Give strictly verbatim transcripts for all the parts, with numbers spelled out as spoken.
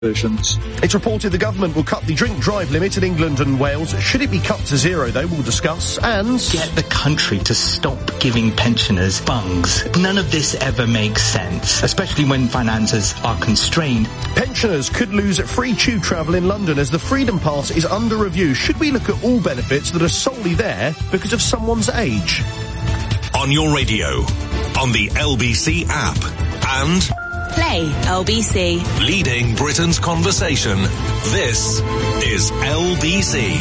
It's reported the government will cut the drink drive limit in England and Wales. Should it be cut to zero, though? We'll discuss. And get the country to stop giving pensioners bungs. None of this ever makes sense, especially when finances are constrained. Pensioners could lose free tube travel in London as the Freedom Pass is under review. Should we look at all benefits that are solely there because of someone's age? On your radio, on the L B C app, and Play L B C. Leading Britain's conversation. This is L B C.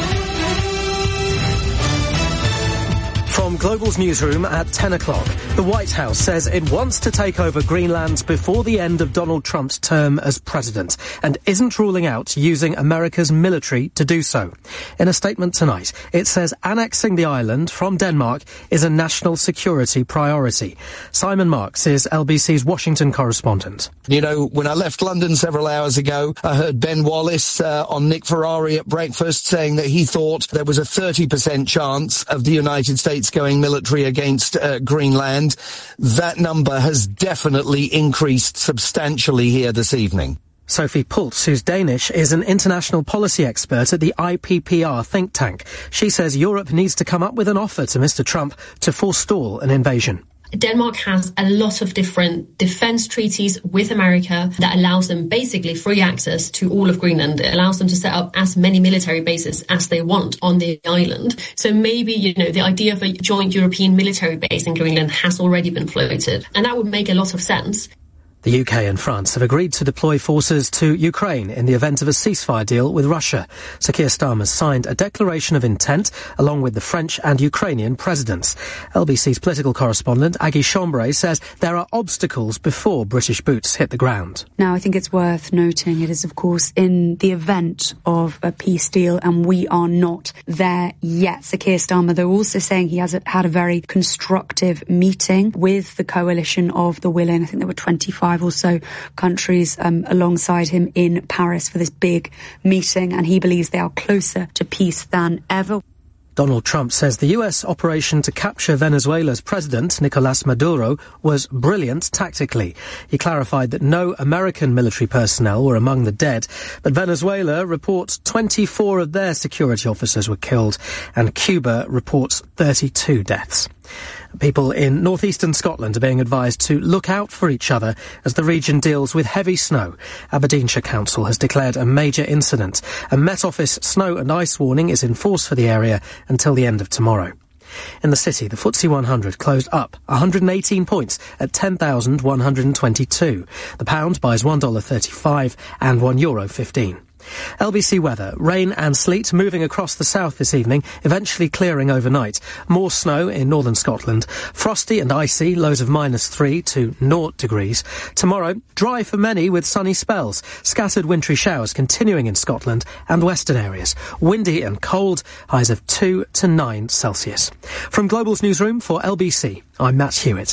From Global's newsroom at ten o'clock, the White House says it wants to take over Greenland before the end of Donald Trump's term as president and isn't ruling out using America's military to do so. In a statement tonight, it says annexing the island from Denmark is a national security priority. Simon Marks is L B C's Washington correspondent. You know, when I left London several hours ago, I heard Ben Wallace uh, on Nick Ferrari at breakfast saying that he thought there was a thirty percent chance of the United States going military against uh, Greenland. That number has definitely increased substantially here this evening. Sophie Pultz, who's Danish, is an international policy expert at the I P P R think tank. She says Europe needs to come up with an offer to Mister Trump to forestall an invasion. Denmark has a lot of different defense treaties with America that allows them basically free access to all of Greenland. It allows them to set up as many military bases as they want on the island. So maybe, you know, the idea of a joint European military base in Greenland has already been floated, and that would make a lot of sense. The U K and France have agreed to deploy forces to Ukraine in the event of a ceasefire deal with Russia. Sir Keir Starmer signed a declaration of intent along with the French and Ukrainian presidents. L B C's political correspondent Aggie Chambray says there are obstacles before British boots hit the ground. Now, I think it's worth noting it is, of course, in the event of a peace deal, and we are not there yet. Sir Keir Starmer, though, also saying he has had a very constructive meeting with the coalition of the willing. I think there were twenty-five or so countries um, alongside him in Paris for this big meeting, and he believes they are closer to peace than ever. Donald Trump says the U S operation to capture Venezuela's president, Nicolás Maduro, was brilliant tactically. He clarified that no American military personnel were among the dead, but Venezuela reports twenty-four of their security officers were killed, and Cuba reports thirty-two deaths. People in northeastern Scotland are being advised to look out for each other as the region deals with heavy snow. Aberdeenshire Council has declared a major incident. A Met Office snow and ice warning is in force for the area until the end of tomorrow. In the city, the F T S E one hundred closed up one hundred eighteen points at ten thousand one hundred twenty-two. The pound buys one dollar thirty-five and one euro fifteen. L B C weather. Rain and sleet moving across the south this evening, eventually clearing overnight. More snow in northern Scotland. Frosty and icy, lows of minus three to naught degrees. Tomorrow, dry for many with sunny spells. Scattered wintry showers continuing in Scotland and western areas. Windy and cold, highs of two to nine Celsius. From Global's newsroom for L B C, I'm Matt Hewitt.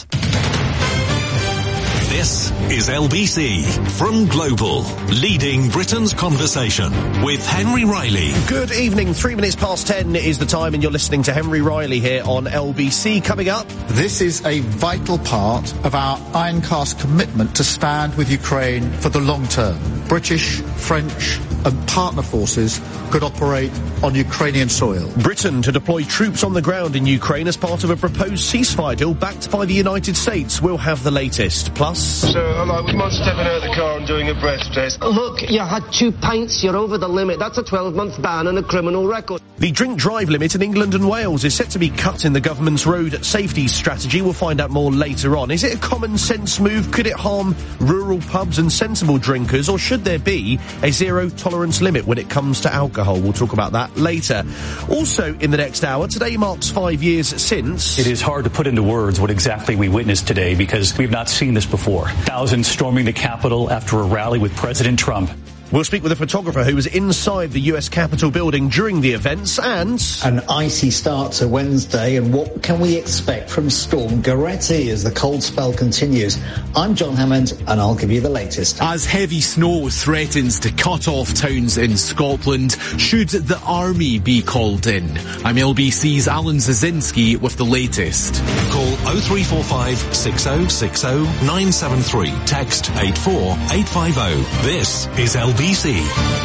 This is L B C from Global, leading Britain's conversation with Henry Riley. Good evening. Three minutes past ten is the time, and you're listening to Henry Riley here on L B C. Coming up, this is a vital part of our Ironcast commitment to stand with Ukraine for the long term. British, French and partner forces could operate on Ukrainian soil. Britain to deploy troops on the ground in Ukraine as part of a proposed ceasefire deal backed by the United States. We'll have the latest. Plus... Sir, hello, would you mind stepping out of the car and doing a breath test? Look, you had two pints, you're over the limit. That's a twelve-month ban and a criminal record. The drink drive limit in England and Wales is set to be cut in the government's road safety strategy. We'll find out more later on. Is it a common sense move? Could it harm rural pubs and sensible drinkers? Or should there be a zero tolerance limit when it comes to alcohol? We'll talk about that later. Also in the next hour, today marks five years since... It is hard to put into words what exactly we witnessed today because we've not seen this before. Thousands storming the Capitol after a rally with President Trump. We'll speak with a photographer who was inside the U S Capitol building during the events, and... An icy start to Wednesday, and what can we expect from Storm Goretti as the cold spell continues? I'm John Hammond, and I'll give you the latest. As heavy snow threatens to cut off towns in Scotland, should the army be called in? I'm L B C's Alan Zazinski with the latest. Call oh three four five, six oh six oh, nine seven three. Text eight four eight five oh. This is L B C.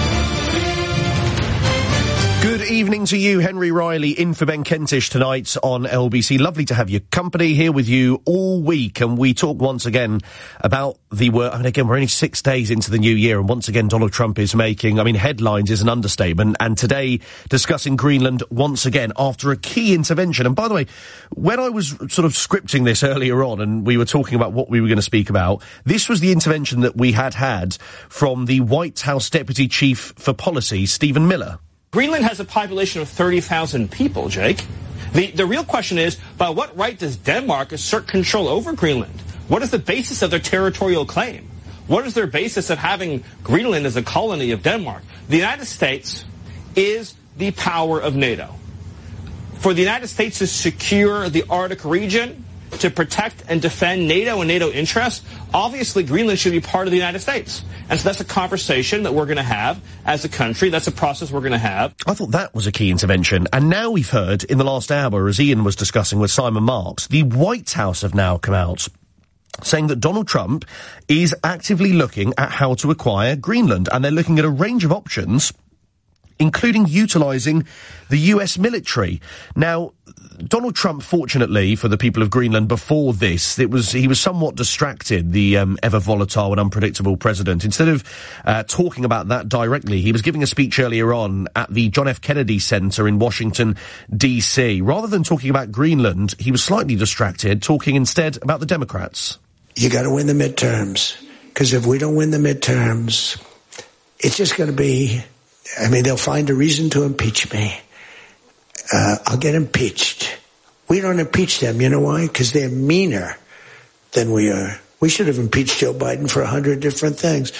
Good evening to you, Henry Riley, in for Ben Kentish tonight on L B C. Lovely to have your company here with you all week, and we talk once again about the work. I mean, again, we're only six days into the new year, and once again, Donald Trump is making, I mean, headlines is an understatement, and today discussing Greenland once again after a key intervention. And by the way, when I was sort of scripting this earlier on, and we were talking about what we were going to speak about, this was the intervention that we had had from the White House Deputy Chief for Policy, Stephen Miller. Greenland has a population of thirty thousand people, Jake. The, the real question is, by what right does Denmark assert control over Greenland? What is the basis of their territorial claim? What is their basis of having Greenland as a colony of Denmark? The United States is the power of NATO. For the United States to secure the Arctic region, to protect and defend NATO and NATO interests, obviously Greenland should be part of the United States. And so that's a conversation that we're going to have as a country. That's a process we're going to have. I thought that was a key intervention. And now we've heard in the last hour, as Ian was discussing with Simon Marks, the White House have now come out saying that Donald Trump is actively looking at how to acquire Greenland. And they're looking at a range of options, including utilising the U S military. Now, Donald Trump, fortunately for the people of Greenland before this, it was he was somewhat distracted, the um, ever volatile and unpredictable president. Instead of uh, talking about that directly, he was giving a speech earlier on at the John F. Kennedy Center in Washington, D C. Rather than talking about Greenland, he was slightly distracted, talking instead about the Democrats. You got to win the midterms, because if we don't win the midterms, it's just going to be, I mean, they'll find a reason to impeach me. Uh, I'll get impeached. We don't impeach them. You know why? Because they're meaner than we are. We should have impeached Joe Biden for a hundred different things.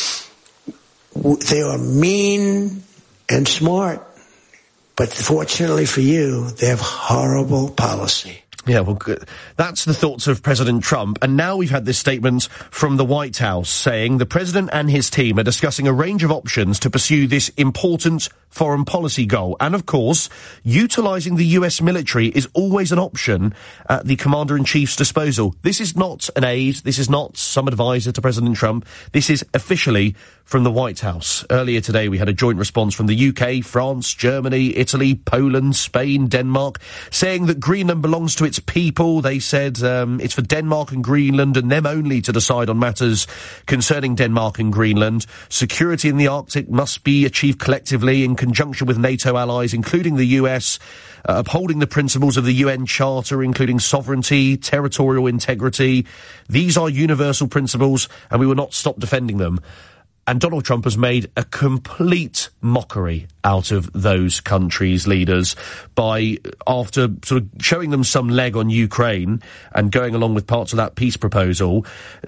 They are mean and smart, but fortunately for you, they have horrible policy. Yeah, well, good. That's the thoughts of President Trump. And now we've had this statement from the White House saying the president and his team are discussing a range of options to pursue this important foreign policy goal. And, of course, utilising the U S military is always an option at the Commander-in-Chief's disposal. This is not an aide. This is not some advisor to President Trump. This is officially from the White House. Earlier today, we had a joint response from the U K, France, Germany, Italy, Poland, Spain, Denmark, saying that Greenland belongs to its people. They said um, it's for Denmark and Greenland and them only to decide on matters concerning Denmark and Greenland. Security in the Arctic must be achieved collectively in conjunction with NATO allies, including the U S, uh, upholding the principles of the U N Charter, including sovereignty, territorial integrity. These are universal principles, and we will not stop defending them. And Donald Trump has made a complete mockery out of those countries' leaders by, after sort of showing them some leg on Ukraine and going along with parts of that peace proposal,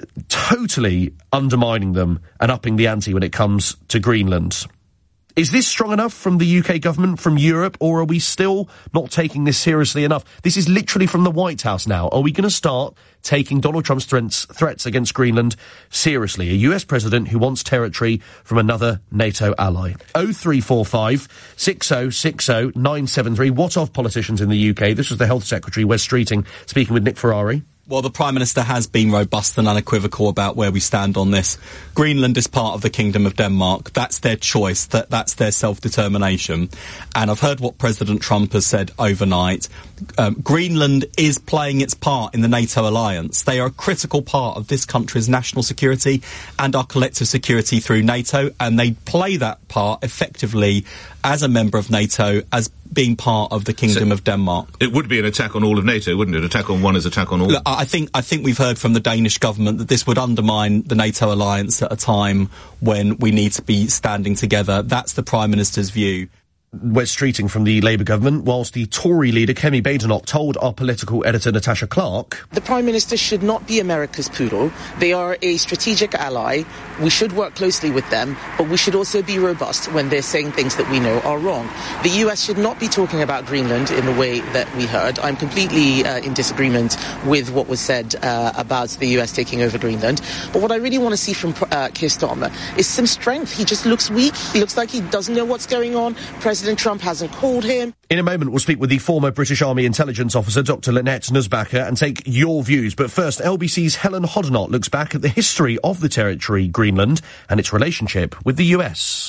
totally undermining them and upping the ante when it comes to Greenland. Is this strong enough from the U K government, from Europe, or are we still not taking this seriously enough? This is literally from the White House now. Are we going to start taking Donald Trump's threats, threats against Greenland seriously? A U S president who wants territory from another NATO ally. oh three four five, six oh six oh, nine seven three. What of politicians in the U K? This was the Health Secretary, Wes Streeting, speaking with Nick Ferrari. Well, the Prime Minister has been robust and unequivocal about where we stand on this. Greenland is part of the Kingdom of Denmark. That's their choice. That that's their self-determination. And I've heard what President Trump has said overnight. Um, Greenland is playing its part in the NATO alliance. They are a critical part of this country's national security and our collective security through NATO, and they play that part effectively as a member of NATO, as being part of the Kingdom so of Denmark. It would be an attack on all of NATO, wouldn't it? Attack on one is attack on all. Look, I think I think we've heard from the Danish government that this would undermine the NATO alliance at a time when we need to be standing together. That's the Prime Minister's view. Wes Streeting from the Labour government, whilst the Tory leader Kemi Badenoch told our political editor Natasha Clark, the Prime Minister should not be America's poodle. They are a strategic ally. We should work closely with them, but we should also be robust when they're saying things that we know are wrong. The U S should not be talking about Greenland in the way that we heard. I'm completely uh, in disagreement with what was said uh, about the U S taking over Greenland. But what I really want to see from uh, Keir Starmer is some strength. He just looks weak. He looks like he doesn't know what's going on. President Trump hasn't called him. In a moment, we'll speak with the former British Army intelligence officer, Doctor Lynette Nusbacher, and take your views. But first, L B C's Helen Hodnott looks back at the history of the territory, Greenland, and its relationship with the U S.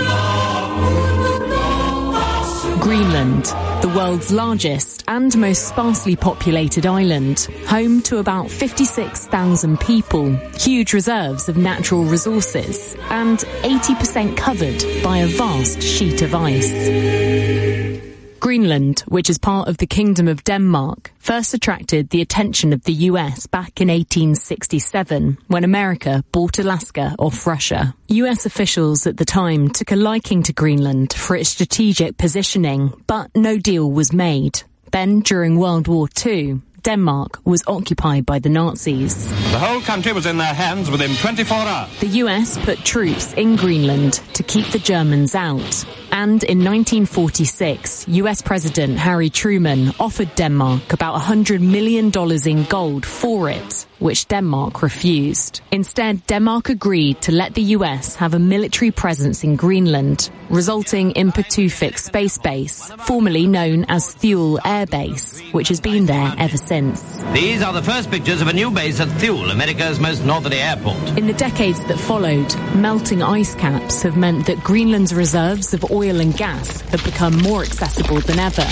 Greenland, the world's largest and most sparsely populated island, home to about fifty-six thousand people, huge reserves of natural resources, and eighty percent covered by a vast sheet of ice. Greenland, which is part of the Kingdom of Denmark, first attracted the attention of the U S back in eighteen sixty-seven, when America bought Alaska off Russia. U S officials at the time took a liking to Greenland for its strategic positioning, but no deal was made. Then, during World War Two, Denmark was occupied by the Nazis. The whole country was in their hands within twenty-four hours. The U S put troops in Greenland to keep the Germans out. And in nineteen forty-six, U S President Harry Truman offered Denmark about one hundred million dollars in gold for it, which Denmark refused. Instead, Denmark agreed to let the U S have a military presence in Greenland, resulting in Patuxent Space Base, formerly known as Thule Air Base, which has been there ever since. These are the first pictures of a new base at Thule, America's most northerly airport. In the decades that followed, melting ice caps have meant that Greenland's reserves of oil and gas have become more accessible than ever.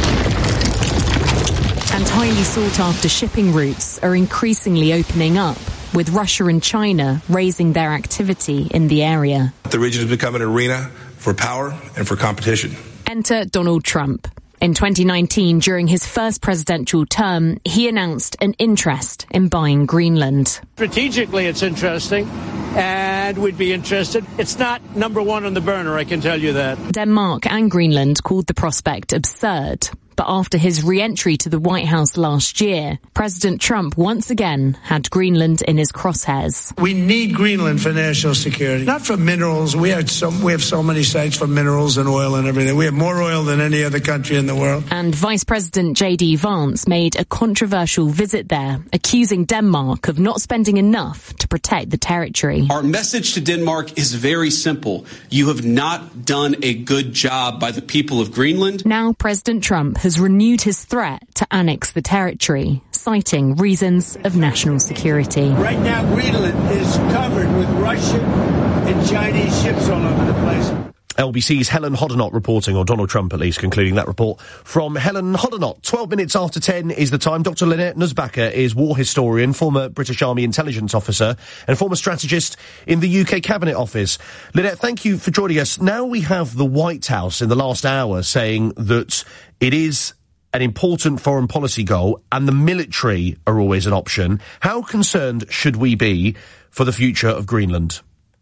And highly sought-after shipping routes are increasingly opening up, with Russia and China raising their activity in the area. The region has become an arena for power and for competition. Enter Donald Trump. In twenty nineteen, during his first presidential term, he announced an interest in buying Greenland. Strategically, it's interesting, and we'd be interested. It's not number one on the burner, I can tell you that. Denmark and Greenland called the prospect absurd. But after his re-entry to the White House last year, President Trump once again had Greenland in his crosshairs. We need Greenland for national security, not for minerals. We have so, we have so many sites for minerals and oil and everything. We have more oil than any other country in the world. And Vice President J D Vance made a controversial visit there, accusing Denmark of not spending enough to protect the territory. Our message to Denmark is very simple. You have not done a good job by the people of Greenland. Now President Trump has renewed his threat to annex the territory, citing reasons of national security. Right now, Greenland is covered with Russian and Chinese ships all over the place. L B C's Helen Hodnott reporting, or Donald Trump at least concluding that report from Helen Hodnott. Twelve minutes after ten is the time. Doctor Lynette Nusbacher is war historian, former British Army intelligence officer, and former strategist in the U K Cabinet Office. Lynette, thank you for joining us. Now we have the White House in the last hour saying that it is an important foreign policy goal and the military are always an option. How concerned should we be for the future of Greenland?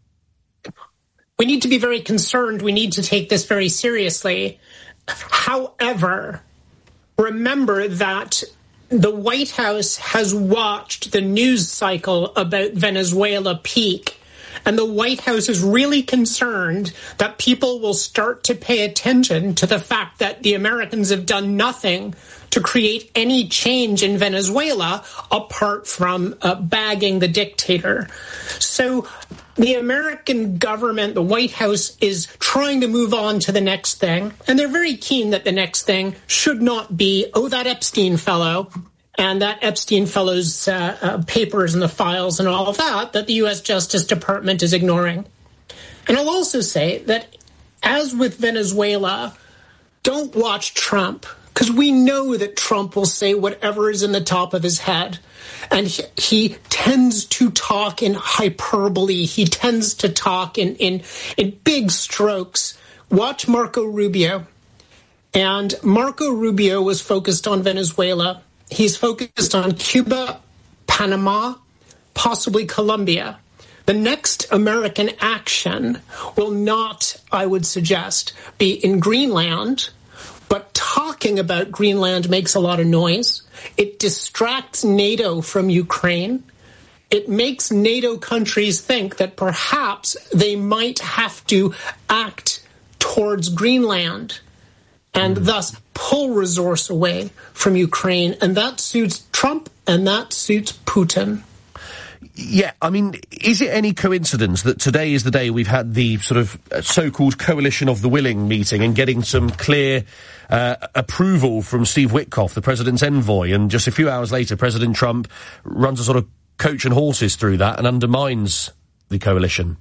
We need to be very concerned. We need to take this very seriously. However, remember that the White House has watched the news cycle about Venezuela peak, and the White House is really concerned that people will start to pay attention to the fact that the Americans have done nothing to create any change in Venezuela apart from uh, bagging the dictator. So the American government, the White House, is trying to move on to the next thing. And they're very keen that the next thing should not be, oh, that Epstein fellow and that Epstein fellow's uh, uh, papers and the files and all of that, that the U S Justice Department is ignoring. And I'll also say that, as with Venezuela, don't watch Trump, because we know that Trump will say whatever is in the top of his head. And he, he tends to talk in hyperbole. He tends to talk in, in, in big strokes. Watch Marco Rubio. And Marco Rubio was focused on Venezuela. He's focused on Cuba, Panama, possibly Colombia. The next American action will not, I would suggest, be in Greenland, but talking about Greenland makes a lot of noise. It distracts NATO from Ukraine. It makes NATO countries think that perhaps they might have to act towards Greenland and mm. thus pull resource away from Ukraine. And that suits Trump and that suits Putin. Yeah, I mean, is it any coincidence that today is the day we've had the sort of so-called Coalition of the Willing meeting and getting some clear uh, approval from Steve Witkoff, the president's envoy, and just a few hours later, President Trump runs a sort of coach and horses through that and undermines the coalition?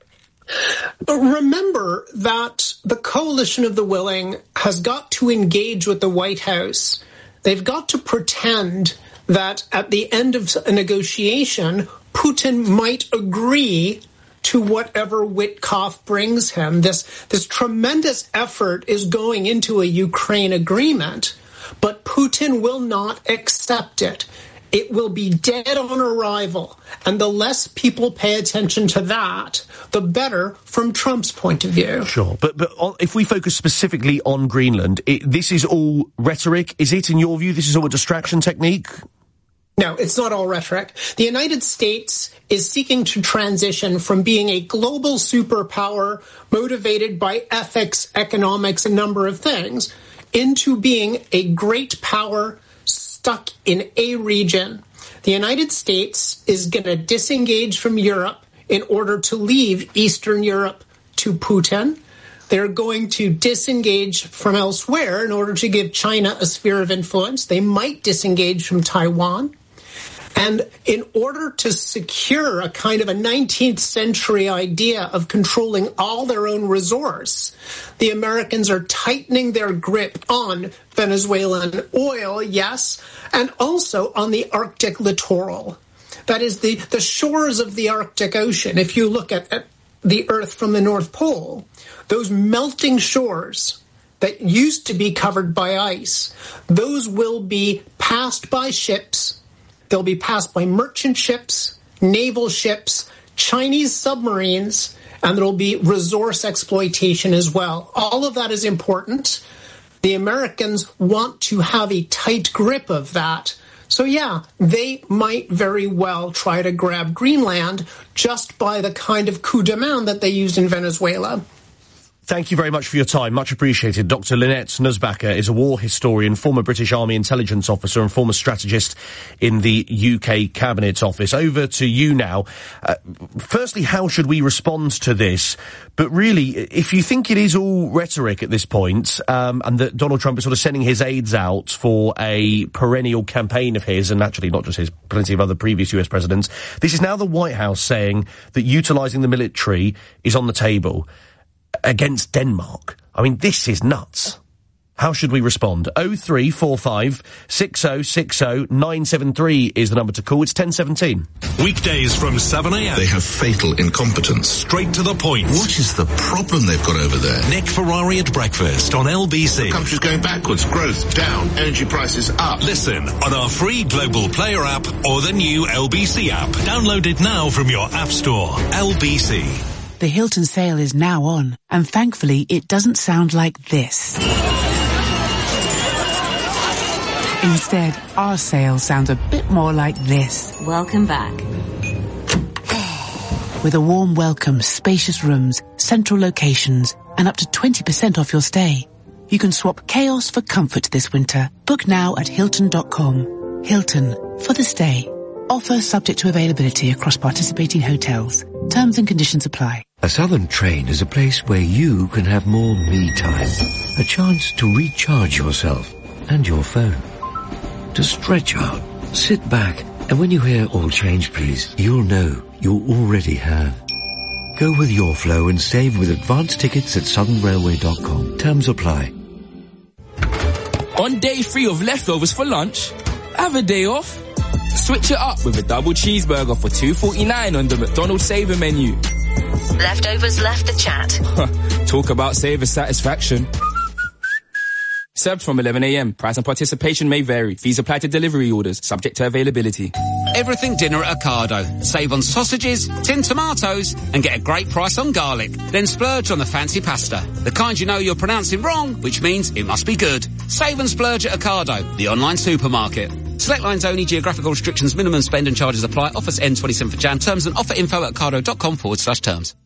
Remember that the Coalition of the Willing has got to engage with the White House. They've got to pretend that at the end of a negotiation, Putin might agree to whatever Witkoff brings him. This, this tremendous effort is going into a Ukraine agreement, but Putin will not accept it. It will be dead on arrival. And the less people pay attention to that, the better from Trump's point of view. Sure. But but if we focus specifically on Greenland, it, this is all rhetoric. Is it, in your view, this is all a distraction technique? No, it's not all rhetoric. The United States is seeking to transition from being a global superpower motivated by ethics, economics, a number of things, into being a great power stuck in a region. The United States is going to disengage from Europe in order to leave Eastern Europe to Putin. They're going to disengage from elsewhere in order to give China a sphere of influence. They might disengage from Taiwan. And in order to secure a kind of a nineteenth century idea of controlling all their own resource, the Americans are tightening their grip on Venezuelan oil, yes, and also on the Arctic littoral. That is the, the shores of the Arctic Ocean. If you look at, at the Earth from the North Pole, those melting shores that used to be covered by ice, those will be passed by ships. They'll be passed by merchant ships, naval ships, Chinese submarines, and there will be resource exploitation as well. All of that is important. The Americans want to have a tight grip of that. So yeah, they might very well try to grab Greenland just by the kind of coup de main that they used in Venezuela. Thank you very much for your time. Much appreciated. Doctor Lynette Nusbacher is a war historian, former British Army intelligence officer and former strategist in the U K Cabinet Office. Over to you now. Uh, firstly, how should we respond to this? But really, if you think it is all rhetoric at this point, um, and that Donald Trump is sort of sending his aides out for a perennial campaign of his, and naturally not just his, plenty of other previous U S presidents, this is now the White House saying that utilising the military is on the table against Denmark. I mean, this is nuts. How should we respond? oh three four five, six oh six oh, nine seven three is the number to call. It's ten seventeen. Weekdays from seven a.m. They have fatal incompetence. Straight to the point. What is the problem they've got over there? Nick Ferrari at breakfast on L B C. The country's going backwards. Growth down. Energy prices up. Listen on our free Global Player app or the new L B C app. Download it now from your app store. L B C. The Hilton sale is now on, and thankfully it doesn't sound like this. Instead, our sale sounds a bit more like this. Welcome back. With a warm welcome, spacious rooms, central locations, and up to twenty percent off your stay. You can swap chaos for comfort this winter. Book now at Hilton dot com. Hilton, for the stay. Offer subject to availability across participating hotels. Terms and conditions apply. A Southern train is a place where you can have more me time. A chance to recharge yourself and your phone. To stretch out, sit back, and when you hear "all change please," you'll know you already have. Go with your flow and save with advance tickets at southern railway dot com. Terms apply. On day three of leftovers for lunch, have a day off. Switch it up with a double cheeseburger for two forty-nine on the McDonald's Saver menu. Leftovers left the chat. Talk about saver satisfaction. Served from eleven a m. Price and participation may vary. Fees apply to delivery orders, subject to availability. Everything dinner at Ocado. Save on sausages, tin tomatoes, and get a great price on garlic. Then splurge on the fancy pasta. The kind you know you're pronouncing wrong, which means it must be good. Save and splurge at Ocado, the online supermarket. Select lines only, geographical restrictions, minimum spend and charges apply. Offers end twenty-seventh of January. Terms and offer info at ocado.com forward slash terms.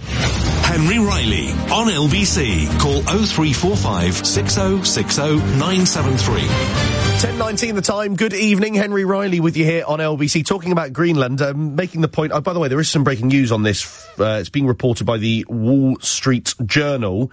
Henry Riley on L B C. Call oh three four five, six oh six oh, nine seven three. ten nineteen the time. Good evening. Henry Riley with you here on L B C, talking about Greenland, um, making the point. Oh, by the way, there is some breaking news on this. Uh, it's being reported by the Wall Street Journal.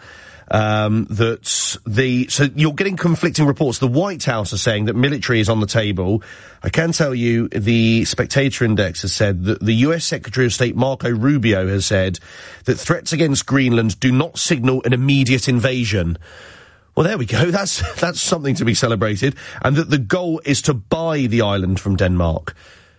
Um, that the, so you're getting conflicting reports. The White House are saying that military is on the table. I can tell you the Spectator Index has said that the U S Secretary of State Marco Rubio has said that threats against Greenland do not signal an immediate invasion. Well, there we go. That's, that's something to be celebrated. And that the goal is to buy the island from Denmark.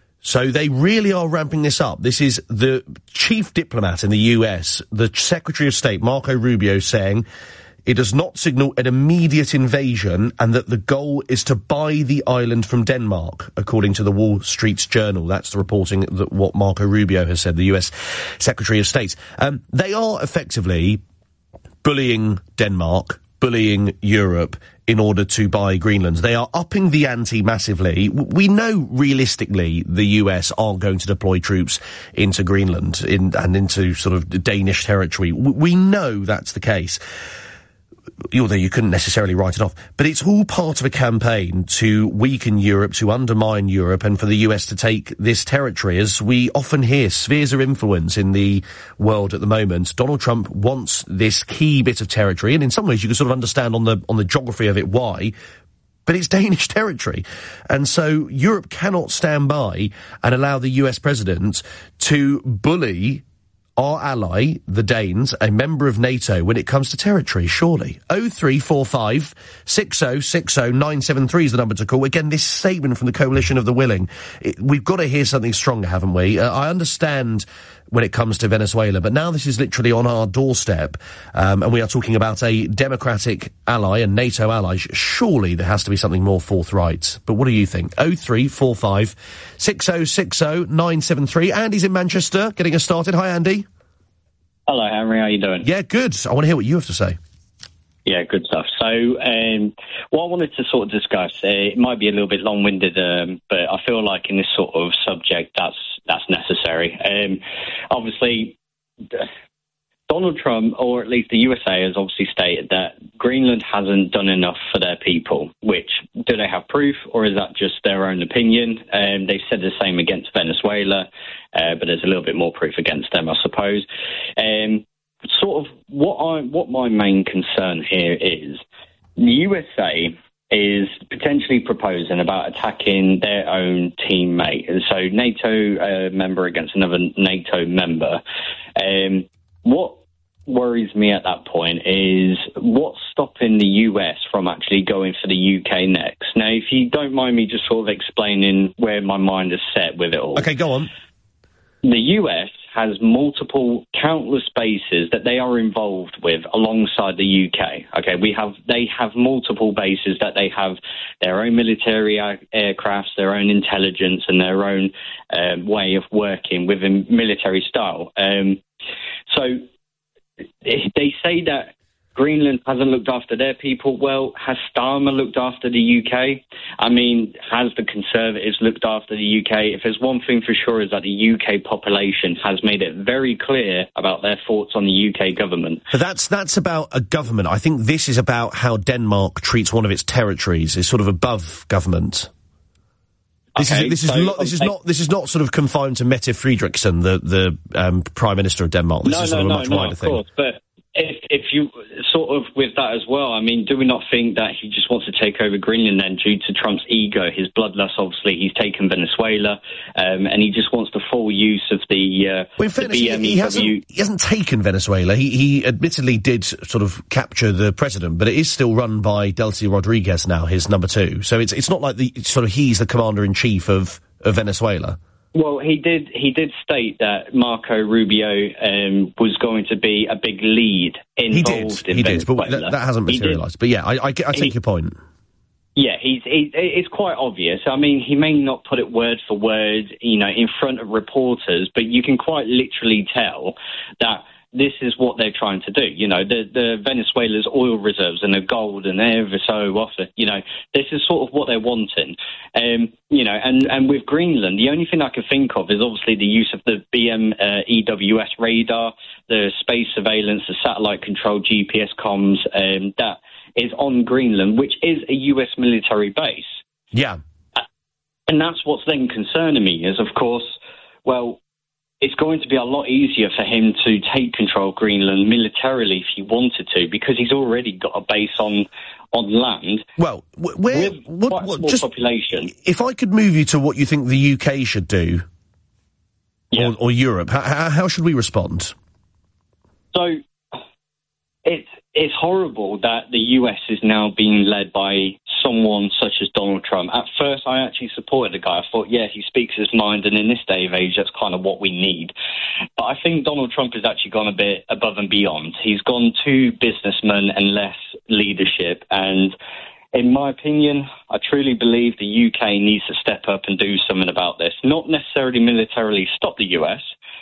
So they really are ramping this up. This is the chief diplomat in the U S, the Secretary of State, Marco Rubio, saying it does not signal an immediate invasion and that the goal is to buy the island from Denmark, according to the Wall Street Journal. That's the reporting that what Marco Rubio has said, the U S Secretary of State. Um, they are effectively bullying Denmark, bullying Europe in order to buy Greenland. They are upping the ante massively. We know realistically the U S aren't going to deploy troops into Greenland in, and into sort of Danish territory. We know that's the case. Although you couldn't necessarily write it off. But it's all part of a campaign to weaken Europe, to undermine Europe, and for the U S to take this territory. As we often hear, spheres of influence in the world at the moment. Donald Trump wants this key bit of territory, and in some ways you can sort of understand on the, on the geography of it why. But it's Danish territory. And so Europe cannot stand by and allow the U S president to bully our ally, the Danes, a member of NATO, when it comes to territory, surely. oh three four five, six oh six oh, nine seven three is the number to call. Again, this statement from the Coalition of the Willing. It, we've got to hear something stronger, haven't we? Uh, I understand when it comes to Venezuela, but now this is literally on our doorstep, um, and we are talking about a democratic ally, a NATO ally. Surely there has to be something more forthright. But what do you think? oh three four five, six oh six oh, nine seven three. Andy's in Manchester, getting us started. Hi, Andy. Hello, Henry. How you doing? Yeah, good. I want to hear what you have to say. Yeah, good stuff. So, um, what I wanted to sort of discuss, uh, it might be a little bit long-winded, um, but I feel like in this sort of subject, that's that's necessary. Um, obviously, Donald Trump, or at least the U S A, has obviously stated that Greenland hasn't done enough for their people. Which, do they have proof, or is that just their own opinion? Um, they've said the same against Venezuela, uh, but there's a little bit more proof against them, I suppose. Um, sort of what I what my main concern here is, the U S A is potentially proposing about attacking their own teammate, and so NATO uh, member against another NATO member. Um, what worries me at that point is what's stopping the U S from actually going for the U K next. Now, if you don't mind me just sort of explaining where my mind is set with it all. Okay, go on. The U S has multiple, countless bases that they are involved with alongside the U K. Okay, we have, they have multiple bases that they have their own military aircrafts, their own intelligence, and their own um, way of working within military style. Um, so they say that Greenland hasn't looked after their people. Well, has Starmer looked after the U K? I mean, has the Conservatives looked after the U K? If there's one thing for sure, is that the U K population has made it very clear about their thoughts on the U K government. But that's that's about a government. I think this is about how Denmark treats one of its territories. It's sort of above government. This okay, is this is so, not this is not this is not sort of confined to Mette Frederiksen, the the um, Prime Minister of Denmark. This no, is sort no, of a no, much no, wider of thing. Course, but if if you sort of with that as well, I mean, do we not think that he just wants to take over Greenland then, due to Trump's ego, his bloodlust? Obviously, he's taken Venezuela, um, and he just wants the full use of the. Uh, well, in fairness, he, he hasn't he hasn't taken Venezuela. He he admittedly did sort of capture the president, but it is still run by Delcy Rodriguez now, his number two. So it's it's not like the sort of he's the commander in chief of of Venezuela. Well, he did. He did state that Marco Rubio um, was going to be a big lead involved he did, in he Venezuela. did, but that, that hasn't materialised. But yeah, I, I, I take he, your point. Yeah, he's. He, it's quite obvious. I mean, he may not put it word for word, you know, in front of reporters, but you can quite literally tell that this is what they're trying to do. You know, the, the Venezuela's oil reserves and the gold and ever so often, you know, this is sort of what they're wanting. Um, you know, and, and with Greenland, the only thing I can think of is obviously the use of the B M E W S radar, the space surveillance, the satellite-controlled G P S comms um, that is on Greenland, which is a U S military base. Yeah. And that's what's then concerning me is, of course, well, it's going to be a lot easier for him to take control of Greenland militarily if he wanted to, because he's already got a base on on land. Well, where, with what, quite what, a small just, population. If I could move you to what you think the U K should do, yeah. or, or Europe, how, how should we respond? So it's it's horrible that the U S is now being led by someone such as Donald Trump. At first, I actually supported the guy. I thought, yeah, he speaks his mind, and in this day of age, that's kind of what we need. But I think Donald Trump has actually gone a bit above and beyond. He's gone to businessman and less leadership, and in my opinion, I truly believe the U K needs to step up and do something about this. Not necessarily militarily stop the U S,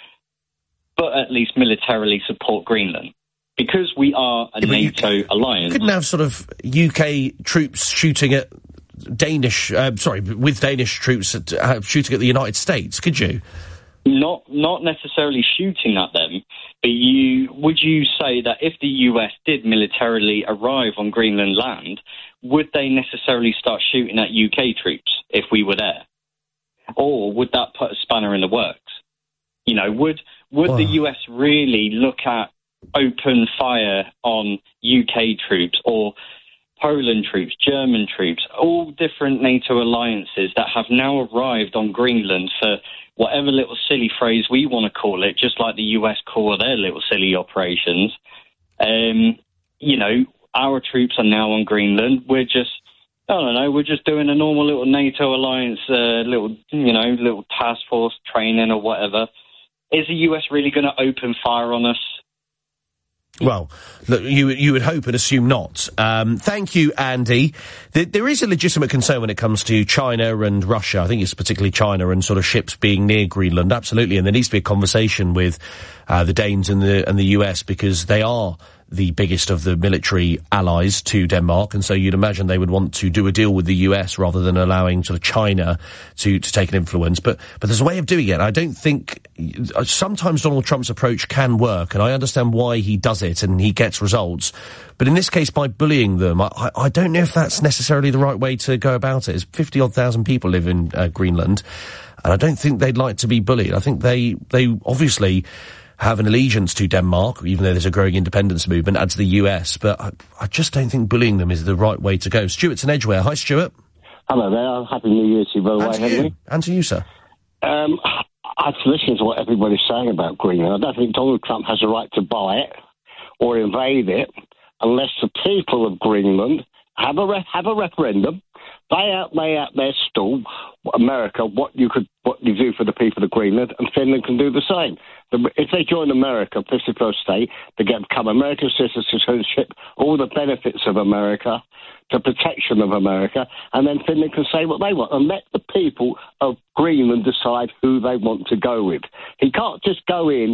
but at least militarily support Greenland. Because we are a yeah, NATO you, alliance. You couldn't have sort of U K troops shooting at Danish, uh, sorry, with Danish troops at, uh, shooting at the United States, could you? Not not necessarily shooting at them, but you would you say that if the U S did militarily arrive on Greenland land, would they necessarily start shooting at U K troops if we were there? Or would that put a spanner in the works? You know, would would oh. the U S really look at open fire on U K troops or Poland troops, German troops, all different NATO alliances that have now arrived on Greenland for whatever little silly phrase we want to call it, just like the U S call their little silly operations. Um, you know, our troops are now on Greenland. We're just, I don't know, we're just doing a normal little NATO alliance, uh, little, you know, little task force training or whatever. Is the U S really going to open fire on us? Well, look, you you would hope and assume not. Um, thank you, Andy. There, there is a legitimate concern when it comes to China and Russia. I think it's particularly China and sort of ships being near Greenland, absolutely. And there needs to be a conversation with uh, the Danes and the and the U S because they are the biggest of the military allies to Denmark, and so you'd imagine they would want to do a deal with the U S rather than allowing sort of China to, to take an influence. But, but there's a way of doing it. I don't think, sometimes Donald Trump's approach can work, and I understand why he does it and he gets results. But in this case, by bullying them, I, I, I don't know if that's necessarily the right way to go about it. It's fifty odd thousand people live in uh, Greenland, and I don't think they'd like to be bullied. I think they, they obviously have an allegiance to Denmark, even though there's a growing independence movement, and to the U S, but I, I just don't think bullying them is the right way to go. Stuart's in Edgware. Hi, Stuart. Hello there. Happy New Year to you, by the way, Henry. And to you, sir. Um, I've listened to what everybody's saying about Greenland. I don't think Donald Trump has a right to buy it or invade it unless the people of Greenland have a re- have a referendum, lay out, lay out their stall, America, what you could, what you do for the people of Greenland, and Finland can do the same. The, if they join America, fifty-first state, they get become American citizenship, all the benefits of America, the protection of America, and then Finland can say what they want, and let the people of Greenland decide who they want to go with. He can't just go in,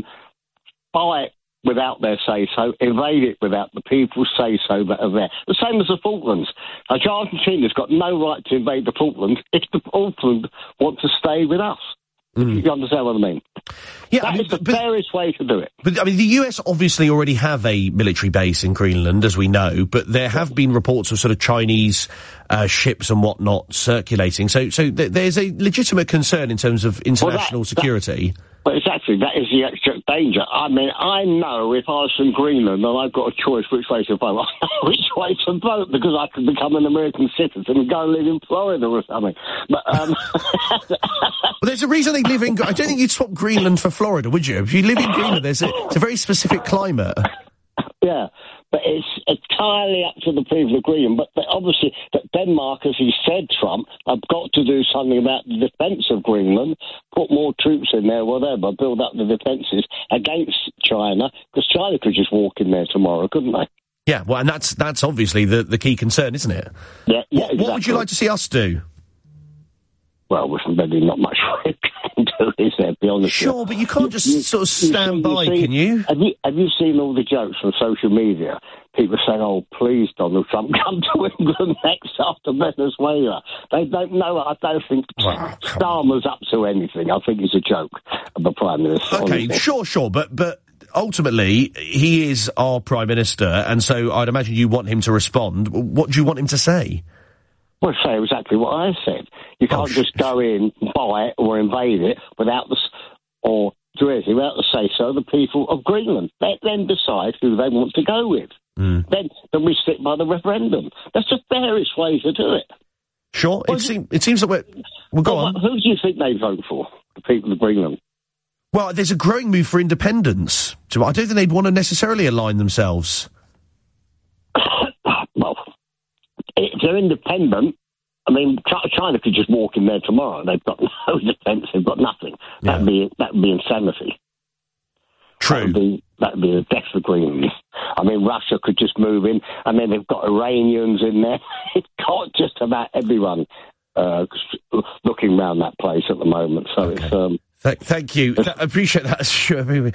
buy it without their say-so, invade it without the people's say-so that are there. The same as the Falklands. Argentina's got no right to invade the Falklands if the Falklands want to stay with us. Mm. You understand what I mean? Yeah, that I mean, is the but, fairest way to do it. But, I mean, the U S obviously already have a military base in Greenland, as we know, but there have been reports of sort of Chinese uh, ships and whatnot circulating. So so th- there's a legitimate concern in terms of international well, that, security. That, but exactly, that is the extra danger. I mean, I know if I was from Greenland and I've got a choice which way to vote, I know which way to vote because I could become an American citizen and go and live in Florida or something. But um, well, there's a reason they live in. I don't think you'd swap Greenland for Florida, would you? If you live in Greenland, there's a, it's a very specific climate. Yeah, but it's it's entirely up to the people of Greenland, but they, obviously that Denmark, as he said, Trump, have got to do something about the defence of Greenland, put more troops in there, whatever, build up the defences against China, because China could just walk in there tomorrow, couldn't they? Yeah, well, and that's that's obviously the, the key concern, isn't it? Yeah, yeah, what, exactly. What would you like to see us do? Well, there's really not much we can do, is there, to be honest? Sure, but you can't just you, sort of stand you see, by, you see, can you? Have you? Have you seen all the jokes on social media? People saying, oh, please, Donald Trump, come to England next after Venezuela. They don't know. I don't think wow, Starmer's up to anything. I think it's a joke of the Prime Minister. Okay, honestly. sure, sure, but... but ultimately, he is our Prime Minister, and so I'd imagine you want him to respond. What do you want him to say? Well, say exactly what I said. You can't oh, just go in, buy it, or invade it without the, or do anything without the say-so of the people of Greenland. Let them decide who they want to go with. Mm. Then, then we stick by the referendum. That's the fairest way to do it. Sure, well, it, seem, it seems that we're... Well, go well, on. Who do you think they vote for? The people of Greenland? Well, there's a growing move for independence. I don't think they'd want to necessarily align themselves. Well, if they're independent, I mean, China could just walk in there tomorrow. They've got no defence. They've got nothing. Yeah. That'd be that'd be insanity. True. That'd be that'd be a death for Greenland. I mean, Russia could just move in, and then they've got Iranians in there. It's got just about everyone uh, looking around that place at the moment. So okay. it's. Um, Th- thank you. Th- I appreciate that. Sure, I mean,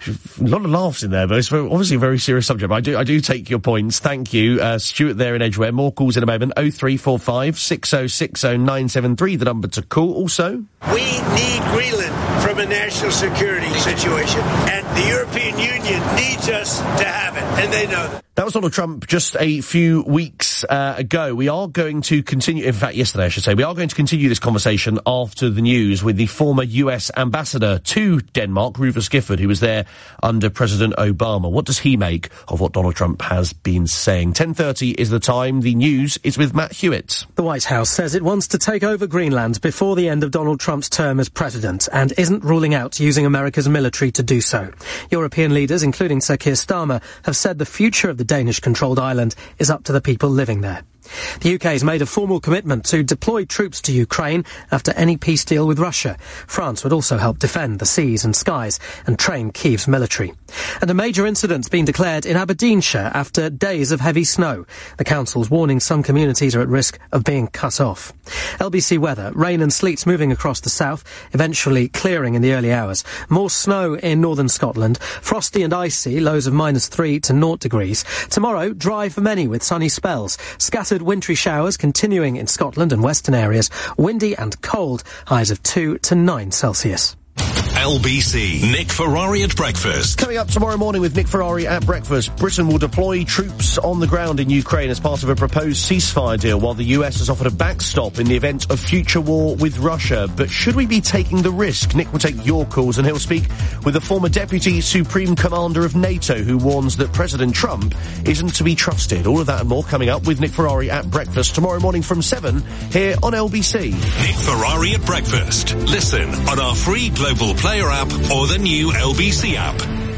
a lot of laughs in there, but it's very, obviously a very serious subject. But I do, I do take your points. Thank you. Uh, Stuart there in Edgware. More calls in a moment. oh three four five, six oh six oh nine seven three, the number to call. Also, we need Greenland from a national security situation, and the European Union needs us to have it, and they know that. That was Donald Trump just a few weeks uh, ago. We are going to continue, in fact, yesterday, I should say, we are going to continue this conversation after the news with the former U S ambassador to Denmark, Rufus Gifford, who was there under President Obama. What does he make of what Donald Trump has been saying? ten thirty is the time. The news is with Matt Hewitt. The White House says it wants to take over Greenland before the end of Donald Trump's term as president and isn't ruling out using America's military to do so. European leaders, including Sir Keir Starmer, have said the future of the Danish-controlled island is up to the people living there. The U K has made a formal commitment to deploy troops to Ukraine after any peace deal with Russia. France would also help defend the seas and skies and train Kyiv's military. And a major incident's been declared in Aberdeenshire after days of heavy snow. The council's warning some communities are at risk of being cut off. L B C weather, rain and sleets moving across the south, eventually clearing in the early hours. More snow in northern Scotland, frosty and icy, lows of minus three to naught degrees. Tomorrow, dry for many with sunny spells. Scattered wintry showers continuing in Scotland and western areas. Windy and cold, highs of two to nine Celsius. L B C, Nick Ferrari at breakfast. Coming up tomorrow morning with Nick Ferrari at breakfast, Britain will deploy troops on the ground in Ukraine as part of a proposed ceasefire deal, while the U S has offered a backstop in the event of future war with Russia. But should we be taking the risk? Nick will take your calls, and he'll speak with the former Deputy Supreme Commander of NATO, who warns that President Trump isn't to be trusted. All of that and more coming up with Nick Ferrari at breakfast tomorrow morning from seven here on L B C. Nick Ferrari at breakfast. Listen on our free global Player app or the new L B C app.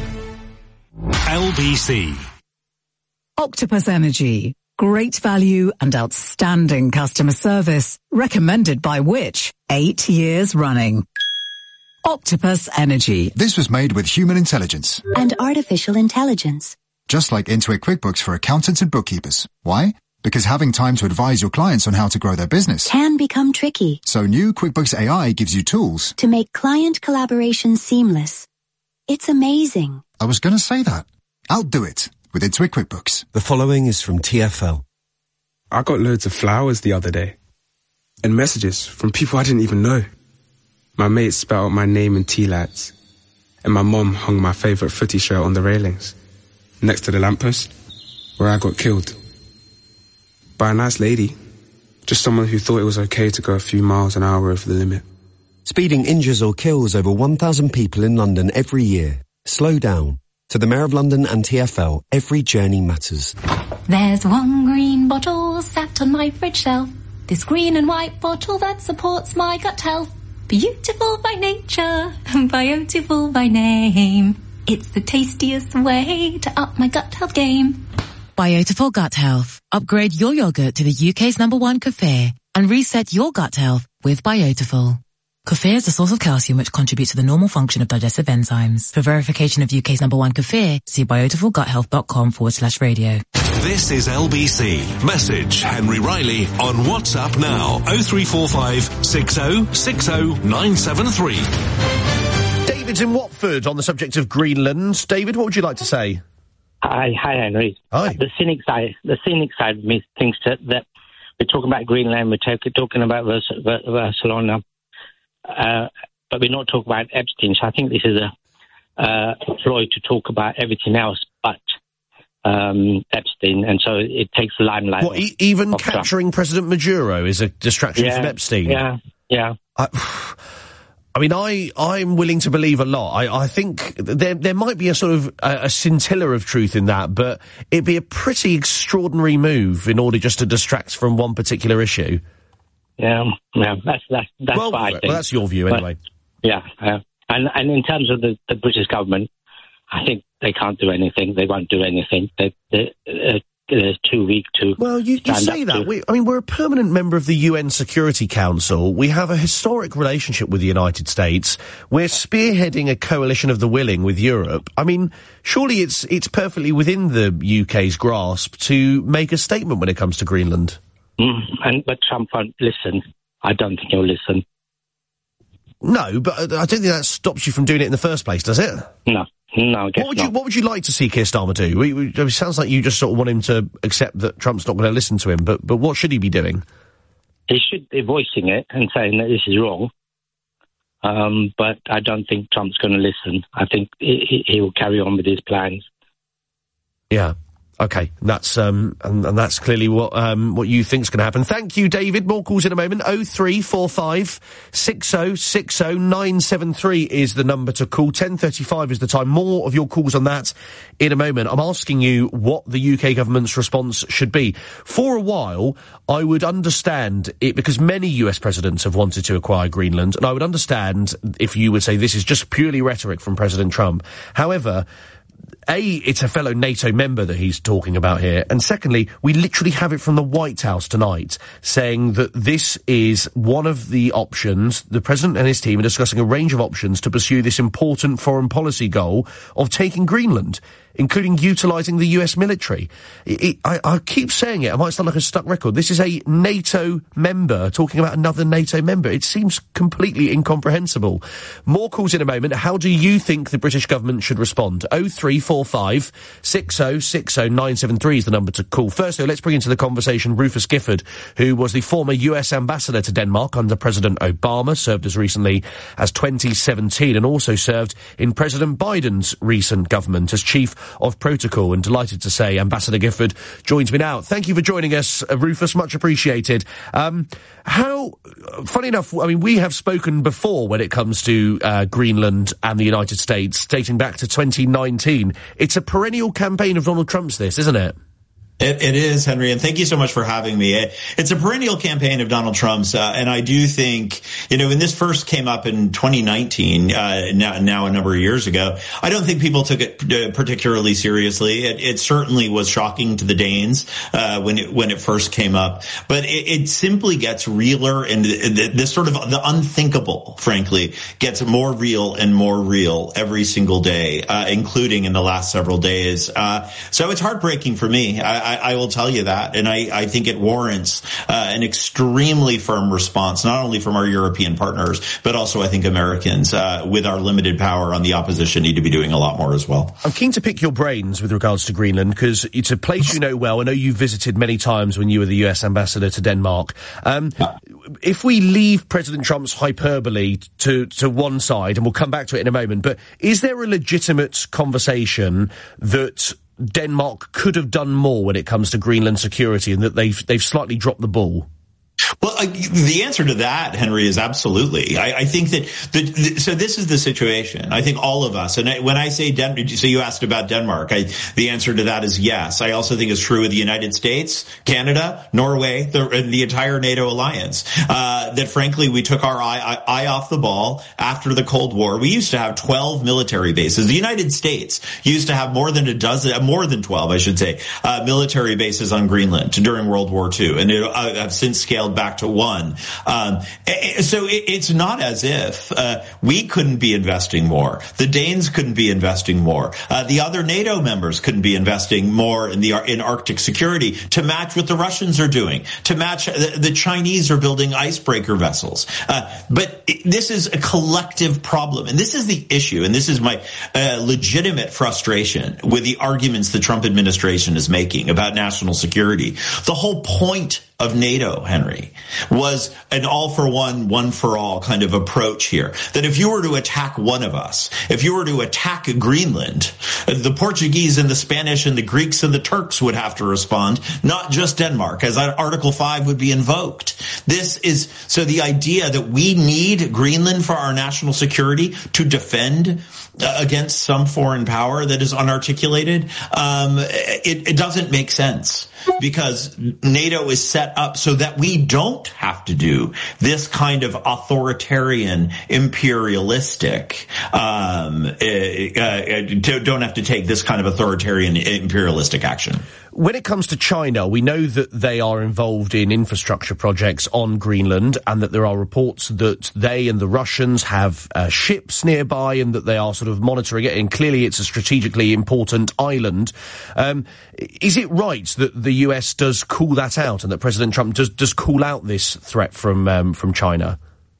L B C. Octopus Energy. Great value and outstanding customer service. Recommended by which? Eight years running. Octopus Energy. This was made with human intelligence. And artificial intelligence. Just like Intuit QuickBooks for accountants and bookkeepers. Why? Because having time to advise your clients on how to grow their business can become tricky. So new QuickBooks A I gives you tools to make client collaboration seamless. It's amazing. I was going to say that. I'll do it with Intuit QuickBooks. The following is from T F L. I got loads of flowers the other day and messages from people I didn't even know. My mates spelled out my name in T-lads, and my mom hung my favourite footy shirt on the railings next to the lamppost where I got killed. By a nice lady. Just someone who thought it was okay to go a few miles an hour over the limit. Speeding injures or kills over one thousand people in London every year. Slow down. To the Mayor of London and T F L, every journey matters. There's one green bottle sat on my fridge shelf. This green and white bottle that supports my gut health. Beautiful by nature, beautiful by name. It's the tastiest way to up my gut health game. Biota for gut health. Upgrade your yogurt to the U K's number one kefir and reset your gut health with Biotaful. Kefir is a source of calcium which contributes to the normal function of digestive enzymes. For verification of U K's number one kefir, see biotafulguthealth.com forward slash radio. This is L B C. Message Henry Riley on WhatsApp now. oh three four five, six oh six oh, nine seven three. David's in Watford on the subject of Greenland. David, what would you like to say? Hi, hi, Henry. Hi. The cynic side, the cynic side of me thinks that, that we're talking about Greenland, we're talk, talking about Vers- Vers- Barcelona, uh, but we're not talking about Epstein. So I think this is a uh, ploy to talk about everything else but um, Epstein, and so it takes the limelight. What, e- even capturing Trump. President Maduro is a distraction yeah, from Epstein? Yeah, yeah. I, I mean, I, I'm willing to believe a lot. I, I think there there might be a sort of a, a scintilla of truth in that, but it'd be a pretty extraordinary move in order just to distract from one particular issue. Yeah, yeah, that's that's that's well, what I think. Well, that's your view, anyway. But, yeah, uh, and and in terms of the, the British government, I think they can't do anything. They won't do anything. They, they, uh, they're too weak to. Well, you, you say that. To... We, I mean, we're a permanent member of the U N Security Council. We have a historic relationship with the United States. We're spearheading a coalition of the willing with Europe. I mean, surely it's it's perfectly within the U K's grasp to make a statement when it comes to Greenland. Mm, and but Trump won't listen. I don't think he'll listen. No, but I don't think that stops you from doing it in the first place, does it? No. No, I guess what would not. you What would you like to see Keir Starmer do? We, we, it sounds like you just sort of want him to accept that Trump's not going to listen to him, but but what should he be doing? He should be voicing it and saying that this is wrong. Um, but I don't think Trump's going to listen. I think he, he will carry on with his plans. Yeah. Okay, that's um, and, and that's clearly what um, what you think's going to happen. Thank you, David. More calls in a moment. Oh three four five six oh six oh nine seven three is the number to call. Ten thirty five is the time. More of your calls on that in a moment. I'm asking you what the U K government's response should be. For a while, I would understand it because many U S presidents have wanted to acquire Greenland, and I would understand if you would say this is just purely rhetoric from President Trump. However, A, it's a fellow NATO member that he's talking about here, and secondly, we literally have it from the White House tonight, saying that this is one of the options. The President and his team are discussing a range of options to pursue this important foreign policy goal of taking Greenland, including utilising the U S military. It, it, I, I keep saying it, I might sound like a stuck record. This is a NATO member talking about another NATO member. It seems completely incomprehensible. More calls in a moment. How do you think the British government should respond? oh three four five six oh six oh nine seven three is the number to call. First, though, let's bring into the conversation Rufus Gifford, who was the former U S ambassador to Denmark under President Obama, served as recently as twenty seventeen, and also served in President Biden's recent government as chief of protocol. And delighted to say Ambassador Gifford joins me now. Thank you for joining us, uh, Rufus, much appreciated. Um, how, funny enough, I mean, we have spoken before when it comes to uh, Greenland and the United States, dating back to twenty nineteen. It's a perennial campaign of Donald Trump's, this, isn't it? It, it is, Henry, and thank you so much for having me. It, it's a perennial campaign of Donald Trump's, uh, and I do think, you know, when this first came up in twenty nineteen, uh, now, now a number of years ago, I don't think people took it uh, particularly seriously. It, it certainly was shocking to the Danes uh, when it when it first came up, but it, it simply gets realer, and this sort of the unthinkable, frankly, gets more real and more real every single day, uh, including in the last several days. Uh, so it's heartbreaking for me. I, I, I will tell you that, and I, I think it warrants uh, an extremely firm response, not only from our European partners, but also I think Americans, uh, with our limited power on the opposition, need to be doing a lot more as well. I'm keen to pick your brains with regards to Greenland, because it's a place you know well. I know you visited many times when you were the U S ambassador to Denmark. Um, if we leave President Trump's hyperbole to, to one side, and we'll come back to it in a moment, but is there a legitimate conversation that Denmark could have done more when it comes to Greenland security, and that they've they've slightly dropped the ball? Well, uh, the answer to that, Henry, is absolutely. I, I think that the, the so this is the situation. I think all of us, and I, when I say Den- so you asked about Denmark, I, the answer to that is yes. I also think it's true with the United States, Canada, Norway, the, the entire NATO alliance. Uh, that frankly, we took our eye, eye off the ball after the Cold War. We used to have twelve military bases. The United States used to have more than a dozen, more than twelve, I should say, uh, military bases on Greenland during World War Two, and it, uh, have since scaled back to one. Um, so it, it's not as if uh, we couldn't be investing more. The Danes couldn't be investing more. Uh, the other NATO members couldn't be investing more in the in Arctic security to match what the Russians are doing, to match the, the Chinese are building icebreaker vessels. Uh, but it, this is a collective problem, and this is the issue, and this is my uh, legitimate frustration with the arguments the Trump administration is making about national security. The whole point of NATO, Henry, was an all for one, one for all kind of approach here. That if you were to attack one of us, if you were to attack Greenland, the Portuguese and the Spanish and the Greeks and the Turks would have to respond, not just Denmark, as Article five would be invoked. This is, so the idea that we need Greenland for our national security to defend against some foreign power that is unarticulated, um, it, it doesn't make sense. Because NATO is set up so that we don't have to do this kind of authoritarian, imperialistic, um, uh, uh, don't have to take this kind of authoritarian, imperialistic action. When it comes to China, we know that they are involved in infrastructure projects on Greenland, and that there are reports that they and the Russians have uh, ships nearby, and that they are sort of monitoring it, and clearly it's a strategically important island. Um, is it right that the U S does call that out, and that President Trump does, does call out this threat from um, from China?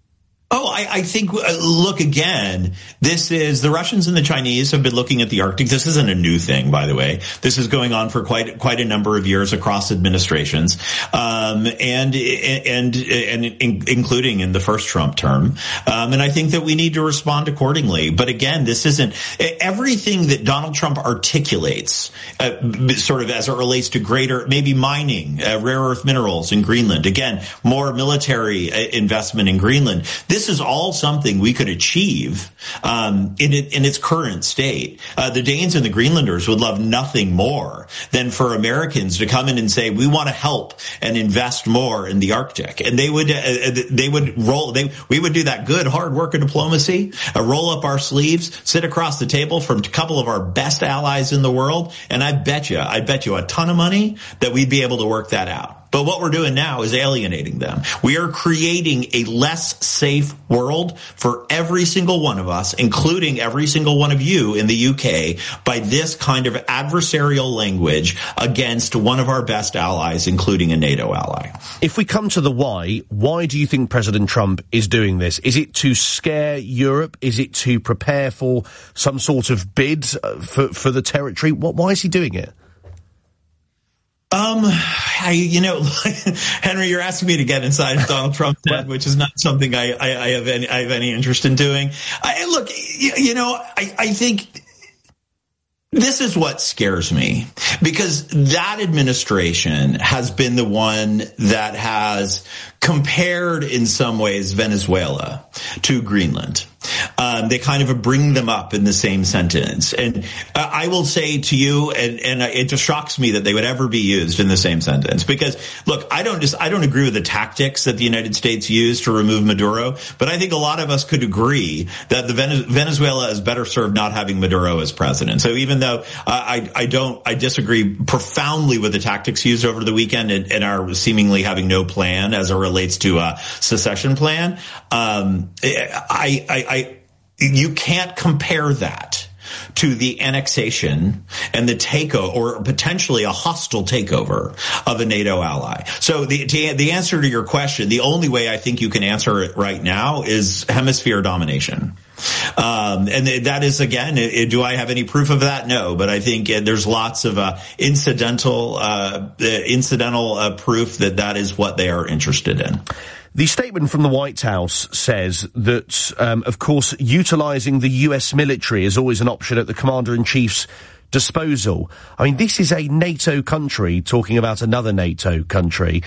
Oh, I, I think, uh, look, again, this is, the Russians and the Chinese have been looking at the Arctic. This isn't a new thing, by the way. This is going on for quite, quite a number of years across administrations, um, and, and, and, and including in the first Trump term. Um, and I think that we need to respond accordingly. But again, this isn't, everything that Donald Trump articulates, uh, sort of as it relates to greater, maybe mining, uh, rare earth minerals in Greenland. Again, more military uh, investment in Greenland. This This is all something we could achieve um, in, it, in its current state. Uh, the Danes and the Greenlanders would love nothing more than for Americans to come in and say, we want to help and invest more in the Arctic. And they would, uh, they would roll, they, we would do that good hard work of diplomacy, uh, roll up our sleeves, sit across the table from a couple of our best allies in the world. And I bet you, I bet you a ton of money that we'd be able to work that out. But what we're doing now is alienating them. We are creating a less safe world for every single one of us, including every single one of you in the U K, by this kind of adversarial language against one of our best allies, including a NATO ally. If we come to the why, why do you think President Trump is doing this? Is it to scare Europe? Is it to prepare for some sort of bid for, for the territory? What, why is he doing it? Um, I, you know, Henry, you're asking me to get inside Donald Trump's head, which is not something I, I, I have any, I have any interest in doing. I, look, you, you know, I, I think this is what scares me, because that administration has been the one that has compared in some ways Venezuela to Greenland. Um, they kind of bring them up in the same sentence. And uh, I will say to you, and, and it just shocks me that they would ever be used in the same sentence. Because, look, I don't just, I don't agree with the tactics that the United States used to remove Maduro, but I think a lot of us could agree that the Venezuela is better served not having Maduro as president. So even though uh, I, I don't, I disagree profoundly with the tactics used over the weekend and, and are seemingly having no plan as it relates to a secession plan, um, I, I, I you can't compare that to the annexation and the takeover, or potentially a hostile takeover of a NATO ally. So the the answer to your question, the only way I think you can answer it right now is hemisphere domination. Um, and that is, again, do I have any proof of that? No, but I think there's lots of uh, incidental uh, incidental uh, proof that that is what they are interested in. The statement from the White House says that, um, of course, utilising the U S military is always an option at the Commander-in-Chief's disposal. I mean, this is a NATO country talking about another NATO country.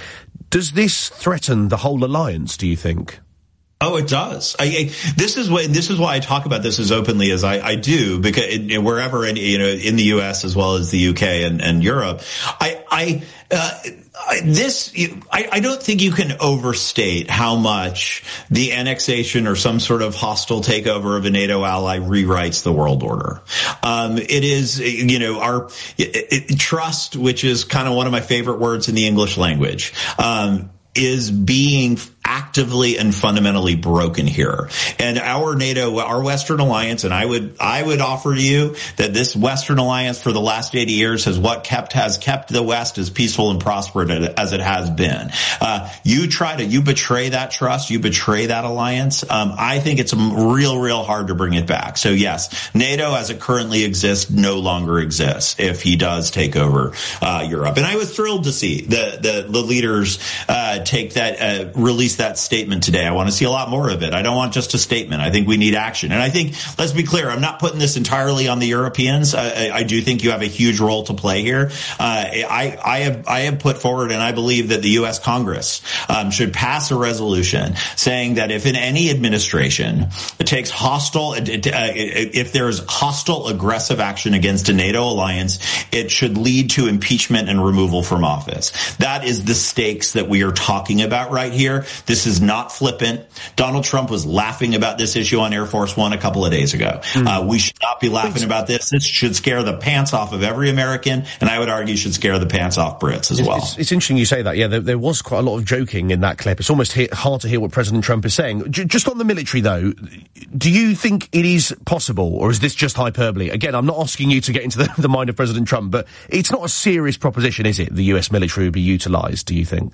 Does this threaten the whole alliance, do you think? Oh, it does. I, I, this is what this is why I talk about this as openly as I, I do, because it, wherever in, you know, in the U S as well as the U K and, and Europe, I, I, uh, I this I, I don't think you can overstate how much the annexation or some sort of hostile takeover of a NATO ally rewrites the world order. Um, it is, you know, our it, it, trust, which is kind of one of my favorite words in the English language, um, is being actively and fundamentally broken here. And our NATO, our Western alliance, and I would, I would offer to you that this Western alliance for the last eighty years has what kept, has kept the West as peaceful and prosperous as it has been. Uh, you try to, you betray that trust, you betray that alliance. Um, I think it's real, real hard to bring it back. So yes, NATO as it currently exists no longer exists if he does take over, uh, Europe. And I was thrilled to see the, the, the leaders, uh, take that, uh, release that statement today. I want to see a lot more of it. I don't want just a statement. I think we need action. And I think, let's be clear, I'm not putting this entirely on the Europeans. I, I do think you have a huge role to play here. Uh, I, I have, I have put forward, and I believe that the U S Congress um, should pass a resolution saying that if in any administration it takes hostile, uh, if there's hostile, aggressive action against a NATO alliance, it should lead to impeachment and removal from office. That is the stakes that we are talking about right here. This is not flippant. Donald Trump was laughing about this issue on Air Force One a couple of days ago. Mm. Uh, we should not be laughing about this. This should scare the pants off of every American, and I would argue should scare the pants off Brits as well. It's, it's interesting you say that. Yeah, there, there was quite a lot of joking in that clip. It's almost he- hard to hear what President Trump is saying. J- just on the military, though, do you think it is possible, or is this just hyperbole? Again, I'm not asking you to get into the, the mind of President Trump, but it's not a serious proposition, is it, the U S military would be utilised, do you think?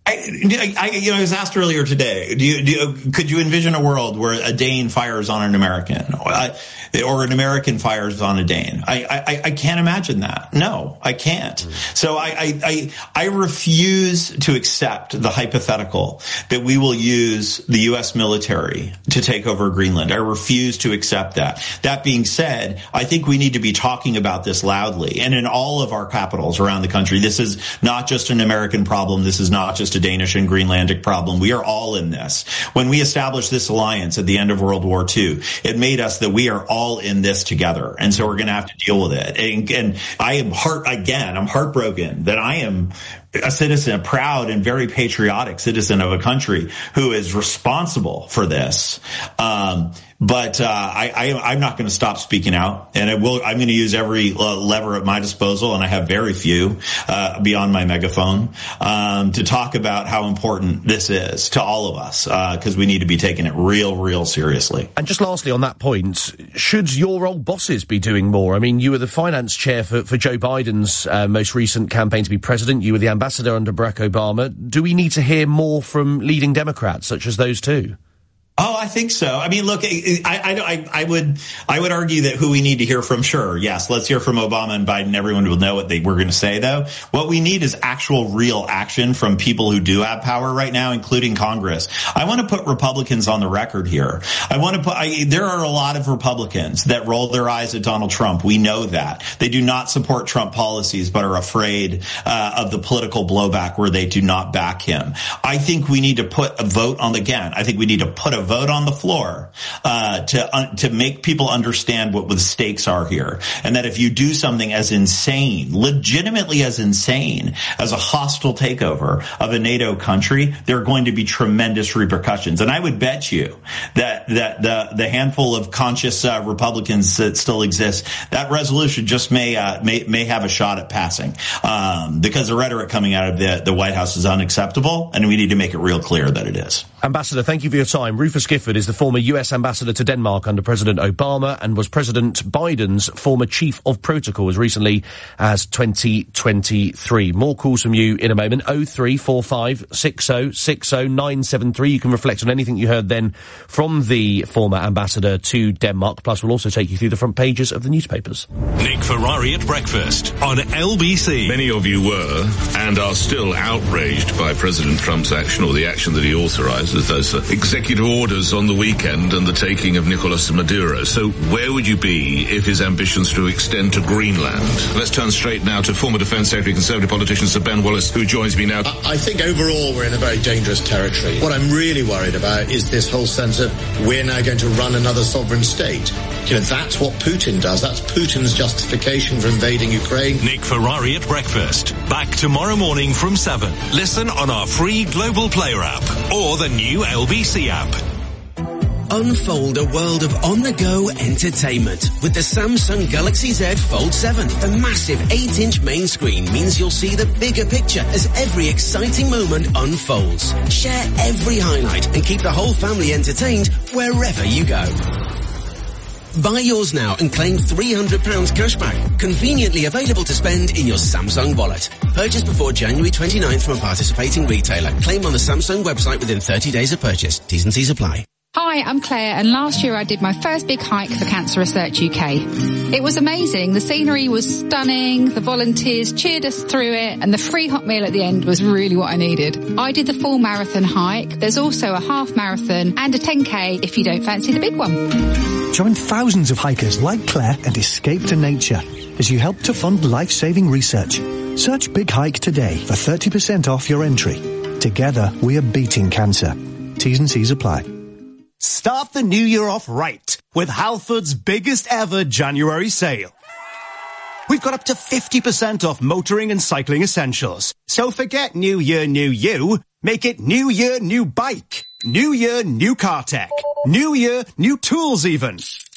I, I, you know, I was asked earlier today, do you, do you, could you envision a world where a Dane fires on an American, or, uh, or an American fires on a Dane? I, I, I can't imagine that. No, I can't. Mm. So I, I, I, I refuse to accept the hypothetical that we will use the U S military to take over Greenland. I refuse to accept that. That being said, I think we need to be talking about this loudly and in all of our capitals around the country. This is not just an American problem. This is not just a Danish and Greenlandic problem. We are all in this. When we established this alliance at the end of World War Two, it made us that we are all in this together. And so we're going to have to deal with it. And, and I am heart, again, I'm heartbroken that I am a citizen, a proud and very patriotic citizen of a country who is responsible for this. Um, But uh, I, I, I'm not going to stop speaking out, and I will. I'm going to use every uh, lever at my disposal, and I have very few uh, beyond my megaphone um, to talk about how important this is to all of us, because uh, we need to be taking it real, real seriously. And just lastly on that point, should your old bosses be doing more? I mean, you were the finance chair for, for Joe Biden's uh, most recent campaign to be president. You were the ambassador under Barack Obama. Do we need to hear more from leading Democrats, such as those two? Oh, I think so. I mean, look, I, I, I would, I would argue that who we need to hear from, sure, yes, let's hear from Obama and Biden. Everyone will know what they were going to say, though. What we need is actual, real action from people who do have power right now, including Congress. I want to put Republicans on the record here. I want to put, I, there are a lot of Republicans that roll their eyes at Donald Trump. We know that. They do not support Trump policies, but are afraid uh, of the political blowback where they do not back him. I think we need to put a vote on the, again, I think we need to put a vote on the floor uh to uh, to make people understand what the stakes are here, and that if you do something as insane, legitimately as insane as a hostile takeover of a NATO country, there are going to be tremendous repercussions. And I would bet you that that the the handful of conscious uh, Republicans that still exist, that resolution just may uh, may may have a shot at passing, um because the rhetoric coming out of the the White House is unacceptable, and we need to make it real clear that it is. Ambassador, thank you for your time. Rufus Gifford is the former U S ambassador to Denmark under President Obama and was President Biden's former chief of protocol as recently as twenty twenty-three. More calls from you in a moment. oh three four five, six oh six oh nine seven three. You can reflect on anything you heard then from the former ambassador to Denmark. Plus, we'll also take you through the front pages of the newspapers. Nick Ferrari at breakfast on L B C. Many of you were and are still outraged by President Trump's action, or the action that he authorized. those, those uh, executive orders on the weekend and the taking of Nicolas Maduro. So where would you be if his ambitions to extend to Greenland? Let's turn straight now to former Defence Secretary, Conservative politician Sir Ben Wallace, who joins me now. I, I think overall we're in a very dangerous territory. What I'm really worried about is this whole sense of we're now going to run another sovereign state. You know, that's what Putin does. That's Putin's justification for invading Ukraine. Nick Ferrari at breakfast. Back tomorrow morning from seven. Listen on our free Global Player app or the new L B C app. Unfold a world of on-the-go entertainment with the Samsung Galaxy Z Fold seven. The massive eight inch main screen means you'll see the bigger picture as every exciting moment unfolds. Share every highlight and keep the whole family entertained wherever you go. Buy yours now and claim three hundred pounds cashback, conveniently available to spend in your Samsung wallet. Purchase before January twenty-ninth from a participating retailer. Claim on the Samsung website within thirty days of purchase. T's and C's apply. Hi, I'm Claire, and last year I did my first big hike for Cancer Research U K. It was amazing. The scenery was stunning, the volunteers cheered us through it, and the free hot meal at the end was really what I needed. I did the full marathon hike. There's also a half marathon and a ten K if you don't fancy the big one. Join thousands of hikers like Claire and Escape to Nature as you help to fund life-saving research. Search Big Hike today for thirty percent off your entry. Together, we are beating cancer. T's and C's apply. Start the new year off right with Halford's biggest ever January sale. We've got up to fifty percent off motoring and cycling essentials. So forget New Year, New You. Make it New Year, New Bike. New Year, New Car Tech. New Year, New Tools even.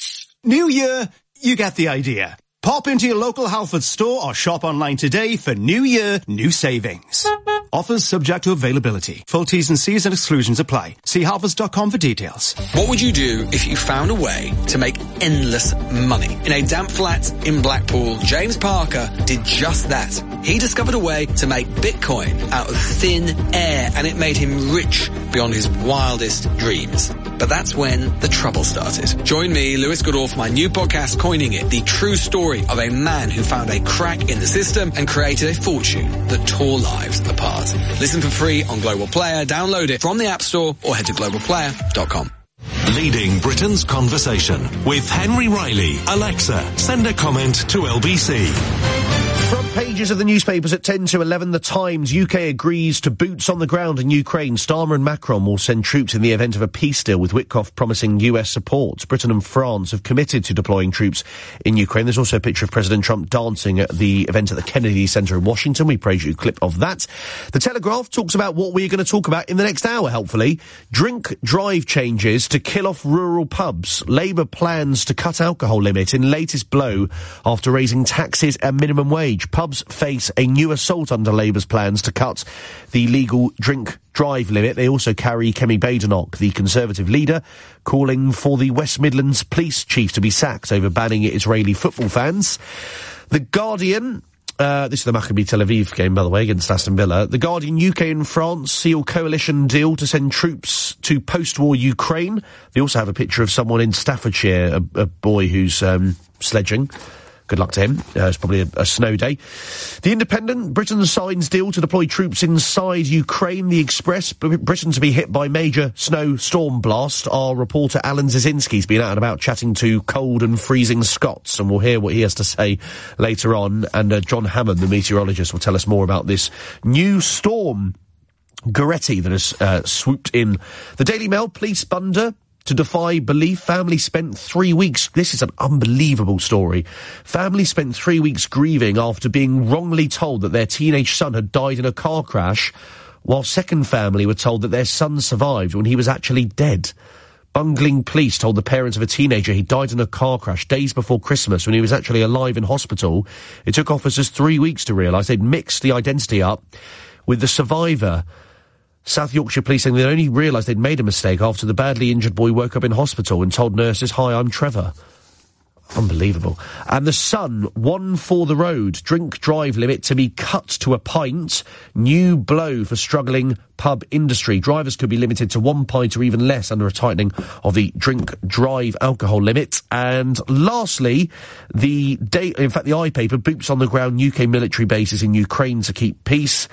New Year, you get the idea. Pop into your local Halford store or shop online today for New Year, New Savings. Offers subject to availability. Full T's and C's and exclusions apply. See halfords dot com for details. What would you do if you found a way to make endless money? In a damp flat in Blackpool, James Parker did just that. He discovered a way to make Bitcoin out of thin air, and it made him rich beyond his wildest dreams. But that's when the trouble started. Join me, Lewis Goodall, for my new podcast, Coining It, the true story of a man who found a crack in the system and created a fortune that tore lives apart. Listen for free on Global Player, download it from the App Store or head to global player dot com. Leading Britain's conversation with Henry Riley. Alexa, send a comment to L B C. Front pages of the newspapers at ten to eleven. The Times. U K agrees to boots on the ground in Ukraine. Starmer and Macron will send troops in the event of a peace deal, with Witkoff promising U S support. Britain and France have committed to deploying troops in Ukraine. There's also a picture of President Trump dancing at the event at the Kennedy Center in Washington. We praise you a clip of that. The Telegraph talks about what we're going to talk about in the next hour, helpfully. Drink drive changes to kill off rural pubs. Labour plans to cut alcohol limit in latest blow after raising taxes and minimum wage. Pubs face a new assault under Labour's plans to cut the legal drink drive limit. They also carry Kemi Badenoch, the Conservative leader, calling for the West Midlands police chief to be sacked over banning Israeli football fans. The Guardian... Uh, this is the Maccabi Tel Aviv game, by the way, against Aston Villa. The Guardian, U K and France seal coalition deal to send troops to post-war Ukraine. They also have a picture of someone in Staffordshire, a, a boy who's um, sledging. Good luck to him. Uh, it's probably a, a snow day. The Independent, Britain signs deal to deploy troops inside Ukraine. The Express, Britain to be hit by major snow storm blast. Our reporter Alan Zizinski's been out and about chatting to cold and freezing Scots, and we'll hear what he has to say later on. And uh, John Hammond, the meteorologist, will tell us more about this new storm, Goretti, that has uh, swooped in. The Daily Mail, police bunder to defy belief. Family spent three weeks... This is an unbelievable story. Family spent three weeks grieving after being wrongly told that their teenage son had died in a car crash, while second family were told that their son survived when he was actually dead. Bungling police told the parents of a teenager he died in a car crash days before Christmas when he was actually alive in hospital. It took officers three weeks to realise they'd mixed the identity up with the survivor. South Yorkshire police saying they only realised they'd made a mistake after the badly injured boy woke up in hospital and told nurses, "Hi, I'm Trevor." Unbelievable. And The Sun, one for the road. Drink drive limit to be cut to a pint. New blow for struggling pub industry. Drivers could be limited to one pint or even less under a tightening of the drink drive alcohol limit. And lastly, the day, in fact, the iPaper, boots on the ground, U K military bases in Ukraine to keep peace.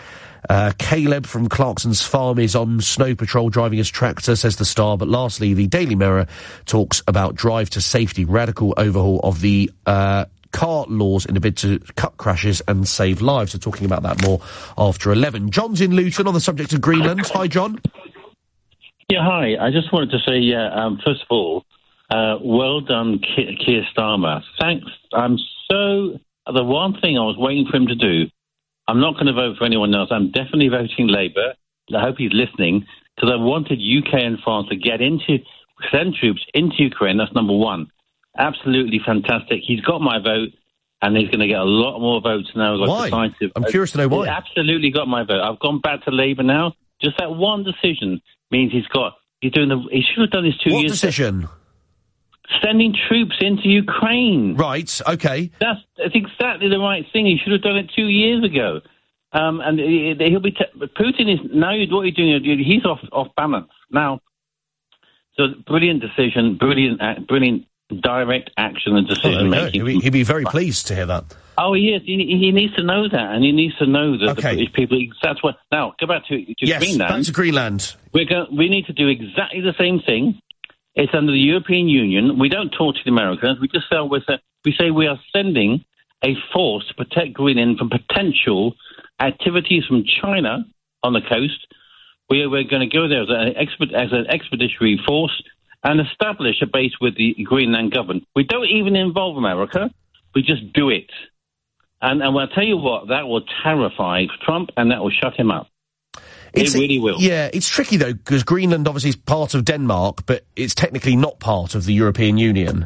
Uh, Caleb from Clarkson's Farm is on snow patrol driving his tractor, says the Star. But lastly, the Daily Mirror talks about drive to safety, radical overhaul of the uh, car laws in a bid to cut crashes and save lives. We're talking about that more after eleven. John's in Luton on the subject of Greenland. Hi, John. Yeah, hi. I just wanted to say, yeah, um, first of all, uh, well done, Ke- Keir Starmer. Thanks. I'm so... The one thing I was waiting for him to do, I'm not going to vote for anyone else. I'm definitely voting Labour. I hope he's listening, because I wanted U K and France to get into, send troops into Ukraine. That's number one. Absolutely fantastic. He's got my vote, and he's going to get a lot more votes now. Why? Decisive. I'm curious to know why. He absolutely got my vote. I've gone back to Labour now. Just that one decision means he's got, he's doing the, he should have done this two what years What decision? ago. Sending troops into Ukraine. Right, okay. That's, that's exactly the right thing. He should have done it two years ago. Um, and he'll be... T- Putin is... Now what you're doing, he's off, off balance. Now, so brilliant decision, brilliant act, brilliant direct action and decision-making. Oh, he'd, he'd be very pleased to hear that. Oh, he is. He, he needs to know that, and he needs to know that okay. the British people... That's what... Now, go back to, to yes, Greenland. back to Greenland. We're go, we need to do exactly the same thing. It's under the European Union. We don't talk to the Americans. We just say, we say we are sending a force to protect Greenland from potential activities from China on the coast. We are, we're going to go there as an, exped, as an expeditionary force and establish a base with the Greenland government. We don't even involve America. We just do it. And, and I'll tell you what, that will terrify Trump and that will shut him up. It's, it really will. Yeah, it's tricky, though, because Greenland obviously is part of Denmark, but it's technically not part of the European Union.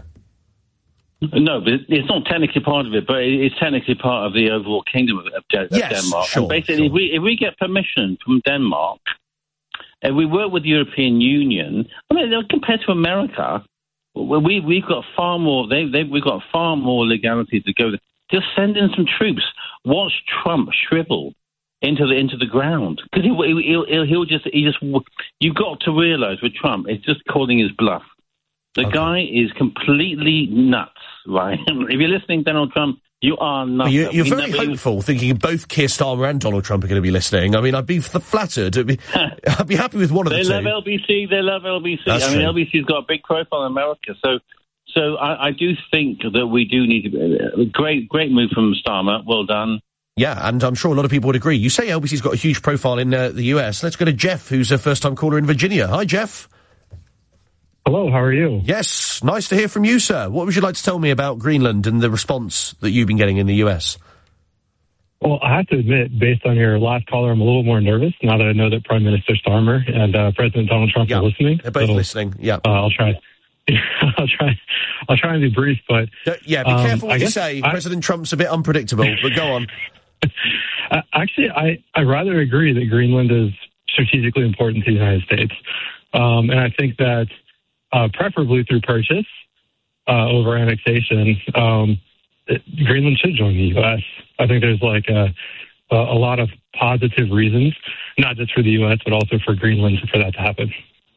No, but it's not technically part of it, but it's technically part of the overall kingdom of, of, of yes, Denmark. Sure, and basically, sure. if, we, if we get permission from Denmark, and we work with the European Union, I mean, compared to America, we, we've got far more, they, they, we've got far more legality to go there. Just send in some troops. Watch Trump shrivel into the into the ground, because he, he'll, he'll he'll just he just you've got to realise with Trump, it's just calling his bluff. The okay. guy is completely nuts, right? If you're listening, Donald Trump, you are nuts. You're, you're very hopeful, thinking both Keir Starmer and Donald Trump are going to be listening. I mean, I'd be flattered. I'd be, I'd be happy with one of they the two. They love L B C. They love L B C. That's I mean, true. L B C's got a big profile in America, so. So I, I do think that we do need to, a great, great move from Starmer. Well done. Yeah, and I'm sure a lot of people would agree. You say L B C's got a huge profile in uh, the U S. Let's go to Jeff, who's a first-time caller in Virginia. Hi, Jeff. Hello, how are you? Yes, nice to hear from you, sir. What would you like to tell me about Greenland and the response that you've been getting in the U S? Well, I have to admit, based on your last caller, I'm a little more nervous now that I know that Prime Minister Starmer and uh, President Donald Trump yeah, are listening. They're both so, listening, yeah. Uh, I'll try. I'll try. I'll try and be brief, but uh, yeah, be um, careful what I you guess say. I, President Trump's a bit unpredictable, but go on. Uh, actually, I I rather agree that Greenland is strategically important to the United States, um, and I think that uh, preferably through purchase uh, over annexation, um, it, Greenland should join the U S. I think there's like a, a a lot of positive reasons, not just for the U S but also for Greenland for that to happen.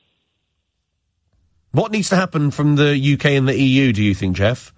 What needs to happen from the U K and the E U, do you think, Jeff?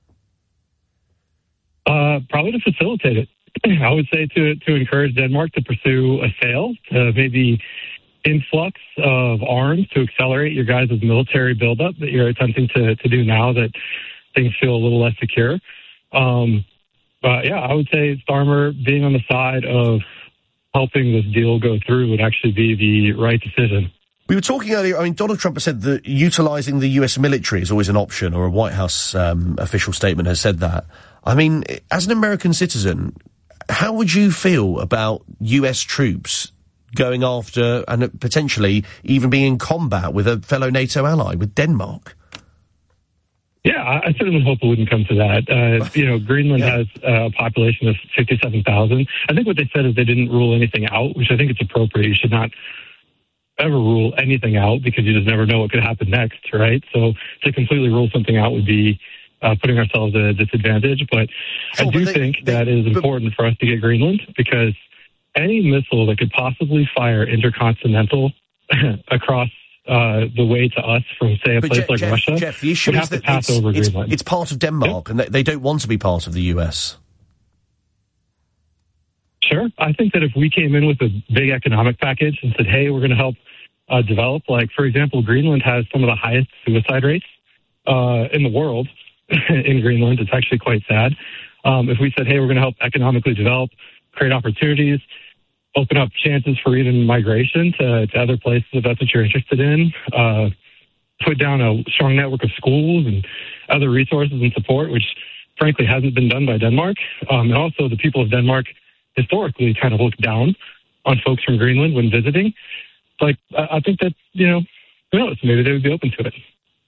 Uh, probably to facilitate it. I would say to to encourage Denmark to pursue a sale, to maybe influx of arms to accelerate your guys' military buildup that you're attempting to, to do now that things feel a little less secure. Um, but, yeah, I would say Starmer being on the side of helping this deal go through would actually be the right decision. We were talking earlier, I mean, Donald Trump has said that utilising the U S military is always an option, or a White House um, official statement has said that. I mean, as an American citizen, how would you feel about U S troops going after and potentially even being in combat with a fellow NATO ally, with Denmark? Yeah, I certainly hope it wouldn't come to that. Uh, you know, Greenland yeah. has a population of fifty-seven thousand. I think what they said is they didn't rule anything out, which I think it's appropriate. You should not ever rule anything out because you just never know what could happen next, right? So to completely rule something out would be uh, putting ourselves at a disadvantage. But sure, I do but they, think they, that it is but, important for us to get Greenland, because any missile that could possibly fire intercontinental across uh, the way to us from, say, a but place Je- like Jeff, Russia Jeff, the issue would is have to that pass it's, over it's, Greenland. it's part of Denmark, yep. and they, they don't want to be part of the U S. Sure. I think that if we came in with a big economic package and said, hey, we're going to help uh, develop, like, for example, Greenland has some of the highest suicide rates uh, in the world in Greenland. It's actually quite sad. Um, if we said, hey, we're going to help economically develop, create opportunities, open up chances for even migration to, to other places if that's what you're interested in, uh, put down a strong network of schools and other resources and support, which frankly hasn't been done by Denmark. Um, and also the people of Denmark historically kind of look down on folks from Greenland when visiting. Like, I, I think that, you know, who knows, maybe they would be open to it.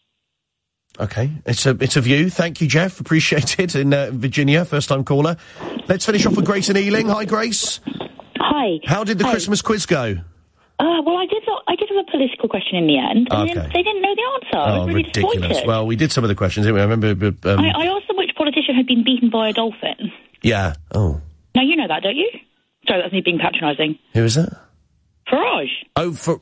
Okay, it's a it's a view. Thank you, Jeff. Appreciate it. In uh, Virginia, first time caller. Let's finish off with Grace and Ealing. Hi, Grace. Hi. How did the Hi. Christmas quiz go? Uh, well, I did. I did have a political question in the end, and Okay. they, didn't, they didn't know the answer. I Oh, was really ridiculous. disappointed. Well, we did some of the questions, didn't we? I remember... Um, I, I asked them which politician had been beaten by a dolphin. yeah. Oh. Now, you know that, don't you? Sorry, that's me being patronising. Who is that? Farage. Oh, for...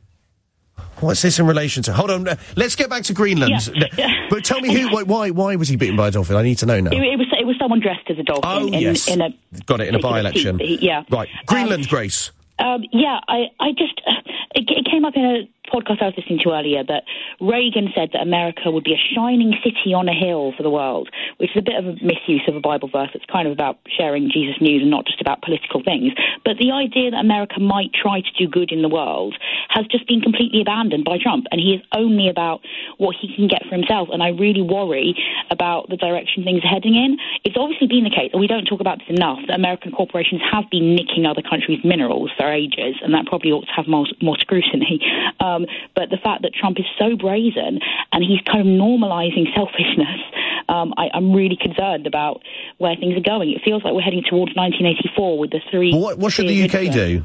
What's this in relation to? Hold on, uh, let's get back to Greenland. Yeah. But tell me who, why, why, why was he beaten by a dolphin? I need to know now. It, it was it was someone dressed as a dolphin. Oh, in, yes. in a Got it, in a particular by-election. seat that he- Yeah. Right. Greenland, Grace. Um, yeah, I, I just, uh, it, it came up in a podcast I was listening to earlier that Reagan said that America would be a shining city on a hill for the world, which is a bit of a misuse of a Bible verse. It's kind of about sharing Jesus news and not just about political things. But the idea that America might try to do good in the world has just been completely abandoned by Trump, and he is only about what he can get for himself. And I really worry about the direction things are heading in. It's obviously been the case, and we don't talk about this enough, that American corporations have been nicking other countries' minerals for ages, and that probably ought to have more, more scrutiny. Um, but the fact that Trump is so brazen and he's kind of normalizing selfishness, um, I, I'm really concerned about where things are going. It feels like we're heading towards nineteen eighty-four with the three... What, what should the U K do?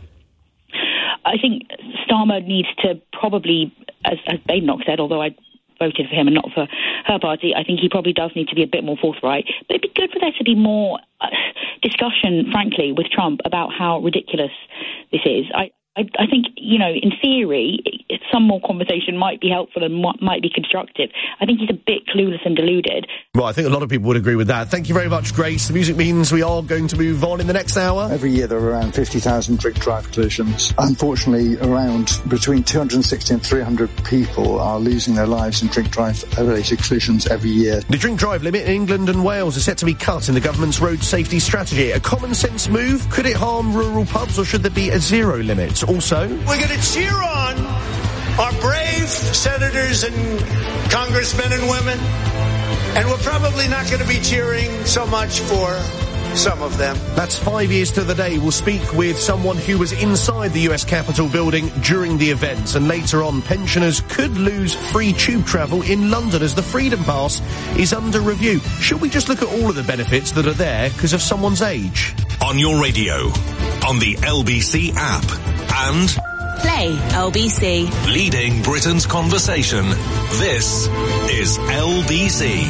I think Starmer needs to probably, as, as Badenoch said, although I voted for him and not for her party, I think he probably does need to be a bit more forthright. But it'd be good for there to be more uh, discussion, frankly, with Trump about how ridiculous this is. I, I, I think, you know, in theory, it, some more conversation might be helpful and m- might be constructive. I think he's a bit clueless and deluded. Well, I think a lot of people would agree with that. Thank you very much, Grace. The music means we are going to move on in the next hour. Every year there are around fifty thousand drink-drive collisions. Unfortunately, around between two hundred sixty and three hundred people are losing their lives in drink-drive-related collisions every year. The drink-drive limit in England and Wales is set to be cut in the government's road safety strategy. A common-sense move? Could it harm rural pubs, or should there be a zero limit? Also... We're going to cheer on our brave senators and congressmen and women, and we're probably not going to be cheering so much for some of them. That's five years to the day. We'll speak with someone who was inside the U S Capitol building during the events. And later on, pensioners could lose free tube travel in London as the Freedom Pass is under review. Should we just look at all of the benefits that are there because of someone's age? On your radio, on the L B C app, and... Play L B C. Leading Britain's conversation. This is L B C.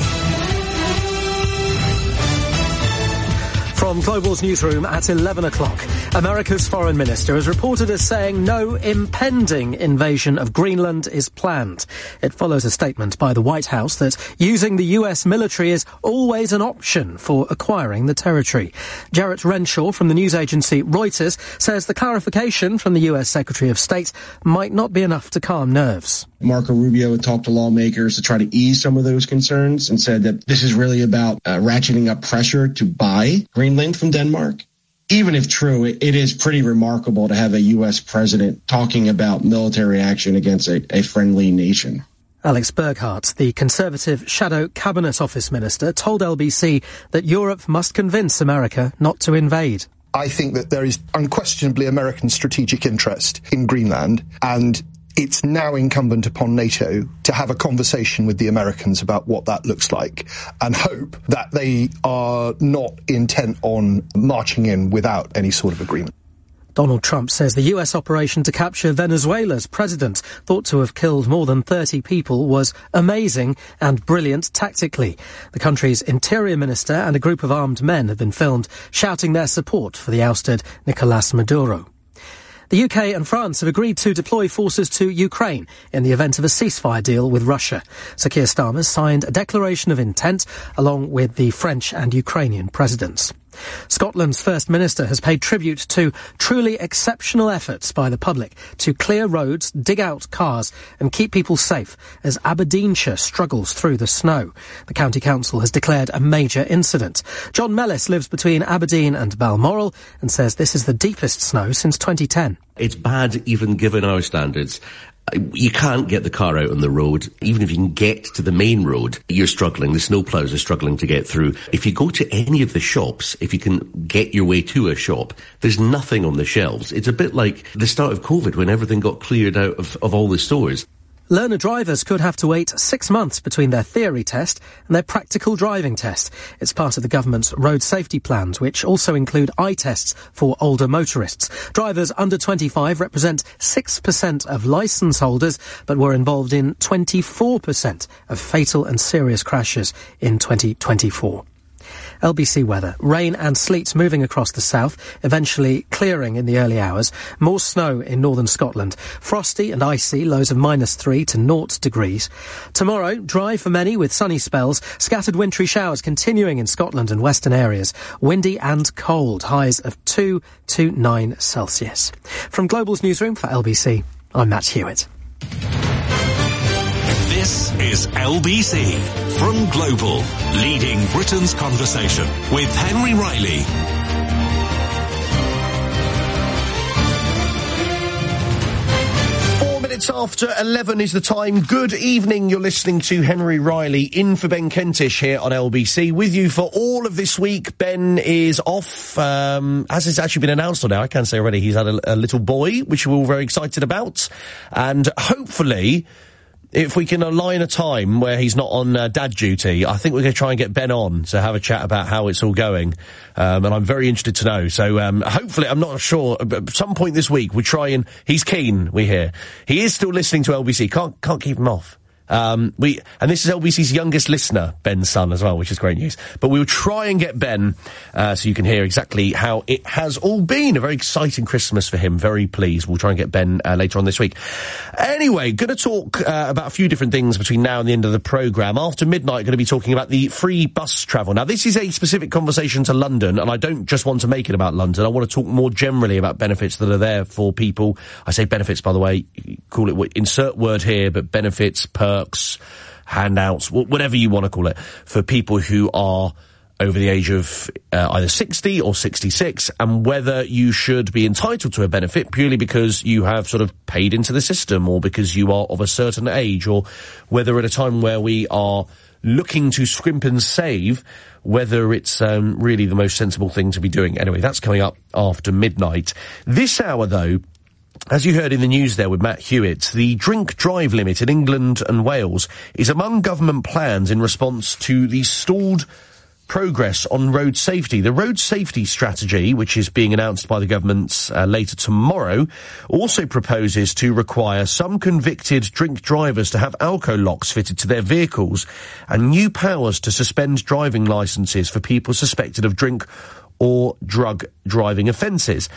From Global's newsroom at eleven o'clock, America's foreign minister is reported as saying no impending invasion of Greenland is planned. It follows a statement by the White House that using the U S military is always an option for acquiring the territory. Jarrett Renshaw from the news agency Reuters says the clarification from the U S Secretary of State might not be enough to calm nerves. Marco Rubio had talked to lawmakers to try to ease some of those concerns and said that this is really about uh, ratcheting up pressure to buy Greenland from Denmark. Even if true, it, it is pretty remarkable to have a U S president talking about military action against a, a friendly nation. Alex Burghardt, the Conservative Shadow Cabinet Office Minister, told L B C that Europe must convince America not to invade. I think that there is unquestionably American strategic interest in Greenland, and it's now incumbent upon NATO to have a conversation with the Americans about what that looks like and hope that they are not intent on marching in without any sort of agreement. Donald Trump says the U S operation to capture Venezuela's president, thought to have killed more than thirty people, was amazing and brilliant tactically. The country's interior minister and a group of armed men have been filmed shouting their support for the ousted Nicolas Maduro. The U K and France have agreed to deploy forces to Ukraine in the event of a ceasefire deal with Russia. Sir Keir Starmer signed a declaration of intent along with the French and Ukrainian presidents. Scotland's First Minister has paid tribute to truly exceptional efforts by the public to clear roads, dig out cars and keep people safe as Aberdeenshire struggles through the snow. The County Council has declared a major incident. John Mellis lives between Aberdeen and Balmoral and says this is the deepest snow since twenty ten. It's bad even given our standards. You can't get the car out on the road. Even if you can get to the main road, you're struggling. The snowplows are struggling to get through. If you go to any of the shops, if you can get your way to a shop, there's nothing on the shelves. It's a bit like the start of COVID when everything got cleared out of, of all the stores. Learner drivers could have to wait six months between their theory test and their practical driving test. It's part of the government's road safety plans, which also include eye tests for older motorists. Drivers under twenty-five represent six percent of licence holders, but were involved in twenty-four percent of fatal and serious crashes in twenty twenty-four. L B C weather. Rain and sleet moving across the south, eventually clearing in the early hours. More snow in northern Scotland. Frosty and icy, lows of minus three to naught degrees. Tomorrow, dry for many with sunny spells. Scattered wintry showers continuing in Scotland and western areas. Windy and cold, highs of two to nine Celsius. From Global's newsroom for L B C, I'm Matt Hewitt. This is L B C from Global, leading Britain's conversation with Henry Riley. Four minutes after eleven is the time. Good evening. You're listening to Henry Riley in for Ben Kentish here on L B C. With you for all of this week. Ben is off, um, as it's actually been announced on now. I can say already he's had a, a little boy, which we're all very excited about. And hopefully, if we can align a time where he's not on uh, dad duty, I think we're going to try and get Ben on to have a chat about how it's all going. Um, and I'm very interested to know. So um, hopefully, I'm not sure, at some point this week, we try and... He's keen, we hear. He is still listening to L B C. Can't, can't keep him off. Um, we, and this is L B C's youngest listener, Ben's son as well, which is great news. But we'll try and get Ben, uh, so you can hear exactly how it has all been. A very exciting Christmas for him. Very pleased. We'll try and get Ben, uh, later on this week. Anyway, gonna talk, uh, about a few different things between now and the end of the programme. After midnight, gonna be talking about the free bus travel. Now, this is a specific conversation to London, and I don't just want to make it about London. I want to talk more generally about benefits that are there for people. I say benefits, by the way, call it, insert word here, but benefits, per perks, handouts, whatever you want to call it, for people who are over the age of uh, either sixty or sixty-six, and whether you should be entitled to a benefit purely because you have sort of paid into the system or because you are of a certain age, or whether at a time where we are looking to scrimp and save, whether it's um, really the most sensible thing to be doing. Anyway, that's coming up after midnight. This hour, though, as you heard in the news there with Matt Hewitt, the drink drive limit in England and Wales is among government plans in response to the stalled progress on road safety. The road safety strategy, which is being announced by the government uh, later tomorrow, also proposes to require some convicted drink drivers to have alco locks fitted to their vehicles and new powers to suspend driving licences for people suspected of drink or drug driving offences.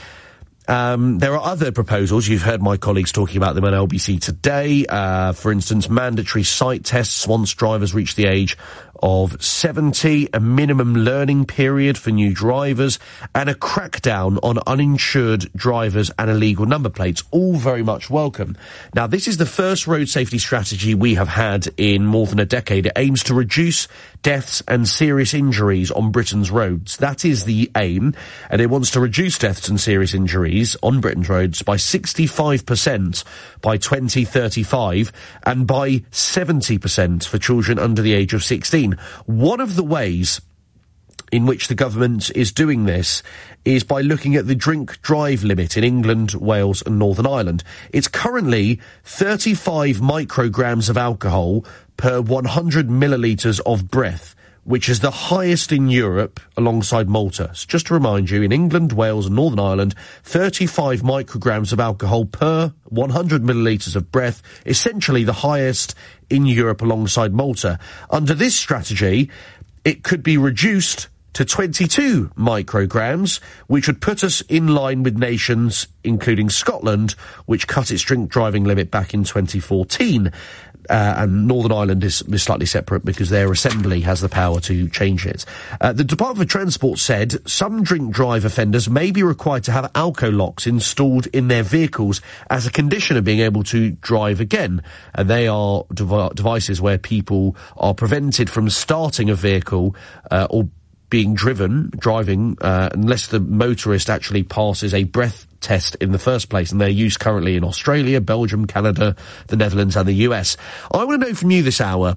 Um, there are other proposals. You've heard my colleagues talking about them on L B C today. Uh, for instance, mandatory sight tests once drivers reach the age of seventy, a minimum learning period for new drivers, and a crackdown on uninsured drivers and illegal number plates. All very much welcome. Now, this is the first road safety strategy we have had in more than a decade. It aims to reduce deaths and serious injuries on Britain's roads. That is the aim, and it wants to reduce deaths and serious injuries on Britain's roads by sixty-five percent by twenty thirty-five and by seventy percent for children under the age of sixteen. One of the ways in which the government is doing this is by looking at the drink drive limit in England, Wales and Northern Ireland. It's currently thirty-five micrograms of alcohol per one hundred millilitres of breath, which is the highest in Europe alongside Malta. So just to remind you, in England, Wales and Northern Ireland, thirty-five micrograms of alcohol per one hundred millilitres of breath, essentially the highest in Europe alongside Malta. Under this strategy, it could be reduced to twenty-two micrograms, which would put us in line with nations, including Scotland, which cut its drink driving limit back in twenty fourteen. Uh, and Northern Ireland is, is slightly separate because their assembly has the power to change it. Uh, the Department of Transport said some drink drive offenders may be required to have alco locks installed in their vehicles as a condition of being able to drive again. And they are dev- devices where people are prevented from starting a vehicle uh, or being driven, driving, uh, unless the motorist actually passes a breath test in the first place, and they're used currently in Australia, Belgium, Canada, the Netherlands and the U S. I want to know from you this hour,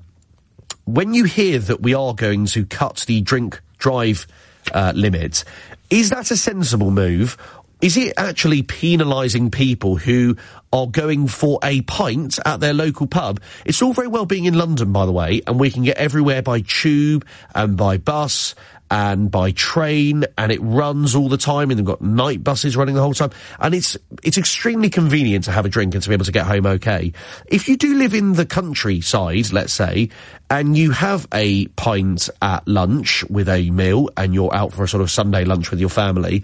when you hear that we are going to cut the drink drive uh, limit, is that a sensible move? Is it actually penalising people who are going for a pint at their local pub? It's all very well being in London, by the way, and we can get everywhere by tube and by bus and by train, and it runs all the time, and they've got night buses running the whole time, and it's it's extremely convenient to have a drink and to be able to get home okay. If you do live in the countryside, let's say, and you have a pint at lunch with a meal, and you're out for a sort of Sunday lunch with your family,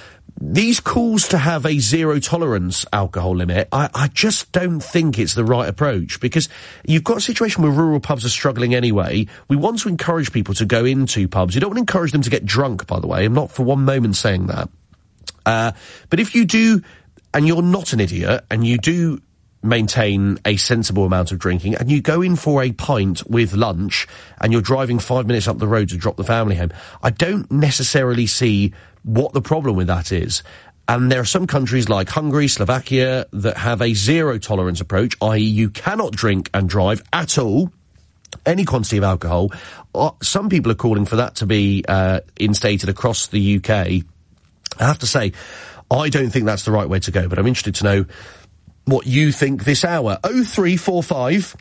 these calls to have a zero tolerance alcohol limit, I, I just don't think it's the right approach, because you've got a situation where rural pubs are struggling anyway. We want to encourage people to go into pubs. You don't want to encourage them to get drunk, by the way. I'm not for one moment saying that. Uh, but if you do, and you're not an idiot, and you do maintain a sensible amount of drinking, and you go in for a pint with lunch, and you're driving five minutes up the road to drop the family home, I don't necessarily see what the problem with that is. And there are some countries like Hungary, Slovakia, that have a zero tolerance approach, that is you cannot drink and drive at all, any quantity of alcohol. Uh, some people are calling for that to be uh, instated across the U K. I have to say, I don't think that's the right way to go, but I'm interested to know what you think this hour. oh three four five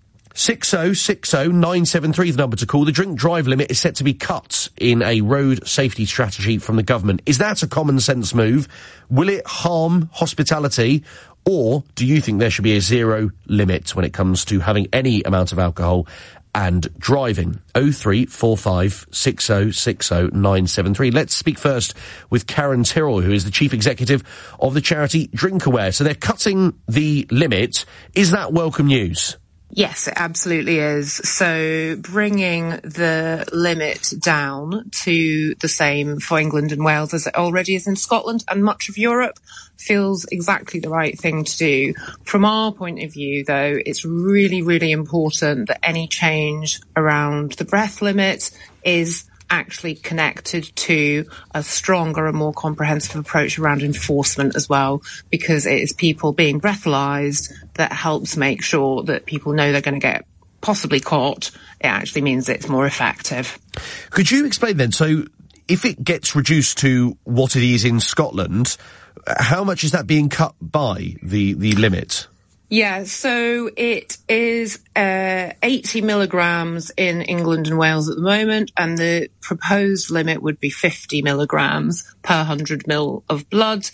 six oh six oh nine seven three, the number to call. The drink drive limit is set to be cut in a road safety strategy from the government. Is that a common sense move? Will it harm hospitality? Or do you think there should be a zero limit when it comes to having any amount of alcohol and driving? oh three four five six oh six oh nine seven three. Let's speak first with Karen Tyrrell, who is the chief executive of the charity Drinkaware. So they're cutting the limit. Is that welcome news? Yes, it absolutely is. So bringing the limit down to the same for England and Wales as it already is in Scotland and much of Europe feels exactly the right thing to do. From our point of view, though, it's really, really important that any change around the breath limit is actually connected to a stronger and more comprehensive approach around enforcement as well, because it is people being breathalyzed that helps make sure that people know they're going to get possibly caught. It actually means it's more effective. Could you explain then, so if it gets reduced to what it is in Scotland, how much is that being cut by, the, the limit? Yeah, so it is uh, eighty milligrams in England and Wales at the moment, and the proposed limit would be fifty milligrams per one hundred mil of blood.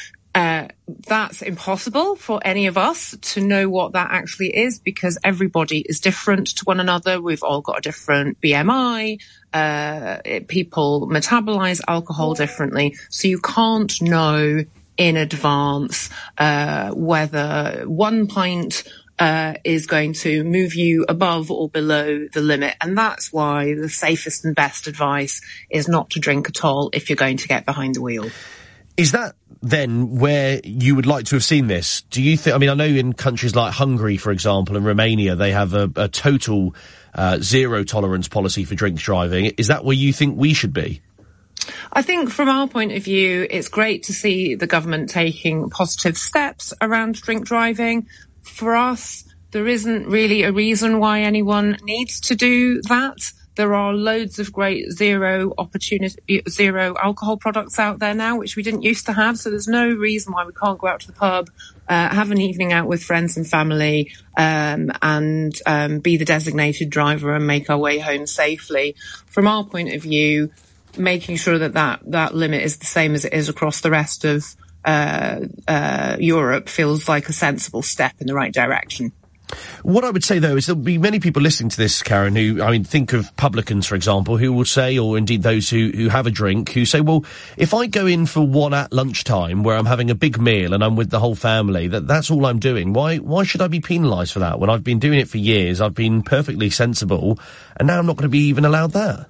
Uh, that's impossible for any of us to know what that actually is, because everybody is different to one another. We've all got a different B M I. Uh, it, people metabolize alcohol differently, so you can't know in advance uh, whether one pint uh, is going to move you above or below the limit. And that's why the safest and best advice is not to drink at all if you're going to get behind the wheel. Is that then where you would like to have seen this? Do you think, I mean, I know in countries like Hungary, for example, and Romania, they have a, a total uh, zero tolerance policy for drink driving. Is that where you think we should be? I think from our point of view, it's great to see the government taking positive steps around drink driving. For us, there isn't really a reason why anyone needs to do that. There are loads of great zero opportunity, zero alcohol products out there now, which we didn't used to have. So there's no reason why we can't go out to the pub, uh, have an evening out with friends and family, um, and um, be the designated driver and make our way home safely. From our point of view, making sure that, that that limit is the same as it is across the rest of uh, uh, Europe feels like a sensible step in the right direction. What I would say, though, is there'll be many people listening to this, Karen, who, I mean, think of publicans, for example, who will say, or indeed those who, who have a drink, who say, well, if I go in for one at lunchtime where I'm having a big meal and I'm with the whole family, that that's all I'm doing. Why, why should I be penalised for that when I've been doing it for years? I've been perfectly sensible, and now I'm not going to be even allowed that.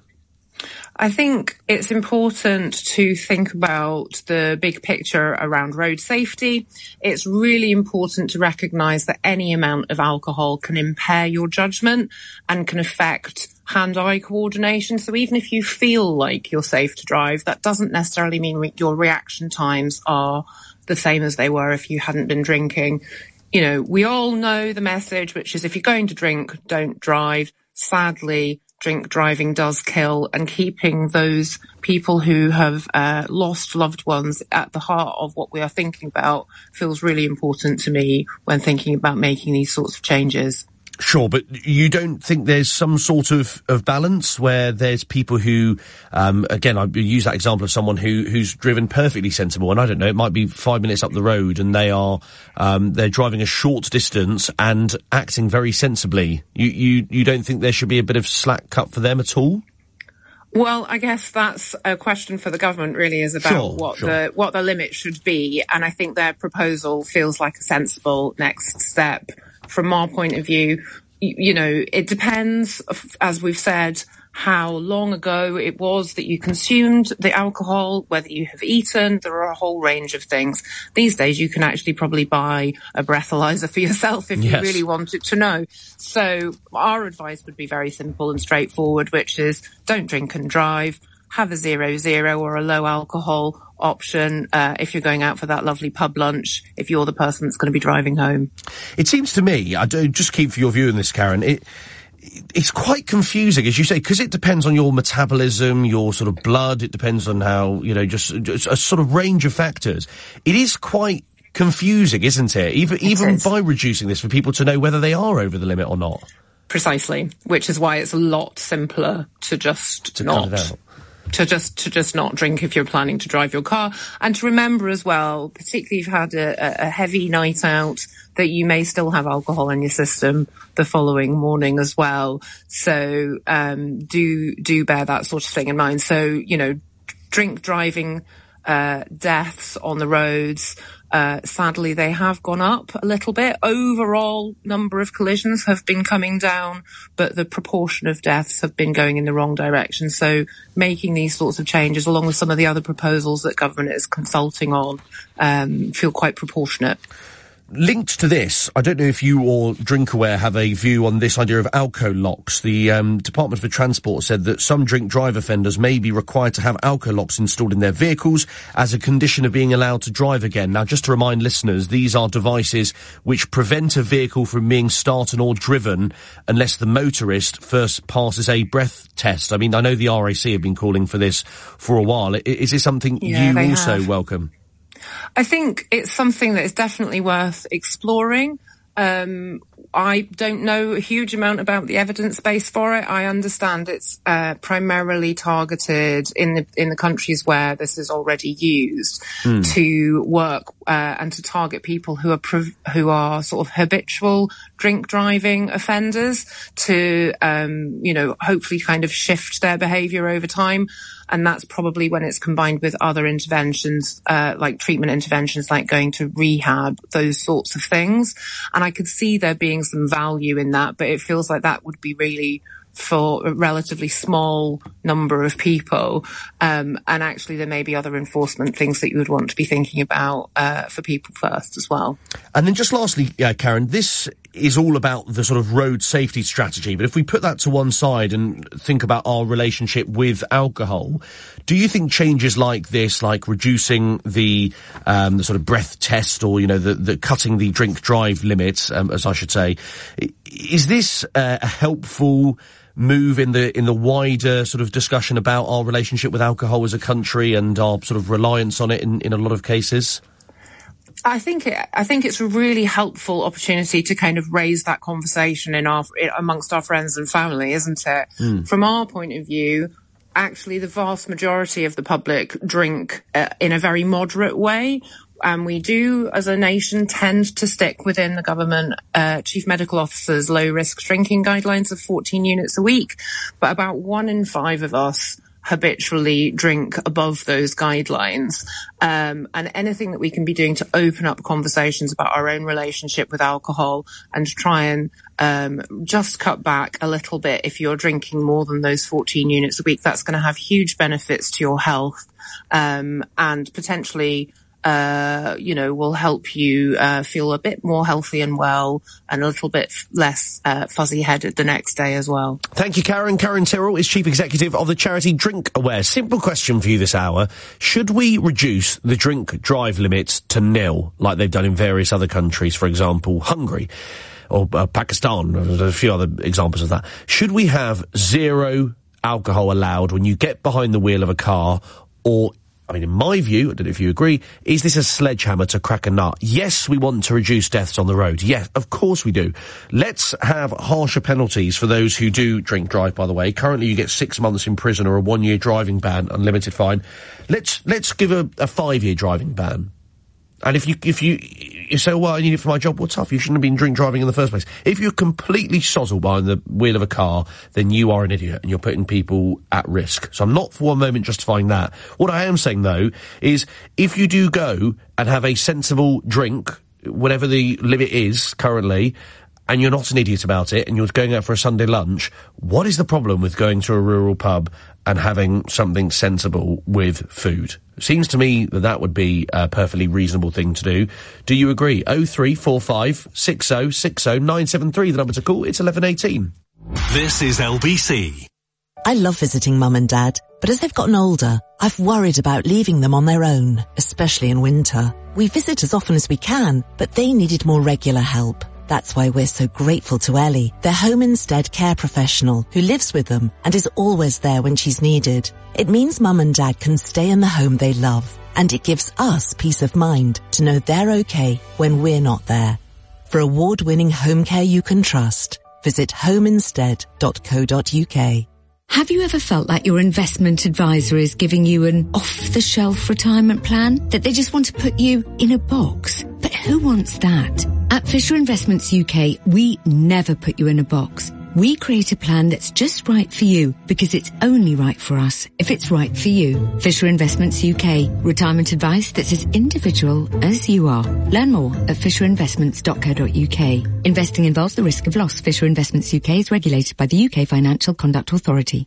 I think it's important to think about the big picture around road safety. It's really important to recognise that any amount of alcohol can impair your judgment and can affect hand-eye coordination. So even if you feel like you're safe to drive, that doesn't necessarily mean re- your reaction times are the same as they were if you hadn't been drinking. You know, we all know the message, which is if you're going to drink, don't drive. Sadly, drink driving does kill, and keeping those people who have uh, lost loved ones at the heart of what we are thinking about feels really important to me when thinking about making these sorts of changes. Sure, but you don't think there's some sort of, of balance where there's people who, um, again, I use that example of someone who, who's driven perfectly sensible, and I don't know, it might be five minutes up the road and they are, um, they're driving a short distance and acting very sensibly. You, you, you don't think there should be a bit of slack cut for them at all? Well, I guess that's a question for the government, really, is about sure, what sure. the what the limit should be. And I think their proposal feels like a sensible next step. From our point of view, you, you know, it depends, as we've said, how long ago it was that you consumed the alcohol, whether you have eaten. There are a whole range of things. These days, you can actually probably buy a breathalyzer for yourself if yes. you really wanted to know. So our advice would be very simple and straightforward, which is don't drink and drive. Have a zero zero or a low alcohol option uh, if you're going out for that lovely pub lunch, if you're the person that's going to be driving home. It seems to me, I do just keep for your view on this, Karen, it it's quite confusing, as you say, because it depends on your metabolism, your sort of blood, it depends on how, you know, just, just a sort of range of factors. It is quite confusing, isn't it? Even, it even is. By reducing this for people to know whether they are over the limit or not. Precisely, which is why it's a lot simpler to just to not... cut it out. To just to just not drink if you're planning to drive your car. And to remember as well, particularly if you've had a, a heavy night out, that you may still have alcohol in your system the following morning as well. So um, do do bear that sort of thing in mind. So, you know, drink driving uh, deaths on the roads, uh, sadly, they have gone up a little bit. Overall number of collisions have been coming down, but the proportion of deaths have been going in the wrong direction. So making these sorts of changes, along with some of the other proposals that government is consulting on, um, feel quite proportionate. Linked to this, I don't know if you or Drinkaware have a view on this idea of alco locks. The um, Department for Transport said that some drink drive offenders may be required to have alco locks installed in their vehicles as a condition of being allowed to drive again. Now, just to remind listeners, these are devices which prevent a vehicle from being started or driven unless the motorist first passes a breath test. I mean, I know the R A C have been calling for this for a while. Is this something yeah, you also have. welcome? I think it's something that is definitely worth exploring. Um, I don't know a huge amount about the evidence base for it. I understand it's uh, primarily targeted in the in the countries where this is already used mm. to work uh, and to target people who are prov- who are sort of habitual drink driving offenders to um, you know hopefully kind of shift their behaviour over time. And that's probably when it's combined with other interventions, uh, like treatment interventions, like going to rehab, those sorts of things. And I could see there being some value in that, but it feels like that would be really for a relatively small number of people. Um, and actually there may be other enforcement things that you would want to be thinking about, uh, for people first as well. And then just lastly, uh, Karen, this is all about the sort of road safety strategy. But if we put that to one side and think about our relationship with alcohol, do you think changes like this, like reducing the, um, the sort of breath test or, you know, the, the cutting the drink drive limits, um, as I should say, is this uh, a helpful move in the in the wider sort of discussion about our relationship with alcohol as a country and our sort of reliance on it in, in a lot of cases? I think it, I think it's a really helpful opportunity to kind of raise that conversation in our amongst our friends and family, isn't it? Mm. From our point of view, actually the vast majority of the public drink uh, in a very moderate way. And we do, as a nation, tend to stick within the government uh, chief medical officer's low-risk drinking guidelines of fourteen units a week. But about one in five of us habitually drink above those guidelines. Um, and anything that we can be doing to open up conversations about our own relationship with alcohol and to try and um, just cut back a little bit if you're drinking more than those fourteen units a week, that's going to have huge benefits to your health um, and potentially Uh, you know, will help you uh, feel a bit more healthy and well and a little bit f- less uh, fuzzy-headed the next day as well. Thank you, Karen. Karen Tyrrell is Chief Executive of the charity Drink Aware. Simple question for you this hour. Should we reduce the drink drive limits to nil, like they've done in various other countries, for example, Hungary or uh, Pakistan? There's a few other examples of that. Should we have zero alcohol allowed when you get behind the wheel of a car, or I mean, in my view, I don't know if you agree, is this a sledgehammer to crack a nut? Yes, we want to reduce deaths on the road. Yes, of course we do. Let's have harsher penalties for those who do drink drive, by the way. Currently you get six months in prison or a one-year driving ban, unlimited fine. Let's, let's give a, a five-year driving ban. And if you, if you, you say, well, I need it for my job, well, tough, you shouldn't have been drink driving in the first place. If you're completely sozzled behind the wheel of a car, then you are an idiot and you're putting people at risk. So I'm not for one moment justifying that. What I am saying, though, is if you do go and have a sensible drink, whatever the limit is currently, and you're not an idiot about it, and you're going out for a Sunday lunch, what is the problem with going to a rural pub and having something sensible with food? Seems to me that that would be a perfectly reasonable thing to do. Do you agree? oh three four five, six oh six oh, nine seven three, the number to call. It's eleven eighteen. This is L B C. I love visiting Mum and Dad, but as they've gotten older, I've worried about leaving them on their own, especially in winter. We visit as often as we can, but they needed more regular help. That's why we're so grateful to Ellie, their home instead care professional who lives with them and is always there when she's needed. It means Mum and Dad can stay in the home they love, and it gives us peace of mind to know they're okay when we're not there. For award-winning home care you can trust, visit home instead dot co dot uk. Have you ever felt like your investment advisor is giving you an off-the-shelf retirement plan? That they just want to put you in a box? But who wants that? At Fisher Investments U K, we never put you in a box. We create a plan that's just right for you because it's only right for us if it's right for you. Fisher Investments U K. Retirement advice that's as individual as you are. Learn more at fisher investments dot co dot uk. Investing involves the risk of loss. Fisher Investments U K is regulated by the U K Financial Conduct Authority.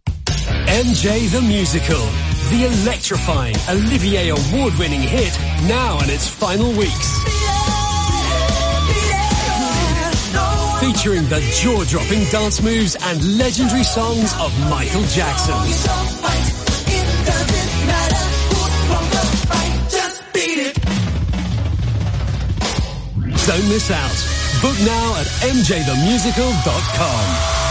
M J the Musical. The electrifying Olivier award-winning hit now in its final weeks. Featuring the jaw-dropping dance moves and legendary songs of Michael Jackson. Don't miss out. Book now at m j the musical dot com.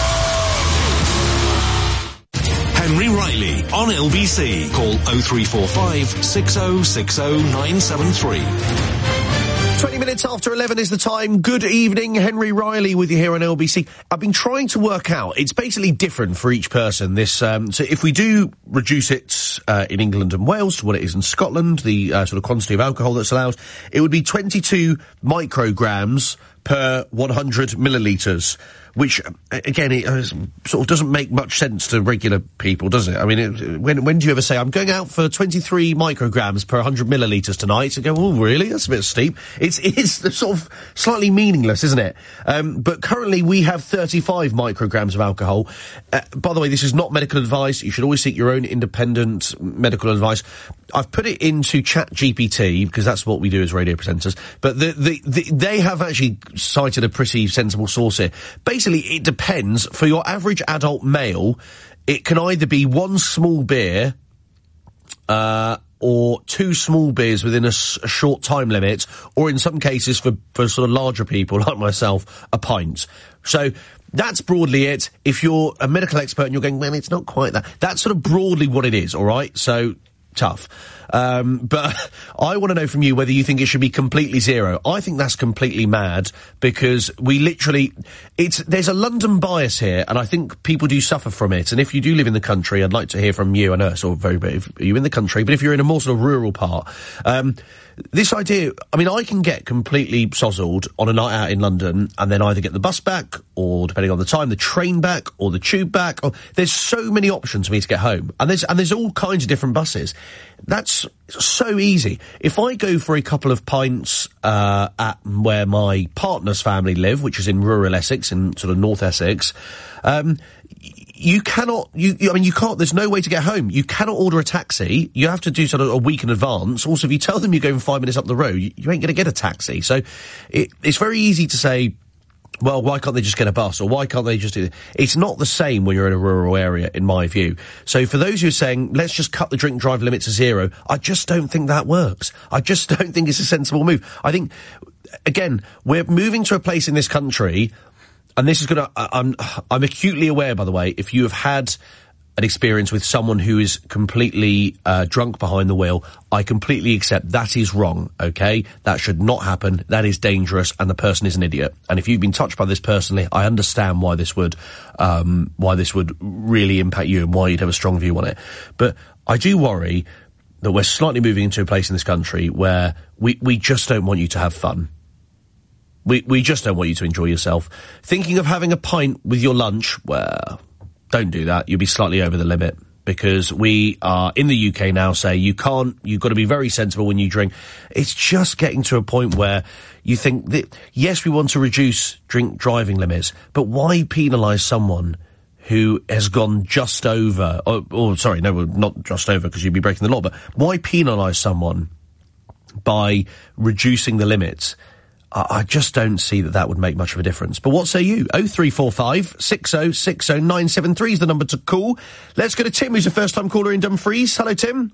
Henry Riley on L B C. Call oh three four five, six oh six oh, nine seven three. twenty minutes after eleven is the time. Good evening, Henry Riley with you here on L B C. I've been trying to work out, it's basically different for each person, this, um, so if we do reduce it, uh, in England and Wales to what it is in Scotland, the, uh, sort of quantity of alcohol that's allowed, it would be twenty-two micrograms per one hundred millilitres. Which, again, it uh, sort of doesn't make much sense to regular people, does it? I mean, it, when when do you ever say, I'm going out for twenty-three micrograms per one hundred millilitres tonight? You go, oh, really? That's a bit steep. It's, it's sort of slightly meaningless, isn't it? Um, but currently we have thirty-five micrograms of alcohol. Uh, by the way, this is not medical advice. You should always seek your own independent medical advice. I've put it into ChatGPT, because that's what we do as radio presenters, but the, the, the, they have actually cited a pretty sensible source here. Basically, Basically, it depends. For your average adult male, it can either be one small beer, uh, or two small beers within a, s- a short time limit, or in some cases for, for sort of larger people like myself, a pint. So that's broadly it. If you're a medical expert and you're going, well, it's not quite that, that's sort of broadly what it is, all right? So tough. Um, but I want to know from you whether you think it should be completely zero. I think that's completely mad, because we literally, it's, there's a London bias here, and I think people do suffer from it. And if you do live in the country, I'd like to hear from you. I know it's all very, very, if you're in the country, but if you're in a more sort of rural part, um, this idea, I mean, I can get completely sozzled on a night out in London and then either get the bus back, or depending on the time, the train back, or the tube back, or there's so many options for me to get home. And there's, and there's all kinds of different buses. That's so easy. If I go for a couple of pints, uh, at where my partner's family live, which is in rural Essex, in sort of North Essex, um, you cannot, you, you, I mean, you can't, there's no way to get home. You cannot order a taxi. You have to do sort of a week in advance. Also, if you tell them you're going five minutes up the road, you, you ain't going to get a taxi. So it, it's very easy to say, well, why can't they just get a bus, or why can't they just do it? It's not the same when you're in a rural area, in my view. So for those who are saying, let's just cut the drink drive limit to zero, I just don't think that works. I just don't think it's a sensible move. I think, again, we're moving to a place in this country, and this is gonna, I'm, I'm acutely aware, by the way, if you have had an experience with someone who is completely uh, drunk behind the wheel, I completely accept that is wrong, okay? That should not happen. That is dangerous, and the person is an idiot. And if you've been touched by this personally, I understand why this would, um, why this would really impact you and why you'd have a strong view on it. But I do worry that we're slightly moving into a place in this country where we, we just don't want you to have fun. We, we just don't want you to enjoy yourself. Thinking of having a pint with your lunch, well, don't do that. You'll be slightly over the limit, because we are in the U K now say you can't, you've got to be very sensible when you drink. It's just getting to a point where you think that, yes, we want to reduce drink driving limits, but why penalise someone who has gone just over, or, or sorry, no, not just over, because you'd be breaking the law, but why penalise someone by reducing the limits? I just don't see that that would make much of a difference. But what say you? oh three four five, six oh six oh nine seven three is the number to call. Let's go to Tim, who's a first-time caller in Dumfries. Hello, Tim.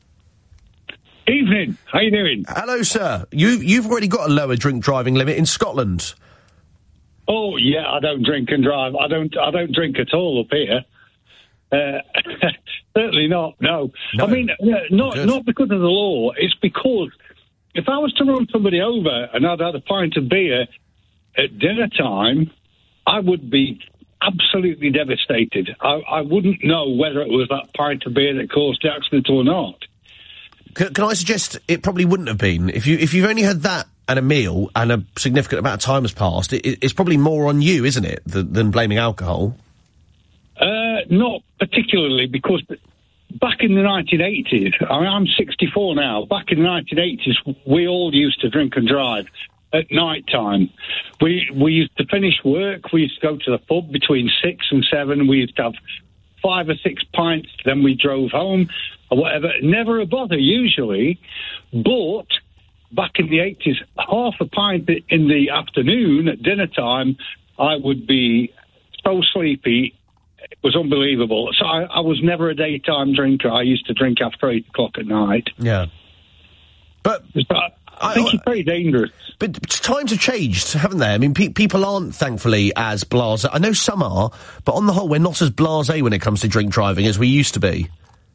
Evening. How you doing? Hello, sir. You, you've already got a lower drink driving limit in Scotland. Oh, yeah, I don't drink and drive. I don't I don't drink at all up here. Uh, certainly not, no. no. I mean, uh, not, not because of the law. It's because if I was to run somebody over and I'd had a pint of beer at dinner time, I would be absolutely devastated. I, I wouldn't know whether it was that pint of beer that caused the accident or not. Can, can I suggest it probably wouldn't have been? If, you, if you've only had that and a meal and a significant amount of time has passed, it, it's probably more on you, isn't it, than, than blaming alcohol? Uh, not particularly, because back in the nineteen eighties, I mean, I'm sixty-four now, back in the nineteen eighties, we all used to drink and drive at night time. We, we used to finish work, we used to go to the pub between six and seven, we used to have five or six pints, then we drove home, or whatever. Never a bother, usually, but back in the eighties, half a pint in the afternoon at dinner time, I would be so sleepy. It was unbelievable. So I, I was never a daytime drinker. I used to drink after eight o'clock at night. Yeah. But, but I think I, it's very dangerous. But times have changed, haven't they? I mean, pe- people aren't, thankfully, as blasé. I know some are, but on the whole, we're not as blasé when it comes to drink driving as we used to be.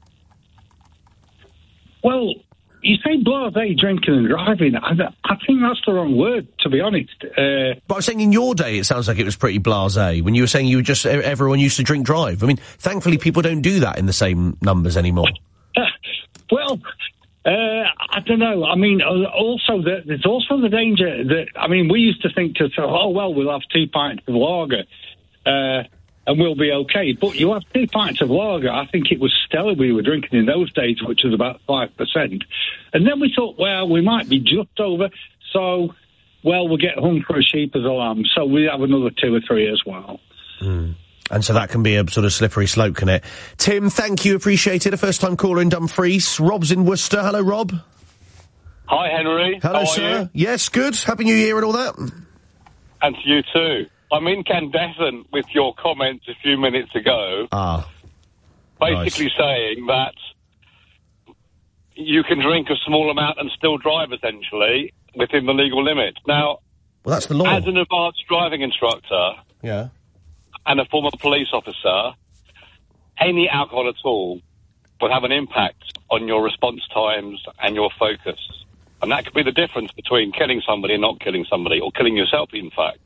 Well, you say blasé drinking and driving. I, I think that's the wrong word, to be honest. Uh, but I was saying in your day, it sounds like it was pretty blasé. When you were saying you were just, everyone used to drink drive. I mean, thankfully, people don't do that in the same numbers anymore. well, uh, I don't know. I mean, also, the, there's also the danger that, I mean, we used to think to, oh, well, we'll have two pints of lager. Uh, and we'll be okay. But you have two pints of lager. I think it was Stella we were drinking in those days, which was about five percent. And then we thought, well, we might be just over, so, well, we'll get hung for a sheep as a lamb. So we have another two or three as well. Mm. And so that can be a sort of slippery slope, can it? Tim, thank you, appreciate it. A first-time caller in Dumfries. Rob's in Worcester. Hello, Rob. Hi, Henry. Hello, How sir. Are you? Yes, good. Happy New Year and all that. And to you too. I'm incandescent with your comments a few minutes ago. Ah. Basically nice. Saying that you can drink a small amount and still drive, essentially, within the legal limit. Now, well, that's the law. As an advanced driving instructor yeah. and a former police officer, any alcohol at all, will have an impact on your response times and your focus. And that could be the difference between killing somebody and not killing somebody, or killing yourself, in fact.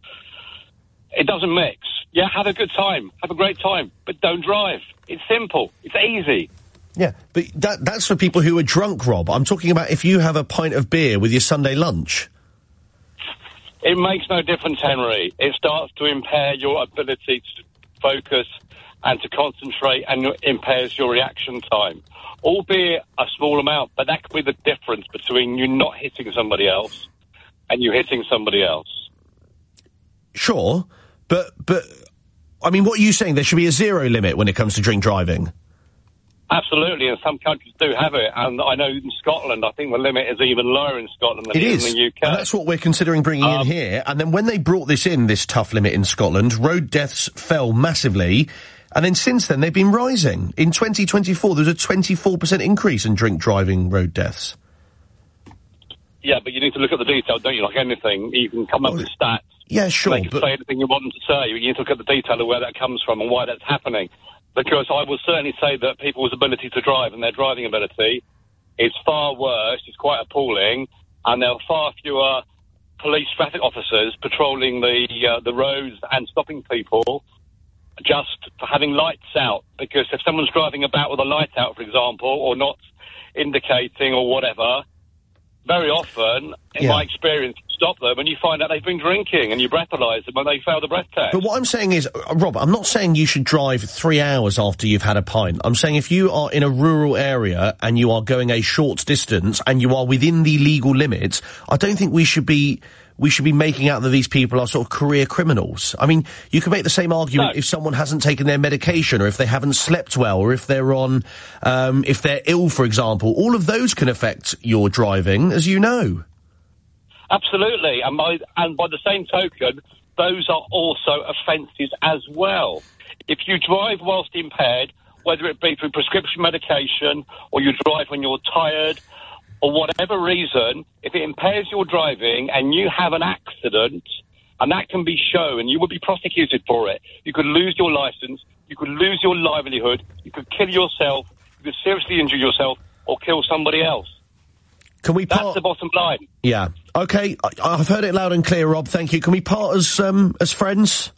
It doesn't mix. Yeah, have a good time. Have a great time. But don't drive. It's simple. It's easy. Yeah, but that, that's for people who are drunk, Rob. I'm talking about if you have a pint of beer with your Sunday lunch. It makes no difference, Henry. It starts to impair your ability to focus and to concentrate, and impairs your reaction time. Albeit a small amount, but that could be the difference between you not hitting somebody else and you hitting somebody else. Sure, but, but, I mean, what are you saying? There should be a zero limit when it comes to drink driving? Absolutely, and some countries do have it, and I know in Scotland, I think the limit is even lower in Scotland than it it is in the U K. And that's what we're considering bringing um, in here, and then when they brought this in, this tough limit in Scotland, road deaths fell massively, and then since then they've been rising. In twenty twenty-four, there was a twenty-four percent increase in drink driving road deaths. Yeah, but you need to look at the detail, don't you? Like anything, you can come up with stats. Yeah, sure. They can but... say anything you want them to say. You need to look at the detail of where that comes from and why that's happening. Because I will certainly say that people's ability to drive and their driving ability is far worse, it's quite appalling, and there are far fewer police traffic officers patrolling the uh, the roads and stopping people just for having lights out. Because if someone's driving about with a light out, for example, or not indicating or whatever, very often, in yeah. my experience, stop them and you find out they've been drinking and you breathalyse them when they fail the breath test. But what I'm saying is, uh, Rob, I'm not saying you should drive three hours after you've had a pint. I'm saying if you are in a rural area and you are going a short distance and you are within the legal limits, I don't think we should be... we should be making out that these people are sort of career criminals. I mean, you can make the same argument no. if someone hasn't taken their medication, or if they haven't slept well, or if they're on, um, if they're ill, for example. All of those can affect your driving, as you know. Absolutely. And by, and by the same token, those are also offences as well. If you drive whilst impaired, whether it be through prescription medication, or you drive when you're tired, or whatever reason, if it impairs your driving and you have an accident, and that can be shown, you will be prosecuted for it. You could lose your licence, you could lose your livelihood, you could kill yourself, you could seriously injure yourself, or kill somebody else. Can we part? That's the bottom line. Yeah. Okay, I, I've heard it loud and clear, Rob. Thank you. Can we part as um, as friends?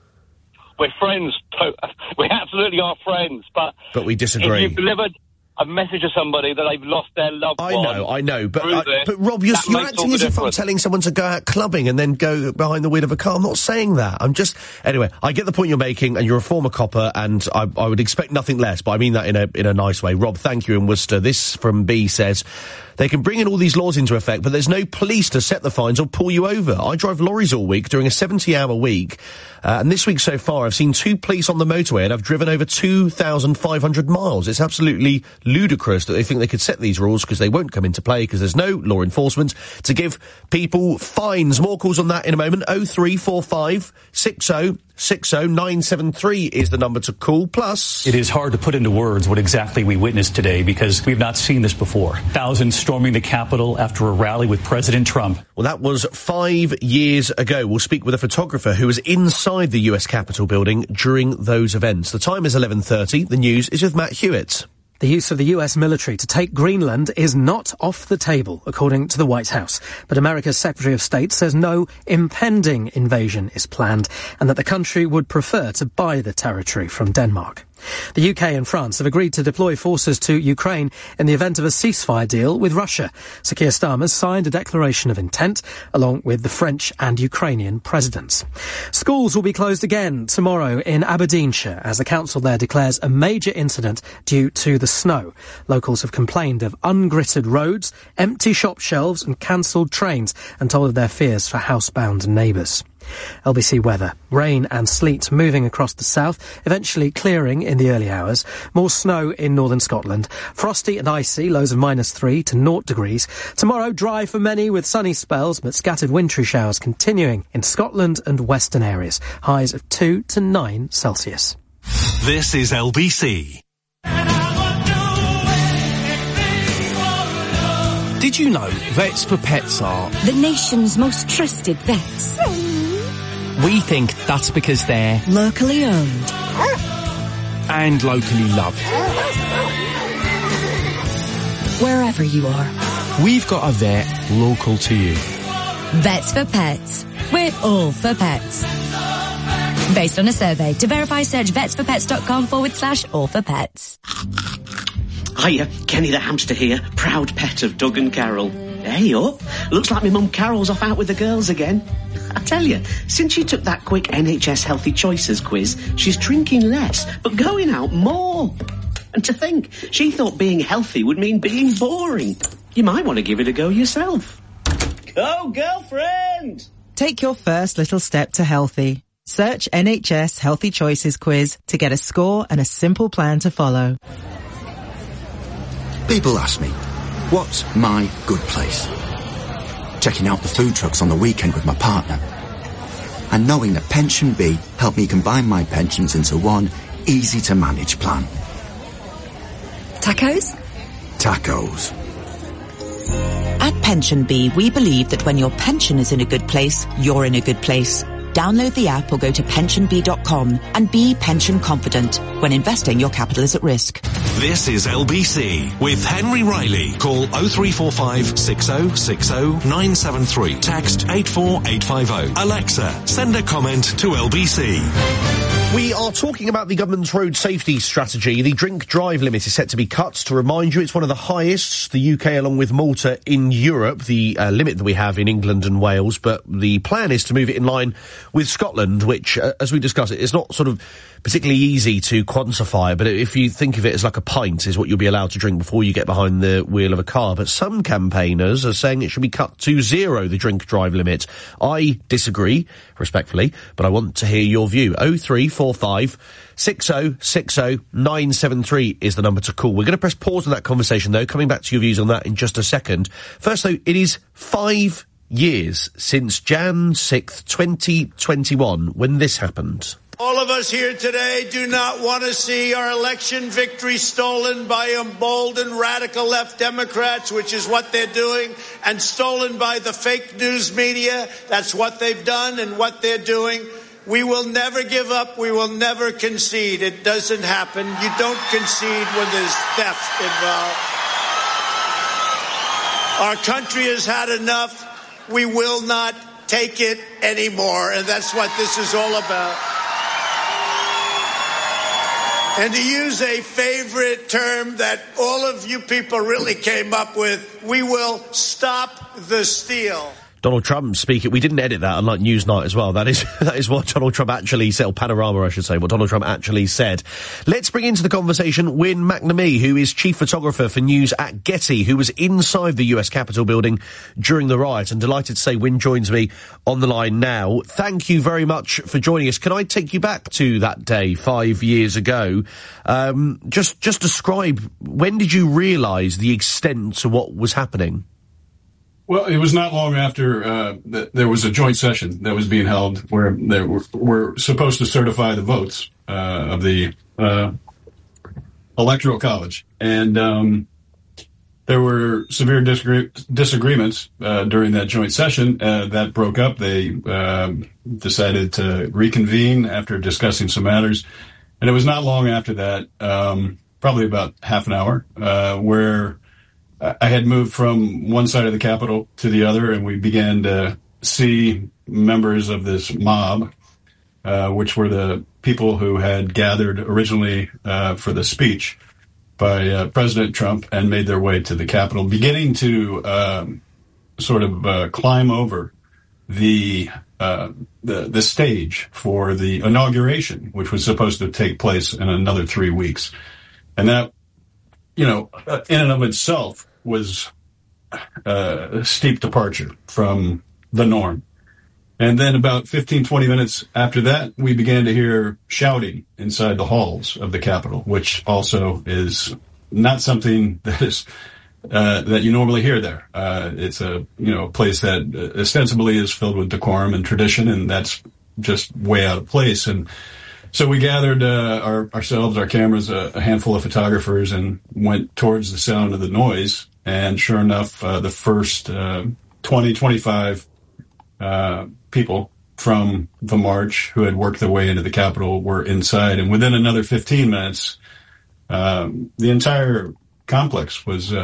We're friends. We absolutely are friends, but but we disagree. If you've delivered a message to somebody that they've lost their loved I one. I know, I know, but I, this, but Rob, you're, you're acting as if I'm telling someone to go out clubbing and then go behind the wheel of a car. I'm not saying that. I'm just anyway. I get the point you're making, and you're a former copper, and I, I would expect nothing less. But I mean that in a in a nice way. Rob, thank you in Worcester. This from B says, they can bring in all these laws into effect, but there's no police to set the fines or pull you over. I drive lorries all week during a seventy-hour week, uh, and this week so far I've seen two police on the motorway, and I've driven over two thousand five hundred miles. It's absolutely ludicrous that they think they could set these rules, because they won't come into play because there's no law enforcement to give people fines. More calls on that in a moment. oh three four five six oh six oh nine seven three is the number to call. Plus, it is hard to put into words what exactly we witnessed today, because we've not seen this before. Thousands storming the Capitol after a rally with President Trump. Well, that was five years ago. We'll speak with a photographer who was inside the U S Capitol building during those events. The time is eleven thirty. The news is with Matt Hewitt. The use of the U S military to take Greenland is not off the table, according to the White House. But America's Secretary of State says no impending invasion is planned, and that the country would prefer to buy the territory from Denmark. The U K and France have agreed to deploy forces to Ukraine in the event of a ceasefire deal with Russia. Sir Keir Starmer signed a declaration of intent along with the French and Ukrainian presidents. Schools will be closed again tomorrow in Aberdeenshire as the council there declares a major incident due to the snow. Locals have complained of ungritted roads, empty shop shelves and cancelled trains, and told of their fears for housebound neighbours. L B C weather. Rain and sleet moving across the south, eventually clearing in the early hours. More snow in northern Scotland. Frosty and icy, lows of minus three to naught degrees. Tomorrow dry for many with sunny spells, but scattered wintry showers continuing in Scotland and western areas. Highs of two to nine Celsius. This is L B C. Did you know Vets for Pets are the nation's most trusted vets? We think that's because they're locally owned and locally loved. wherever you are. We've got a vet local to you. Vets for Pets. We're all for pets. Based on a survey. To verify, search vetsforpets.com forward slash all for pets. Hiya, Kenny the hamster here, proud pet of Doug and Carol. Hey up, looks like my mum Carol's off out with the girls again. I tell you, since she took that quick N H S Healthy Choices quiz, she's drinking less, but going out more. And to think, she thought being healthy would mean being boring. You might want to give it a go yourself. Go, girlfriend! Take your first little step to healthy. Search N H S Healthy Choices quiz to get a score and a simple plan to follow. People ask me, what's my good place? Checking out the food trucks on the weekend with my partner. And knowing that Pension B helped me combine my pensions into one easy-to-manage plan. Tacos? Tacos. At Pension B, we believe that when your pension is in a good place, you're in a good place. Download the app or go to pension b dot com and be pension confident. When investing, your capital is at risk. This is L B C with Henry Riley. Call oh three four five, six oh six oh, nine seven three. Text eight four eight five oh. Alexa, send a comment to L B C. We are talking about the government's road safety strategy. The drink drive limit is set to be cut. To remind you, it's one of the highest, the U K along with Malta, in Europe, the uh, limit that we have in England and Wales. But the plan is to move it in line with Scotland, which, uh, as we discussed, it, it's not sort of particularly easy to quantify. But if you think of it as like a pint is what you'll be allowed to drink before you get behind the wheel of a car. But some campaigners are saying it should be cut to zero, the drink drive limit. I disagree, respectfully, but I want to hear your view. oh three four five, six oh six oh, nine seven three is the number to call. We're going to press pause on that conversation, though, coming back to your views on that in just a second. First, though, it is five years since January sixth, twenty twenty-one, when this happened. All of us here today do not want to see our election victory stolen by emboldened radical left Democrats, which is what they're doing, and stolen by the fake news media. That's what they've done and what they're doing. We will never give up. We will never concede. It doesn't happen. You don't concede when there's theft involved. Our country has had enough. We will not take it anymore, and that's what this is all about. And to use a favorite term that all of you people really came up with, we will stop the steal. Donald Trump speaking. We didn't edit that, unlike Newsnight as well. That is that is what Donald Trump actually said, or Panorama, I should say, what Donald Trump actually said. Let's bring into the conversation Wyn McNamee, who is chief photographer for news at Getty, who was inside the U S Capitol building during the riot. And delighted to say Wyn joins me on the line now. Thank you very much for joining us. Can I take you back to that day five years ago? Um, just, just describe, when did you realise the extent to what was happening? Well, it was not long after uh, th- there was a joint session that was being held where they were, were supposed to certify the votes uh, of the uh, Electoral College. And um, there were severe disagree- disagreements uh, during that joint session. Uh, that broke up. They uh, decided to reconvene after discussing some matters. And it was not long after that, um, probably about half an hour, uh, where I had moved from one side of the Capitol to the other, and we began to see members of this mob, uh, which were the people who had gathered originally uh, for the speech by uh, President Trump and made their way to the Capitol, beginning to um, sort of uh, climb over the, uh, the the stage for the inauguration, which was supposed to take place in another three weeks. And that, you know, in and of itself, was uh, a steep departure from the norm. And then about fifteen, twenty minutes after that, we began to hear shouting inside the halls of the Capitol, which also is not something that is uh, that you normally hear there. Uh, it's a, you know, place that ostensibly is filled with decorum and tradition, and that's just way out of place. And so we gathered uh, our, ourselves, our cameras, a, a handful of photographers, and went towards the sound of the noise. And sure enough, uh, the first uh, twenty, twenty-five uh, people from the march who had worked their way into the Capitol were inside. And within another fifteen minutes, um, the entire complex was uh,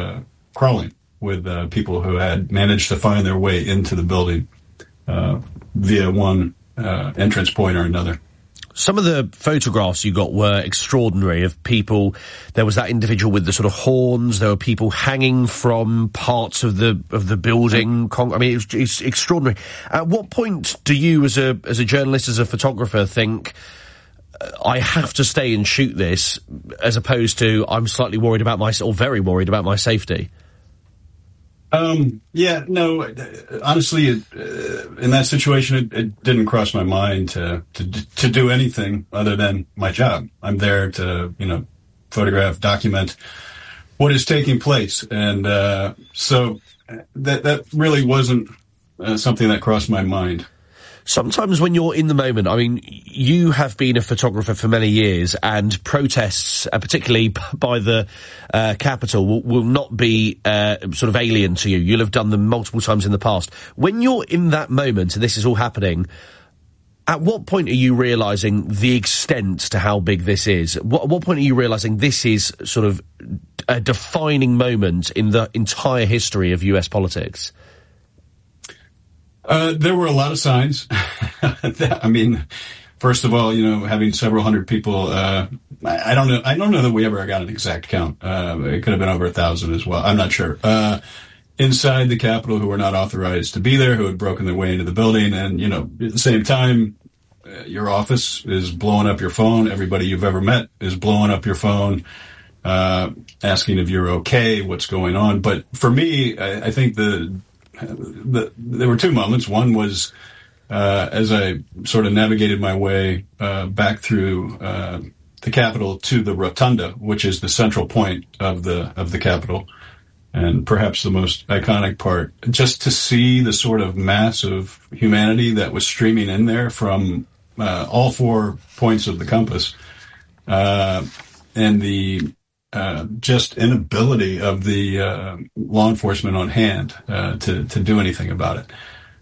crawling with uh, people who had managed to find their way into the building uh, via one uh, entrance point or another. Some of the photographs you got were extraordinary of people. There was that individual with the sort of horns. There were people hanging from parts of the of the building. I mean, it's, it's extraordinary. At what point do you, as a as a journalist, as a photographer, think I have to stay and shoot this, as opposed to I'm slightly worried about my, or very worried about my safety? Um, yeah, no, honestly, it, uh, in that situation, it, it didn't cross my mind to, to, to do anything other than my job. I'm there to, you know, photograph, document what is taking place. And, uh, so that, that really wasn't uh, something that crossed my mind. Sometimes when you're in the moment, I mean, you have been a photographer for many years, and protests, uh, particularly by the uh, Capitol, will, will not be uh, sort of alien to you. You'll have done them multiple times in the past. When you're in that moment, and this is all happening, at what point are you realising the extent to how big this is? What, at what point are you realising this is sort of a defining moment in the entire history of U S politics? Uh, there were a lot of signs. I mean, first of all, you know, having several hundred people, uh, I, I don't know, I don't know that we ever got an exact count. Uh, it could have been over a thousand as well. I'm not sure. Uh, inside the Capitol who were not authorized to be there, who had broken their way into the building. And, you know, at the same time, uh, your office is blowing up your phone. Everybody you've ever met is blowing up your phone, uh, asking if you're okay, what's going on. But for me, I, I think the, The, there were two moments. One was uh, as I sort of navigated my way uh, back through uh, the Capitol to the Rotunda, which is the central point of the of the Capitol, and perhaps the most iconic part. Just to see the sort of mass of humanity that was streaming in there from uh, all four points of the compass, uh, and the Uh, just inability of the uh, law enforcement on hand uh, to to do anything about it.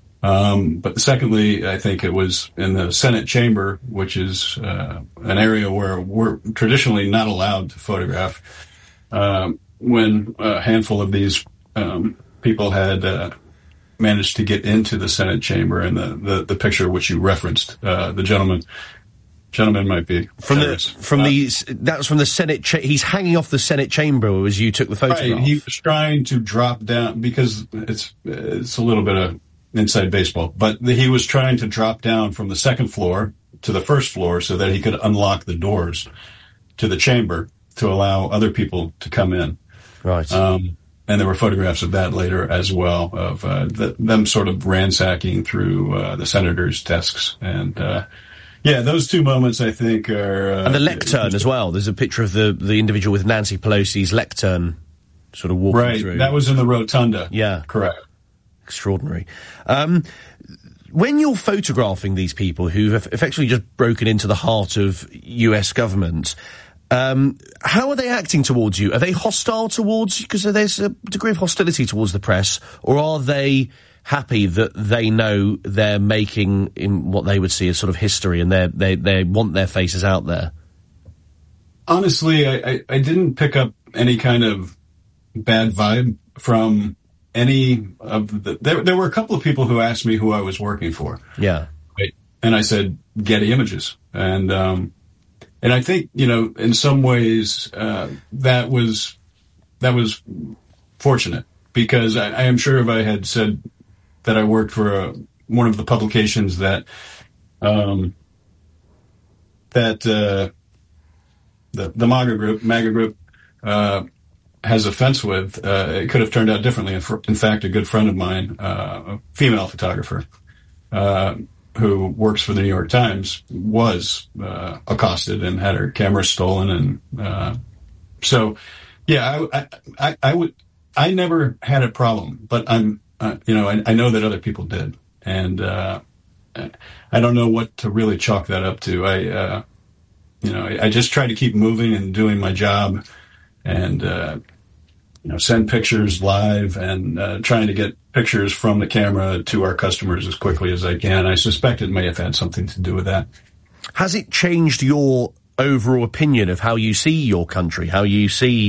Um, but secondly, I think it was in the Senate chamber, which is uh, an area where we're traditionally not allowed to photograph, uh, when a handful of these um, people had uh, managed to get into the Senate chamber, and the, the, the picture which you referenced, uh, the gentleman Gentleman might be from the from uh, the that was from the Senate. Cha- he's hanging off the Senate chamber as you took the photograph. Right, he was trying to drop down because it's it's a little bit of inside baseball, but the, he was trying to drop down from the second floor to the first floor so that he could unlock the doors to the chamber to allow other people to come in. Right. Um, and there were photographs of that later as well, of uh, the, them sort of ransacking through uh, the senators' desks and. Uh, Yeah, those two moments, I think, are... Uh, and the lectern as well. There's a picture of the, the individual with Nancy Pelosi's lectern sort of walking right, through. That was in the Rotunda. Yeah. Correct. Extraordinary. Um, when you're photographing these people who have effectively just broken into the heart of U S government, um, how are they acting towards you? Are they hostile towards you? Because there's a degree of hostility towards the press, or are they happy that they know they're making in what they would see as sort of history, and they they they want their faces out there? Honestly, I, I, I didn't pick up any kind of bad vibe from any of the... There, there were a couple of people who asked me who I was working for. Yeah. Right? And I said, Getty Images. And, um, and I think, you know, in some ways, uh, that was, that was fortunate, because I, I am sure if I had said that I worked for a, one of the publications that, um, that, uh, the, the MAGA group, MAGA group, uh, has offense with, uh, it could have turned out differently. In, in fact, a good friend of mine, uh, a female photographer, uh, who works for the New York Times, was, uh, accosted and had her camera stolen. And, uh, so, yeah, I, I, I, I would, I never had a problem, but I'm, Uh, you know, I, I know that other people did, and uh, I don't know what to really chalk that up to. I, uh, you know, I, I just try to keep moving and doing my job, and uh, you know, send pictures live, and uh, trying to get pictures from the camera to our customers as quickly as I can. I suspect it may have had something to do with that. Has it changed your overall opinion of how you see your country, how you see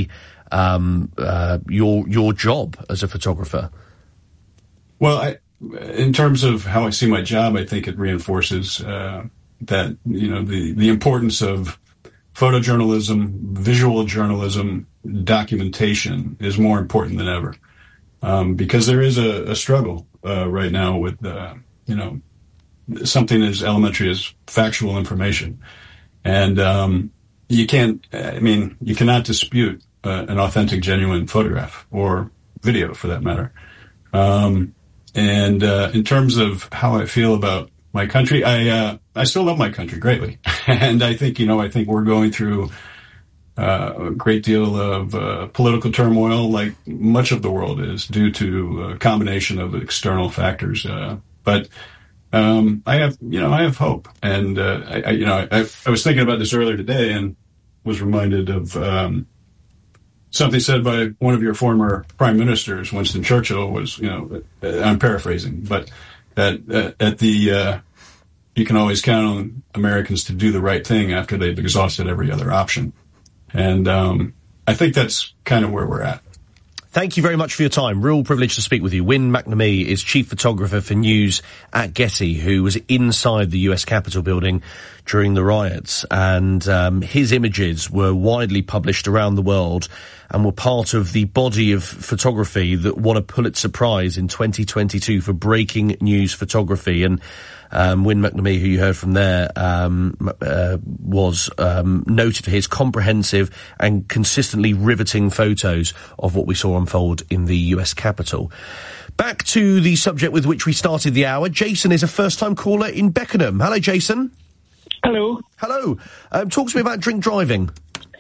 um, uh, your your job as a photographer? Well, I, in terms of how I see my job, I think it reinforces uh, that, you know, the, the importance of photojournalism, visual journalism, documentation is more important than ever. Um, because there is a, a struggle uh, right now with, uh, you know, something as elementary as factual information. And um, you can't, I mean, you cannot dispute uh, an authentic, genuine photograph or video for that matter. Um, and uh, in terms of how I feel about my country, I uh, I still love my country greatly. And I think, you know, I think we're going through Uh, a great deal of uh, political turmoil, like much of the world is, due to a combination of external factors. Uh, but um, I have, you know, I have hope, and uh, I, I, you know, I, I was thinking about this earlier today, and was reminded of um, something said by one of your former prime ministers, Winston Churchill. Was, you know, I'm paraphrasing, but that uh, at the uh, you can always count on Americans to do the right thing after they've exhausted every other option. And um, I think that's kind of where we're at. Thank you very much for your time. Real privilege to speak with you. Wyn McNamee is chief photographer for news at Getty, who was inside the U S Capitol building during the riots. And um, his images were widely published around the world and were part of the body of photography that won a Pulitzer Prize in twenty twenty-two for breaking news photography. And Um, Wyn McNamee, who you heard from there, um, uh, was um, noted for his comprehensive and consistently riveting photos of what we saw unfold in the U S Capitol. Back to the subject with which we started the hour. Jason is a first-time caller in Beckenham. Hello, Jason. Hello. Hello. Um, talk to me about drink driving.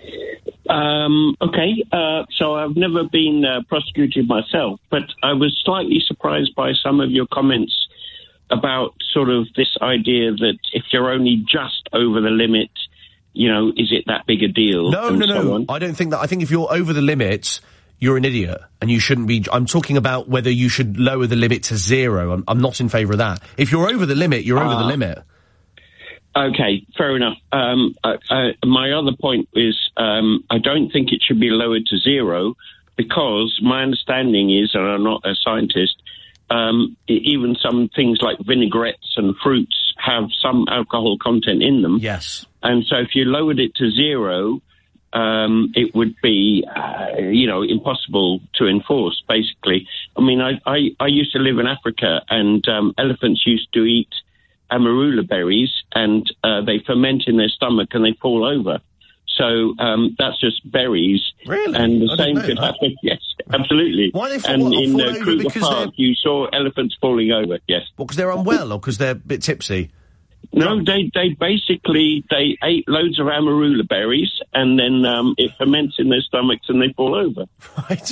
Um, okay, uh, so I've never been uh, prosecuted myself, but I was slightly surprised by some of your comments about sort of this idea that if you're only just over the limit, you know, is it that big a deal? No, no, no. On. I don't think that. I think if you're over the limit, you're an idiot, and you shouldn't be. I'm talking about whether you should lower the limit to zero. I'm, I'm not in favour of that. If you're over the limit, you're uh, over the limit. Okay, fair enough. Um, uh, uh, my other point is um, I don't think it should be lowered to zero because my understanding is, and I'm not a scientist, Um, even some things like vinaigrettes and fruits have some alcohol content in them. Yes. And so if you lowered it to zero, um, it would be, uh, you know, impossible to enforce, basically. I mean, I, I, I used to live in Africa, and um, elephants used to eat amarula berries, and uh, they ferment in their stomach and they fall over. So um, that's just berries. Really? And the I same didn't know could that. happen. Yes, absolutely. Why they fall, and what, in fall uh, over Kruger because Park, they're... you saw elephants falling over. Yes. Well, because they're unwell or because they're a bit tipsy? No, they they basically they ate loads of amarula berries, and then um, it ferments in their stomachs and they fall over. Right.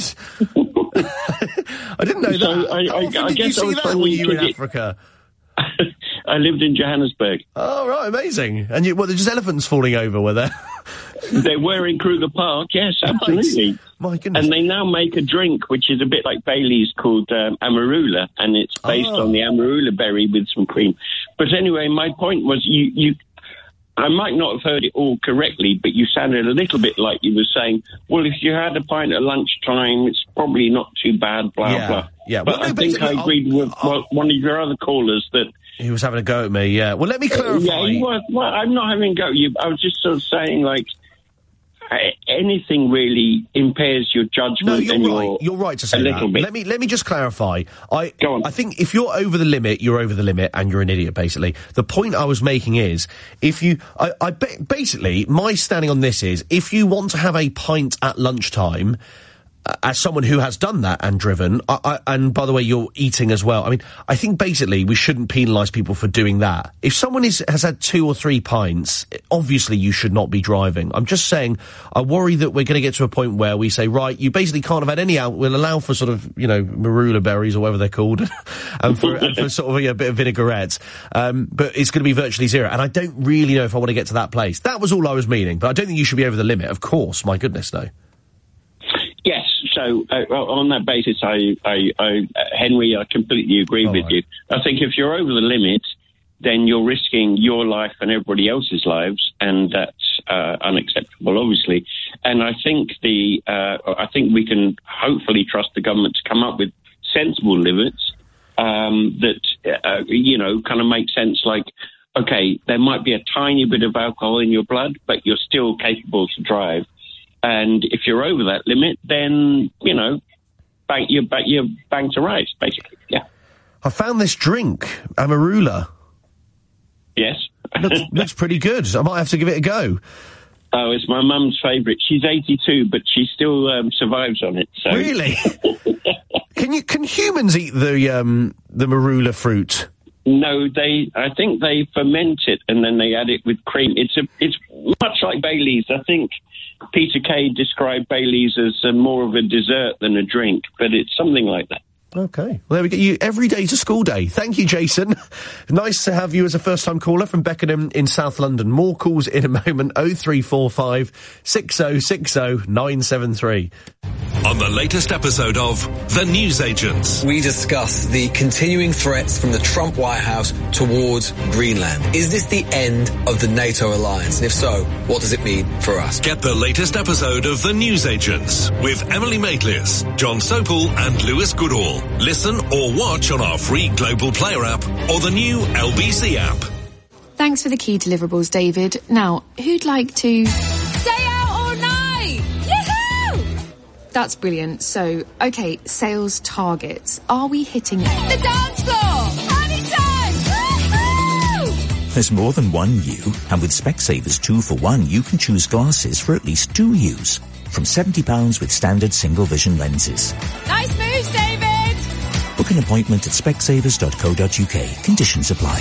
I didn't know so that. I, I, How often I did guess you see I was that when you were in it, Africa? I lived in Johannesburg. Oh, right, amazing. And you, well, they're just elephants falling over, were there? They were in Kruger Park, yes, absolutely. Right. My goodness. And they now make a drink, which is a bit like Bailey's, called um, Amarula, and it's based oh. on the Amarula berry with some cream. But anyway, my point was, you, you, I might not have heard it all correctly, but you sounded a little bit like you were saying, well, if you had a pint at lunchtime, it's probably not too bad, blah, yeah. blah. Yeah. But well, I think I agreed I'll, with I'll, one of your other callers that... He was having a go at me, yeah. Well, let me clarify. Uh, yeah, he was, well, I'm not having a go at you. I was just sort of saying, like, anything really impairs your judgment. No, you're and right. Your, you're right to say a that. little bit. Let me let me just clarify. I I think if you're over the limit, you're over the limit, and you're an idiot. Basically, the point I was making is, if you, I, I basically my standing on this is, if you want to have a pint at lunchtime. As someone who has done that and driven, I, I, and by the way, you're eating as well. I mean, I think basically we shouldn't penalise people for doing that. If someone is, has had two or three pints, obviously you should not be driving. I'm just saying, I worry that we're going to get to a point where we say, right, you basically can't have had any out. We'll allow for sort of, you know, marula berries or whatever they're called, and, for, and for sort of you know, a bit of vinaigrette. Um, but it's going to be virtually zero. And I don't really know if I want to get to that place. That was all I was meaning. But I don't think you should be over the limit. Of course, my goodness, no. Yes, so uh, on that basis, I, I, I, Henry, I completely agree All with right. you. I think if you're over the limit, then you're risking your life and everybody else's lives, and that's uh, unacceptable, obviously. And I think the uh, I think we can hopefully trust the government to come up with sensible limits um, that uh, you know kind of make sense. Like, okay, there might be a tiny bit of alcohol in your blood, but you're still capable to drive. And if you're over that limit, then you know, bang, you're, you're bang to rights, basically. Yeah. I found this drink, Amarula. Yes. looks, looks pretty good. I might have to give it a go. Oh, it's my mum's favourite. She's eighty-two, but she still um, survives on it. So. Really? Can you? Can humans eat the um, the marula fruit? No, they. I think they ferment it and then they add it with cream. It's a. It's much like Baileys. I think Peter Kay described Baileys as uh, more of a dessert than a drink, but it's something like that. Okay. Well, there we go. You, every day's a school day. Thank you, Jason. Nice to have you as a first-time caller from Beckenham in South London. More calls in a moment. oh three four five, six oh six oh, nine seven three. On the latest episode of The Newsagents, we discuss the continuing threats from the Trump White House towards Greenland. Is this the end of the NATO alliance? And if so, what does it mean for us? Get the latest episode of The Newsagents with Emily Maitlis, John Sopel and Lewis Goodall. Listen or watch on our free Global Player app or the new L B C app. Thanks for the key deliverables, David. Now, who'd like to... Stay out all night! Yahoo! That's brilliant. So, okay, sales targets. Are we hitting... The dance floor! Anytime! Woohoo! There's more than one you, and with Specsavers two for one, you can choose glasses for at least two yous. From seventy pounds with standard single vision lenses. Nice moves, David! Book an appointment at specsavers dot co dot uk. Conditions apply.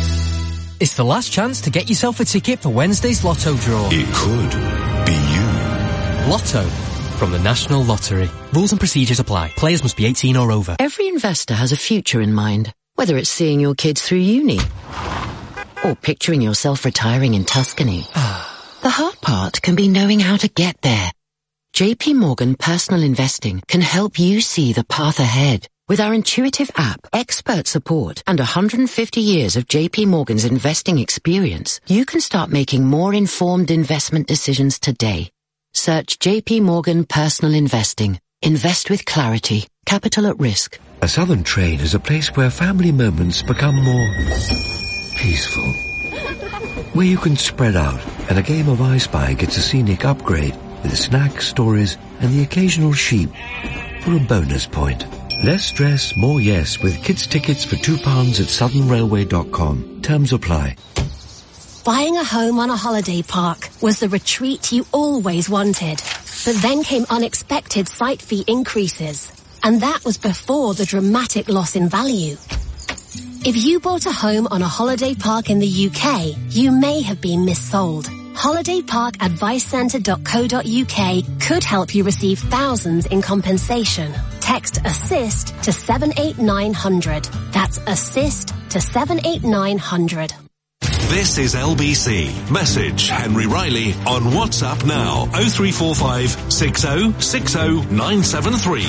It's the last chance to get yourself a ticket for Wednesday's Lotto draw. It could be you. Lotto from the National Lottery. Rules and procedures apply. Players must be eighteen or over. Every investor has a future in mind, whether it's seeing your kids through uni or picturing yourself retiring in Tuscany. The hard part can be knowing how to get there. J P Morgan Personal Investing can help you see the path ahead. With our intuitive app, expert support, and one hundred fifty years of J P Morgan's investing experience, you can start making more informed investment decisions today. Search J P Morgan Personal Investing. Invest with clarity. Capital at risk. A Southern train is a place where family moments become more peaceful. Where you can spread out and a game of I Spy gets a scenic upgrade with snacks, stories, and the occasional sheep for a bonus point. Less stress, more yes with kids' tickets for two pounds at southern railway dot com. Terms apply. Buying a home on a holiday park was the retreat you always wanted. But then came unexpected site fee increases. And that was before the dramatic loss in value. If you bought a home on a holiday park in the U K, you may have been missold. holiday park advice centre dot co dot uk could help you receive thousands in compensation. Text ASSIST to seven eight nine hundred. That's ASSIST to seven eight nine hundred. This is L B C. Message Henry Riley on WhatsApp now. oh three four five, six oh six oh, nine seven three.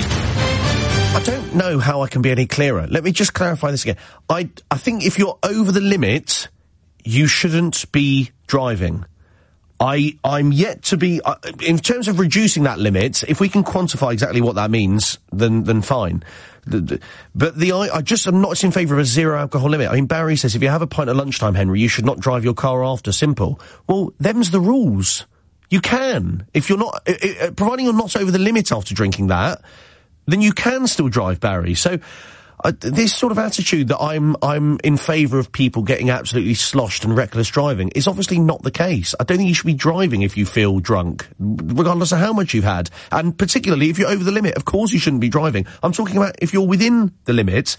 I don't know how I can be any clearer. Let me just clarify this again. I, I think if you're over the limit, you shouldn't be driving. I, I'm yet to be, uh, in terms of reducing that limit, if we can quantify exactly what that means, then, then fine. The, the, but the, I, I just am not in favour of a zero alcohol limit. I mean, Barry says if you have a pint at lunchtime, Henry, you should not drive your car after. Simple. Well, them's the rules. You can. If you're not, uh, uh, providing you're not over the limit after drinking that, then you can still drive, Barry. So, Uh, this sort of attitude that I'm I'm in favour of people getting absolutely sloshed and reckless driving is obviously not the case. I don't think you should be driving if you feel drunk, regardless of how much you've had. And particularly if you're over the limit, of course you shouldn't be driving. I'm talking about if you're within the limit,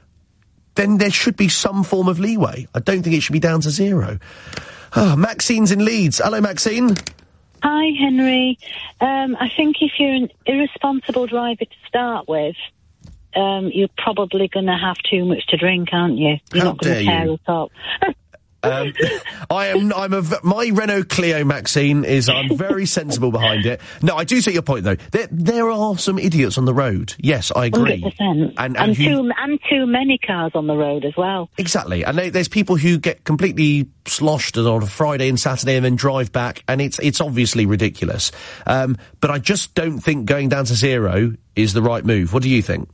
then there should be some form of leeway. I don't think it should be down to zero. Oh, Maxine's in Leeds. Hello, Maxine. Hi, Henry. Um, I think if you're an irresponsible driver to start with, Um, you're probably going to have too much to drink, aren't you? You're How not going dare to care you. at all. Um, I am. I'm a. v- My Renault Clio, Maxine, is. I'm very sensible behind it. No, I do take your point though. There, there are some idiots on the road. Yes, I agree. one hundred percent. And, And, and who, too, and too many cars on the road as well. exactly. And they, there's people who get completely sloshed on a Friday and Saturday and then drive back, and it's it's obviously ridiculous. Um, but I just don't think going down to zero is the right move. What do you think?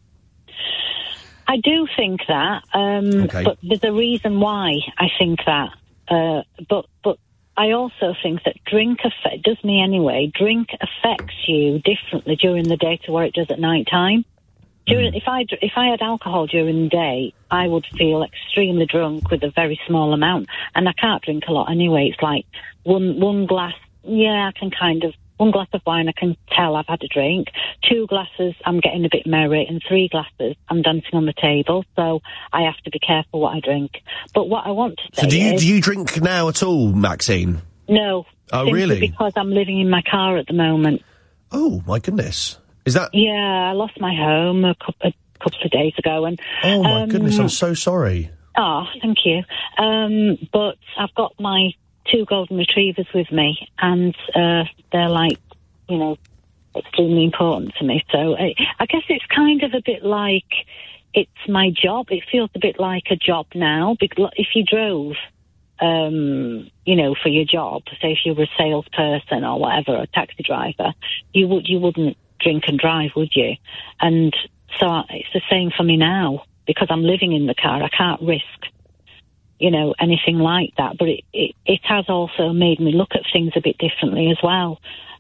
I do think that, um, Okay. but there's a reason why I think that. Uh, but but I also think that drink affect does me anyway. Drink affects you differently during the day to where it does at night time. During, if I dr- if I had alcohol during the day, I would feel extremely drunk with a very small amount, and I can't drink a lot anyway. It's like one one glass. Yeah, I can kind of. One glass of wine, I can tell I've had a drink. Two glasses, I'm getting a bit merry. And three glasses, I'm dancing on the table. So I have to be careful what I drink. But what I want to say So do you is... do you drink now at all, Maxine? No. Oh, simply really? because I'm living in my car at the moment. Oh, my goodness. Is that... Yeah, I lost my home a couple, a couple of days ago. And Oh, my um, goodness, I'm so sorry. Oh, thank you. Um, but I've got my two golden retrievers with me, and uh, they're like, you know, extremely important to me. So I, I guess it's kind of a bit like it's my job. It feels a bit like a job now. Because if you drove, um, you know, for your job, say if you were a salesperson or whatever, a taxi driver, you would you wouldn't drink and drive, would you? And so I, it's the same for me now because I'm living in the car. I can't risk, you know, anything like that. But it, it, it has also made me look at things a bit differently as well.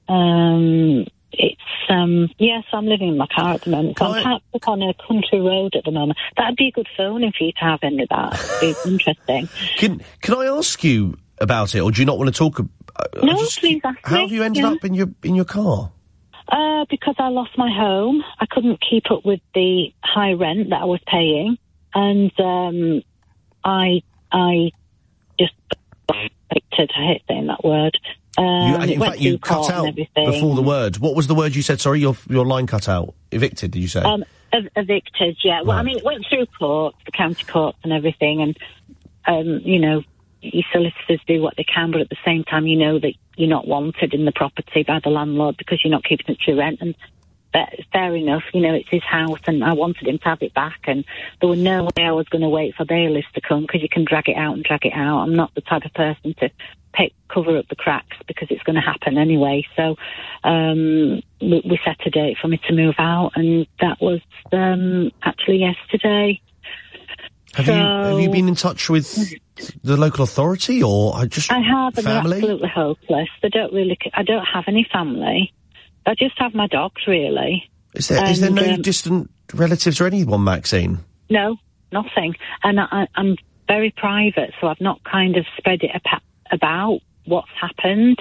Um, it's, um, yes, I'm living in my car at the moment. So I'm parked up on a country road at the moment. That'd be a good phoning for you to have, Henry. That'd be interesting. Can Can I ask you about it, or do you not want to talk? Uh, No, just- please ask How me. have you ended Yeah. up in your in your car? Uh, because I lost my home. I couldn't keep up with the high rent that I was paying. And, um, I, I just evicted. I hate saying that word. Um, You, it in went fact, you through cut court and out everything. before the word. What was the word you said? Sorry, your your line cut out. Evicted, did you say? Um, ev- evicted, yeah. Well, I mean, it went through court, the county courts and everything, and, um, you know, your solicitors do what they can, but at the same time, you know that you're not wanted in the property by the landlord because you're not keeping it to rent, and that, fair enough, you know, it's his house, and I wanted him to have it back, and there was no way I was going to wait for bailiffs to come, because you can drag it out and drag it out. I'm not the type of person to pick, cover up the cracks, because it's going to happen anyway. So um, we, we set a date for me to move out, and that was um, actually yesterday. Have so, you have you been in touch with the local authority, or I just I have, and they're family? absolutely hopeless. They don't really. I don't have any family. I just have my dogs, really. Is there is there And, no um, distant relatives or anyone, Maxine? No, nothing. And I, I'm very private, so I've not kind of spread it apa- about what's happened.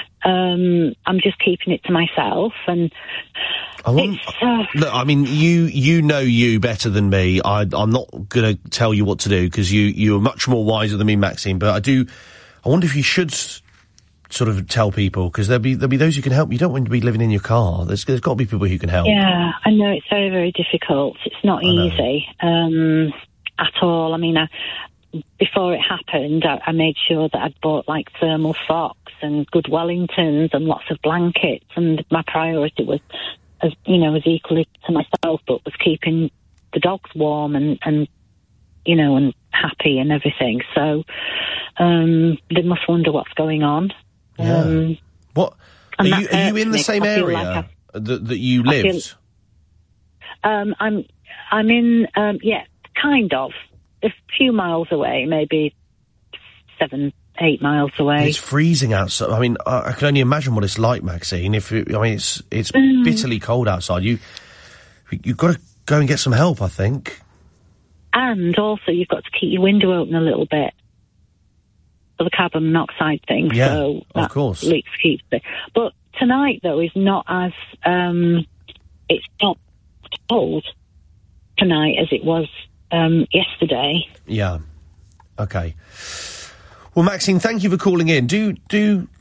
Um, I'm just keeping it to myself, and I want, it's, uh, look, I mean, you you know you better than me. I, I'm not going to tell you what to do, because you you are much more wiser than me, Maxine. But I do. I wonder if you should s- sort of tell people, because there'll be there'll be those who can help. You don't want to be living in your car. There's there's got to be people who can help. yeah, I know it's very, very difficult. It's not easy um, at all. I mean, I, before it happened, I, I made sure that I'd bought like thermal socks and good Wellingtons and lots of blankets, and my priority was, as you know, as equally to myself, but was keeping the dogs warm and, and you know, and happy and everything. So um, they must wonder what's going on. Yeah. Um, What are and you? that Are you hurts in the me, same 'cause I feel area like that that you I feel- lived? Um, I'm, I'm in, um, yeah, kind of, a few miles away, maybe seven, eight miles away. It's freezing outside. I mean, I, I can only imagine what it's like, Maxine. If it, I mean, it's it's Mm. bitterly cold outside. You you've got to go and get some help, I think. And also, you've got to keep your window open a little bit for the carbon monoxide thing. Yeah, so of that course. leaks keeps it. But tonight, though, is not as um, it's not cold tonight as it was um, yesterday. Yeah. Okay. Well, Maxine, thank you for calling in. Do do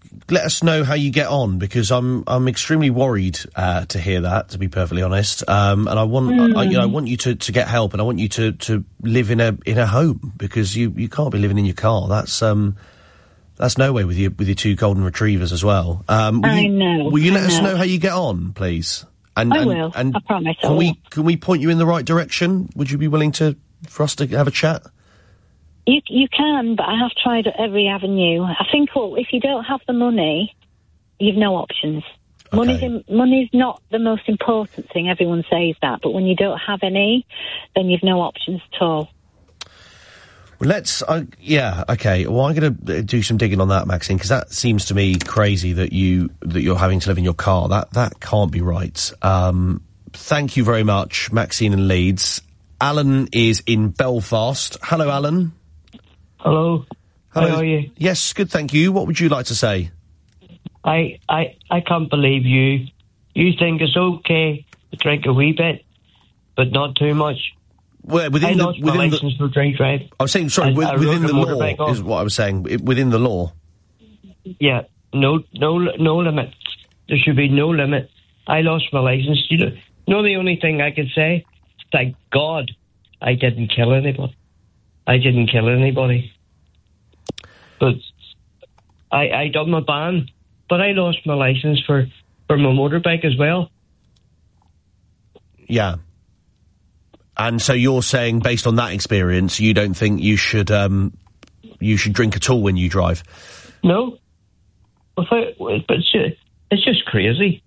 let us know how you get on, because I'm I'm extremely worried uh, to hear that, to be perfectly honest. Um, and I want Mm. I, you know I want you to, to get help, and I want you to, to live in a in a home, because you, you can't be living in your car. That's um that's no way with your with your two golden retrievers as well. Um, will I you, know. Will you let I us know. know how you get on, please? And, I and, will. And I promise I Can will. we can we point you in the right direction? Would you be willing to for us to have a chat? You you can, but I have tried every avenue. I think, well, if you don't have the money, you've no options. Okay. Money's in, money's not the most important thing. Everyone says that, but when you don't have any, then you've no options at all. Well, let's, uh, yeah, okay. Well, I'm going to do some digging on that, Maxine, because that seems to me crazy that you that you're having to live in your car. That that can't be right. Um, thank you very much, Maxine in Leeds. Alan is in Belfast. Hello, Alan. Hello. Hello. How are you? Yes, good, thank you. What would you like to say? I I I can't believe you. You think it's okay to drink a wee bit, but not too much. Well, within I the, lost my within license the, for drink drive. I was saying, sorry, I- with, I within rode the a law motorbike off. is what I was saying. It, within the law. Yeah, no, no, no limit. There should be no limit. I lost my license. You know, you know the only thing I can say, thank God, I didn't kill anybody. I didn't kill anybody. But I, I done my ban, but I lost my license for, for my motorbike as well. Yeah. And so you're saying, based on that experience, you don't think you should um, you should drink at all when you drive? No. Without, but it's just, it's just crazy.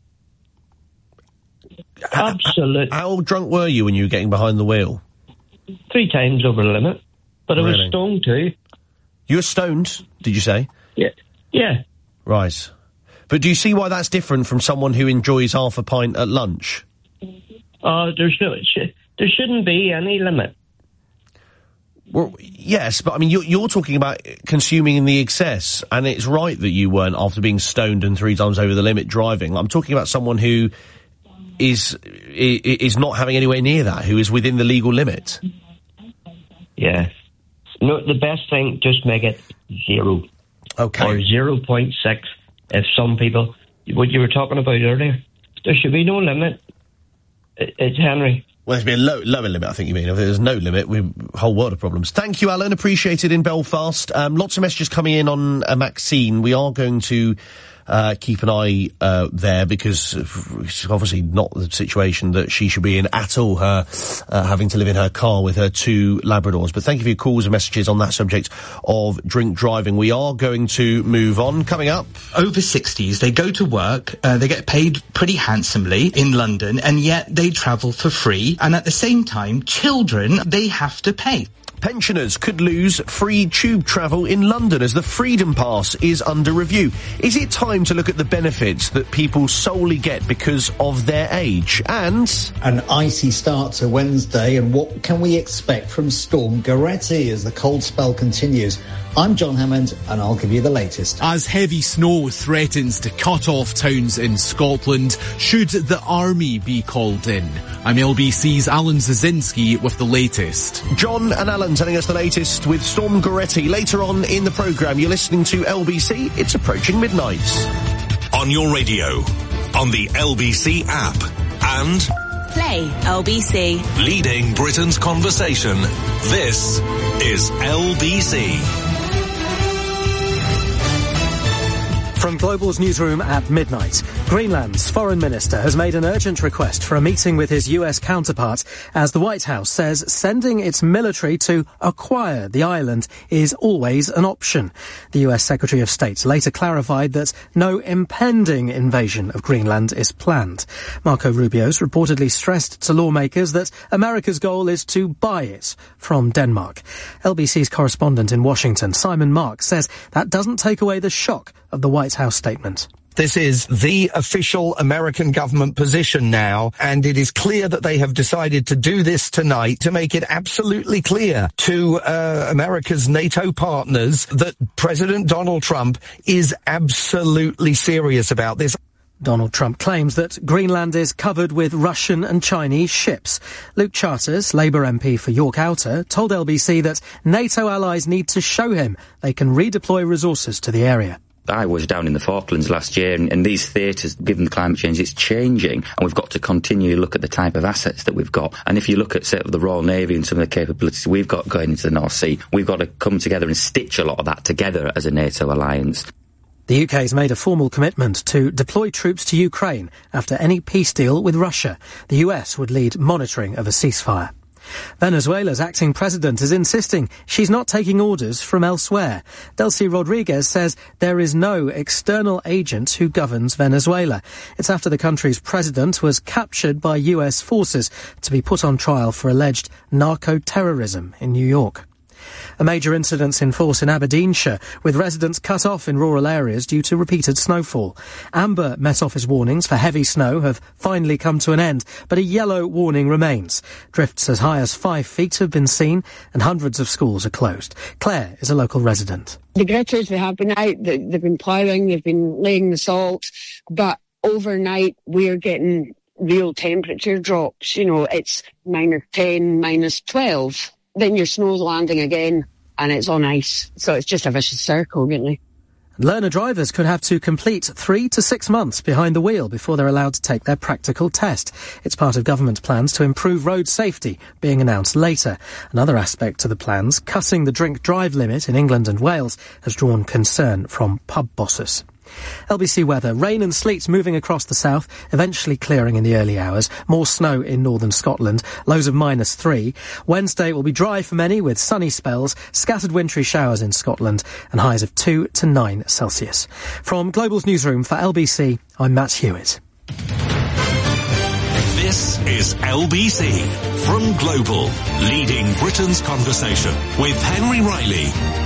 Absolute. How drunk were you when you were getting behind the wheel? Three times over the limit. But I was Really? stoned too. You were stoned, did you say? Yeah. Yeah. Right. But do you see why that's different from someone who enjoys half a pint at lunch? Uh, there's no, it sh- there shouldn't be any limit. Well, yes, but I mean, you're, you're talking about consuming in the excess, and it's right that you weren't after being stoned and three times over the limit driving. I'm talking about someone who is i- is not having anywhere near that, who is within the legal limit. Yeah. No, the best thing, just make it zero. Okay. Or zero point six if some people, what you were talking about earlier, there should be no limit. It, it's Henry. Well, there's be a low, lower limit, I think you mean. If there's no limit, we a whole world of problems. Thank you, Alan. Appreciated in Belfast. Um, lots of messages coming in on uh, Maxine. We are going to uh, keep an eye uh, there, because it's obviously not the situation that she should be in at all, her uh, having to live in her car with her two Labradors. But thank you for your calls and messages on that subject of drink driving. We are going to move on. Coming up, over sixties, they go to work, uh, they get paid pretty handsomely in London, and yet they travel for free, and at the same time, children, they have to pay. pensioners could lose free tube travel in London as the Freedom Pass is under review. Is it time to look at the benefits that people solely get because of their age? And an icy start to Wednesday, and what can we expect from Storm Goretti as the cold spell continues? I'm John Hammond, and I'll give you the latest. As heavy snow threatens to cut off towns in Scotland, should the army be called in? I'm L B C's Alan Zazinski with the latest. John and Alan telling us the latest with Storm Goretti. Later on in the programme, you're listening to L B C. It's approaching midnight. On your radio, on the L B C app, and Play L B C. leading Britain's conversation. This is L B C. From Global's newsroom at midnight, Greenland's foreign minister has made an urgent request for a meeting with his U S counterpart as the White House says sending its military to acquire the island is always an option. The U S Secretary of State later clarified that no impending invasion of Greenland is planned. Marco Rubio's reportedly stressed to lawmakers that America's goal is to buy it from Denmark. L B C's correspondent in Washington, Simon Mark, says that doesn't take away the shock of the White House statement. This is the official American government position now, and it is clear that they have decided to do this tonight to make it absolutely clear to uh, America's NATO partners that President Donald Trump is absolutely serious about this. Donald Trump claims that Greenland is covered with Russian and Chinese ships. Luke Charters, Labour M P for York Outer, told L B C that NATO allies need to show him they can redeploy resources to the area. I was down in the Falklands last year, and, and these theatres, given the climate change, it's changing, and we've got to continue to look at the type of assets that we've got. And if you look at, say, the Royal Navy and some of the capabilities we've got going into the North Sea, we've got to come together and stitch a lot of that together as a NATO alliance. The U K's made a formal commitment to deploy troops to Ukraine after any peace deal with Russia. The U S would lead monitoring of a ceasefire. Venezuela's acting president is insisting she's not taking orders from elsewhere. Delcy Rodriguez says there is no external agent who governs Venezuela. It's after the country's president was captured by U S forces to be put on trial for alleged narco-terrorism in New York. A major incident's in force in Aberdeenshire, with residents cut off in rural areas due to repeated snowfall. Amber Met Office warnings for heavy snow have finally come to an end, but a yellow warning remains. Drifts as high as five feet have been seen, and hundreds of schools are closed. Claire is a local resident. The gritters, they have been out, they, they've been ploughing, they've been laying the salt, but overnight we're getting real temperature drops. You know, it's minus ten, minus twelve. Then your snow's landing again, and it's on ice. So it's just a vicious circle, really. Learner drivers could have to complete three to six months behind the wheel before they're allowed to take their practical test. It's part of government plans to improve road safety, being announced later. Another aspect to the plans, cutting the drink-drive limit in England and Wales, has drawn concern from pub bosses. L B C weather. Rain and sleet moving across the south, eventually clearing in the early hours. More snow in northern Scotland, lows of minus three. Wednesday will be dry for many with sunny spells, scattered wintry showers in Scotland, and highs of two to nine Celsius. From Global's newsroom for L B C, I'm Matt Hewitt. This is L B C from Global, leading Britain's conversation with Henry Riley.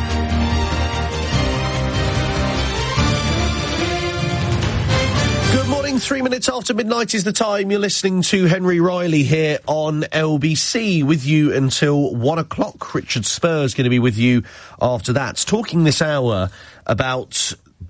Good morning, three minutes after midnight is the time. You're listening to Henry Riley here on L B C, with you until one o'clock. Richard Spur's going to be with you after that, talking this hour about,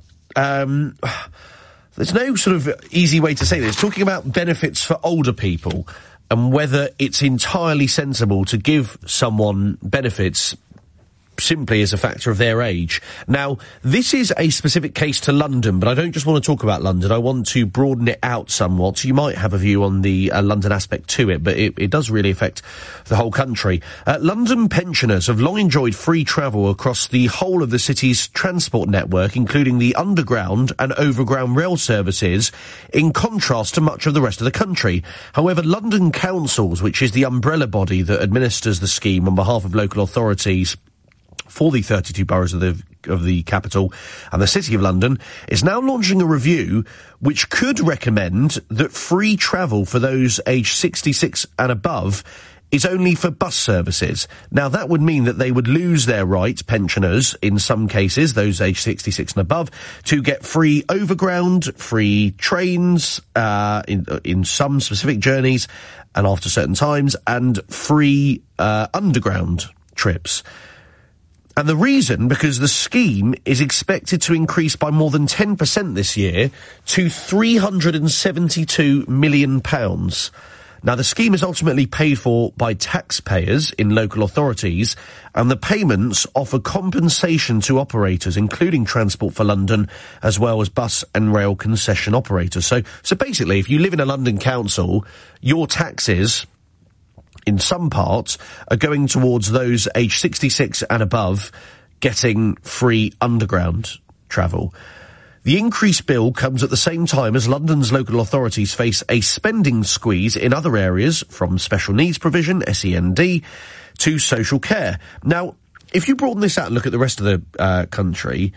um, there's no sort of easy way to say this, talking about benefits for older people and whether it's entirely sensible to give someone benefits simply as a factor of their age. Now, this is a specific case to London, but I don't just want to talk about London. I want to broaden it out somewhat. You might have a view on the uh, London aspect to it, but it, it does really affect the whole country. Uh, London pensioners have long enjoyed free travel across the whole of the city's transport network, including the underground and overground rail services, in contrast to much of the rest of the country. However, London Councils, which is the umbrella body that administers the scheme on behalf of local authorities for the thirty-two boroughs of the of the capital and the City of London, is now launching a review which could recommend that free travel for those aged sixty-six and above is only for bus services. Now, that would mean that they would lose their right, pensioners, in some cases, those aged sixty-six and above, to get free overground, free trains, uh, in, in some specific journeys and after certain times, and free, uh, underground trips. And the reason, because the scheme is expected to increase by more than ten percent this year to three hundred seventy-two million pounds. Now, the scheme is ultimately paid for by taxpayers in local authorities, and the payments offer compensation to operators, including Transport for London, as well as bus and rail concession operators. So, so basically, if you live in a London council, your taxes, in some parts, are going towards those aged sixty-six and above getting free underground travel. The increased bill comes at the same time as London's local authorities face a spending squeeze in other areas, from special needs provision, S E N D, to social care. Now, if you broaden this out and look at the rest of the uh, country,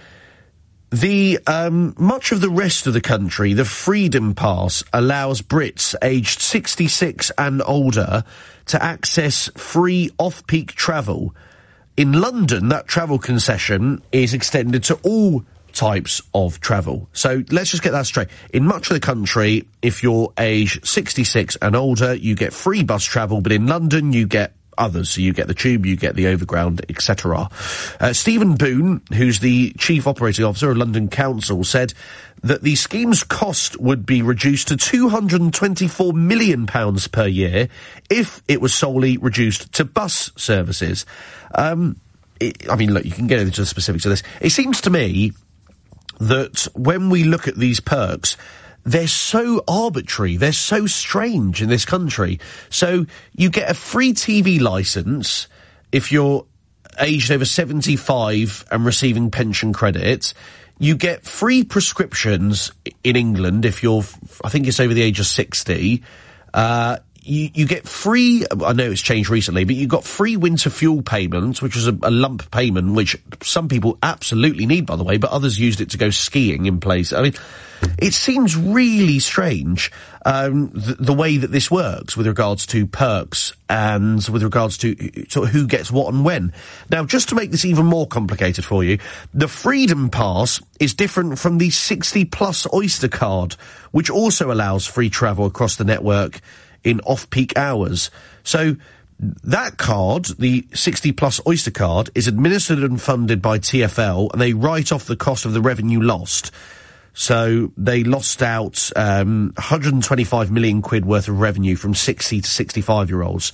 The, um, much of the rest of the country, the Freedom Pass allows Brits aged sixty-six and older to access free off-peak travel. In London, that travel concession is extended to all types of travel. So let's just get that straight. In much of the country, if you're aged sixty-six and older, you get free bus travel, but in London, you get others. So you get the tube, you get the overground, et cetera. Uh, Stephen Boone, who's the Chief Operating Officer of London Council, said that the scheme's cost would be reduced to two hundred twenty-four million pounds per year if it was solely reduced to bus services. Um, it, I mean, look, you can get into the specifics of this. It seems to me that when we look at these perks, they're so arbitrary, they're so strange in this country. So you get a free T V licence if you're aged over seventy-five and receiving pension credit. You get free prescriptions in England if you're, I think it's over the age of sixty. Uh, you, you get free, I know it's changed recently, but you got free winter fuel payments, which was a, a lump payment, which some people absolutely need, by the way, but others used it to go skiing in place. I mean, it seems really strange, um, the, the way that this works with regards to perks and with regards to, to who gets what and when. Now, just to make this even more complicated for you, the Freedom Pass is different from the sixty plus Oyster card, which also allows free travel across the network in off-peak hours. So that card, the sixty plus Oyster card, is administered and funded by T F L, and they write off the cost of the revenue lost. So they lost out um, one hundred twenty-five million quid worth of revenue from sixty to sixty-five year olds.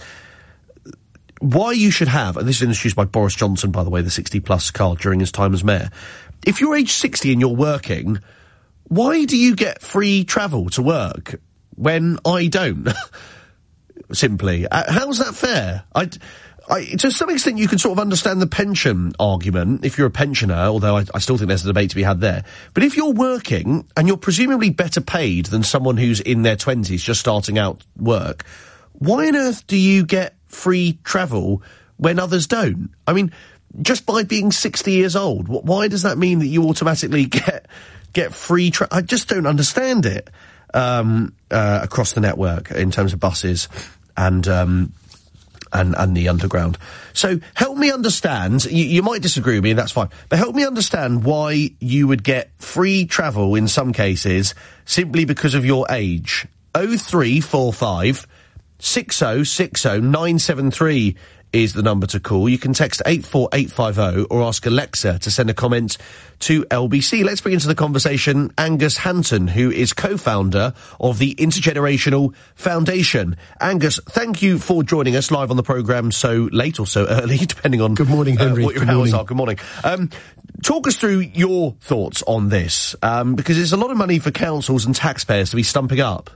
Why you should have, and this is introduced by Boris Johnson, by the way, the sixty plus card during his time as mayor. If you're age sixty and you're working, why do you get free travel to work when I don't? Simply. Uh, how's that fair? I, I, to some extent you can sort of understand the pension argument if you're a pensioner, although I, I still think there's a debate to be had there. But if you're working and you're presumably better paid than someone who's in their twenties just starting out work, why on earth do you get free travel when others don't? I mean, just by being sixty years old, why does that mean that you automatically get get free travel? I just don't understand it. Um, uh, across the network in terms of buses and, um, and, and the underground. So help me understand, you, you might disagree with me, and that's fine, but help me understand why you would get free travel in some cases simply because of your age. oh three four five, six oh six oh, nine seven three is the number to call. You can text eight four eight five oh or ask Alexa to send a comment to L B C. Let's bring into the conversation Angus Hanton, who is co-founder of the Intergenerational Foundation. Angus, thank you for joining us live on the programme so late or so early, depending on Good morning, Henry. Uh, what your Good hours morning. are. Good morning. Um, talk us through your thoughts on this, um, because it's a lot of money for councils and taxpayers to be stumping up.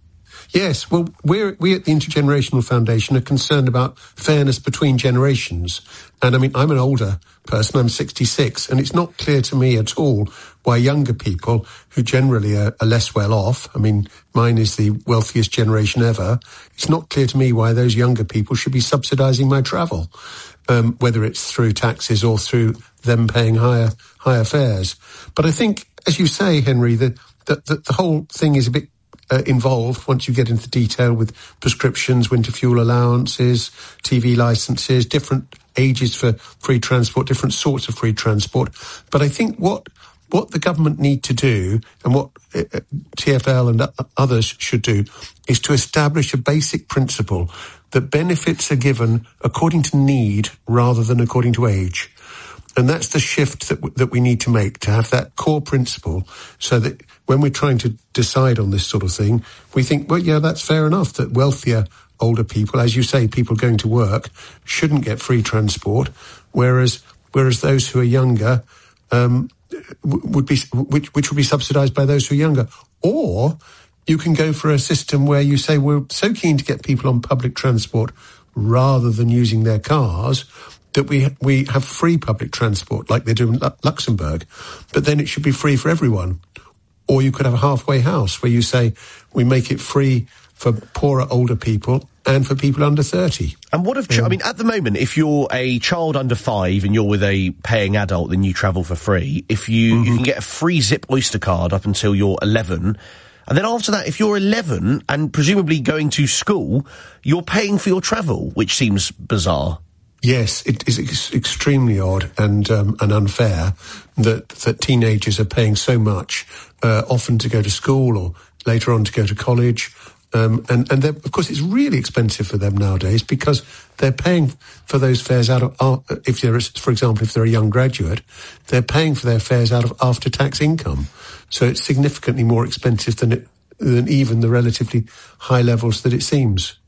Yes, well, we're, we at the Intergenerational Foundation are concerned about fairness between generations. And I mean, I'm an older person, I'm sixty-six, and it's not clear to me at all why younger people, who generally are, are less well off, I mean, mine is the wealthiest generation ever, it's not clear to me why those younger people should be subsidising my travel, um, whether it's through taxes or through them paying higher, higher fares. But I think, as you say, Henry, the, the, the, the whole thing is a bit Uh, involved once you get into detail with prescriptions, winter fuel allowances, T V licenses, different ages for free transport, different sorts of free transport. But I think what what the government need to do, and what uh, T F L and uh, others should do, is to establish a basic principle that benefits are given according to need rather than according to age. And that's the shift that w- that we need to make, to have that core principle, so that when we're trying to decide on this sort of thing, we think, well, yeah, that's fair enough, that wealthier, older people, as you say, people going to work, shouldn't get free transport, whereas whereas those who are younger um, w- would be which, which would be subsidised by those who are younger. Or you can go for a system where you say, we're so keen to get people on public transport rather than using their cars, that we we have free public transport like they do in Lu- Luxembourg, but then it should be free for everyone. Or you could have a halfway house where you say we make it free for poorer older people and for people under thirty. And what if, ch- Um, I mean, at the moment, if you're a child under five and you're with a paying adult, then you travel for free. If you, mm-hmm. you can get a free Zip Oyster card up until you're eleven. And then after that, if you're eleven and presumably going to school, you're paying for your travel, which seems bizarre. Yes, it is ex- extremely odd and um, and unfair that that teenagers are paying so much, uh, often to go to school or later on to go to college, um, and and of course it's really expensive for them nowadays because they're paying for those fares out of uh, if they're, for example, if they're a young graduate, they're paying for their fares out of after-tax income, so it's significantly more expensive than it than even the relatively high levels that it seems.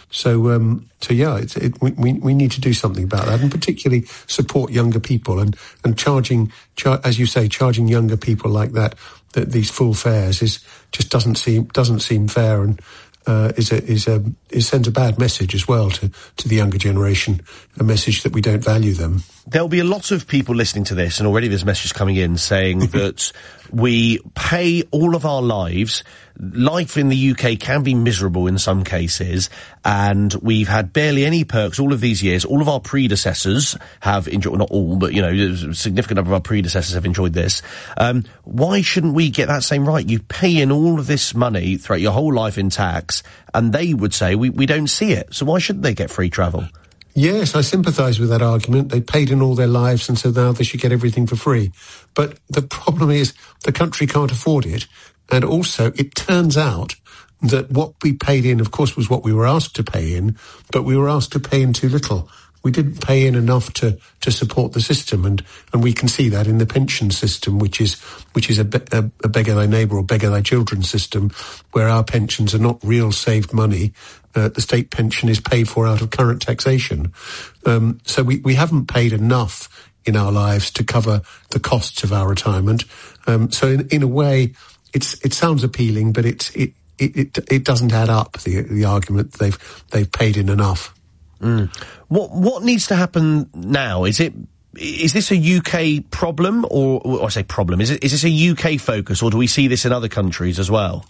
So, um, so yeah, it's, it, we, we we need to do something about that, and particularly support younger people. And and charging, char- as you say, charging younger people like that, that these full fares is just doesn't seem doesn't seem fair, and uh, is a is a it sends a bad message as well to to the younger generation, a message that we don't value them. There'll be a lot of people listening to this, and already there's messages coming in saying that we pay all of our lives. Life in the U K can be miserable in some cases, and we've had barely any perks all of these years. All of our predecessors have enjoyed, well, not all, but, you know, a significant number of our predecessors have enjoyed this. Um, why shouldn't we get that same right? You pay in all of this money throughout your whole life in tax, and they would say we, we don't see it. So why shouldn't they get free travel? Yes, I sympathise with that argument. They paid in all their lives, and so now they should get everything for free. But the problem is the country can't afford it. And also, it turns out that what we paid in, of course, was what we were asked to pay in, but we were asked to pay in too little. We didn't pay in enough to, to support the system, and, and we can see that in the pension system, which is which is a, be, a, a beggar thy neighbour or beggar thy children system, where our pensions are not real saved money. Uh, the state pension is paid for out of current taxation. Um, so we, we haven't paid enough in our lives to cover the costs of our retirement. Um, so in, in a way, it's it sounds appealing, but it's it it it, it doesn't add up, the the argument that they've they've paid in enough. Mm. What what needs to happen now? Is it is this a U K problem, or, or I say problem? Is it is this a U K focus, or do we see this in other countries as well?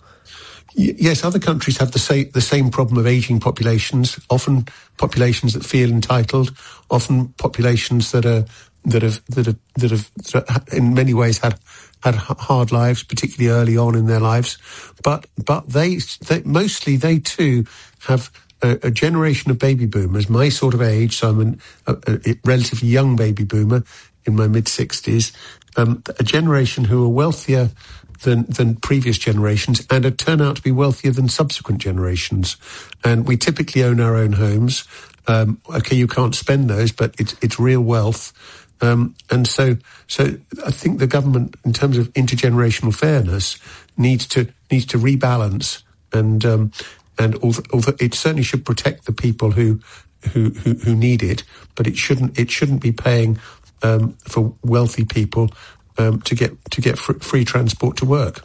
Y- yes, other countries have the same the same problem of ageing populations. Often populations that feel entitled. Often populations that are that have that have that have, that have in many ways had. had hard lives, particularly early on in their lives, but but they, they mostly they too have a, a generation of baby boomers, my sort of age. So I'm an, a, a relatively young baby boomer in my mid sixties. Um, a generation who are wealthier than than previous generations, and have turned out to be wealthier than subsequent generations. And we typically own our own homes. Um, okay, you can't spend those, but it's it's real wealth. Um, and so, so I think the government, in terms of intergenerational fairness, needs to needs to rebalance, and um, and although, although it certainly should protect the people who who who, who need it, but it shouldn't it shouldn't be paying um, for wealthy people um, to get to get fr- free transport to work.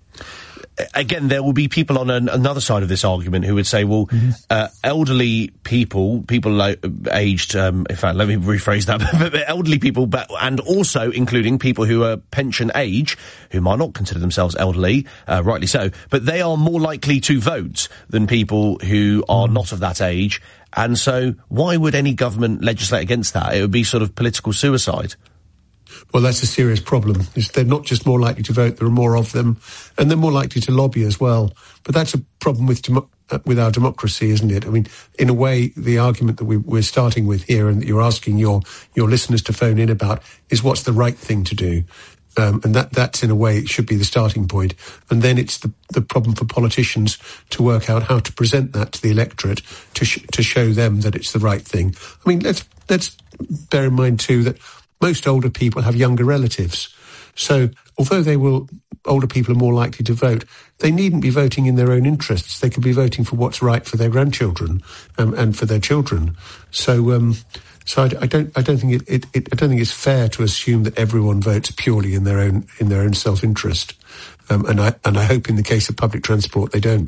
Again, there will be people on an, another side of this argument who would say, well, mm-hmm. uh, elderly people, people like, aged, um, in fact, let me rephrase that, but elderly people, but, and also including people who are pension age, who might not consider themselves elderly, uh, rightly so, but they are more likely to vote than people who are not of that age. And so why would any government legislate against that? It would be sort of political suicide. Well, that's a serious problem. It's, they're not just more likely to vote, there are more of them, and they're more likely to lobby as well. But that's a problem with demo- uh, with our democracy, isn't it? I mean, in a way, the argument that we, we're starting with here, and that you're asking your, your listeners to phone in about, is what's the right thing to do. Um, and that, that's in a way, it should be the starting point. And then it's the, the problem for politicians to work out how to present that to the electorate, to sh- to show them that it's the right thing. I mean, let's, let's bear in mind too that most older people have younger relatives. So although they will, older people are more likely to vote, they needn't be voting in their own interests. They could be voting for what's right for their grandchildren um, and for their children. So, um, so I, I don't, I don't think it, it, it, I don't think it's fair to assume that everyone votes purely in their own, in their own self-interest. Um, and I, and I hope in the case of public transport they don't.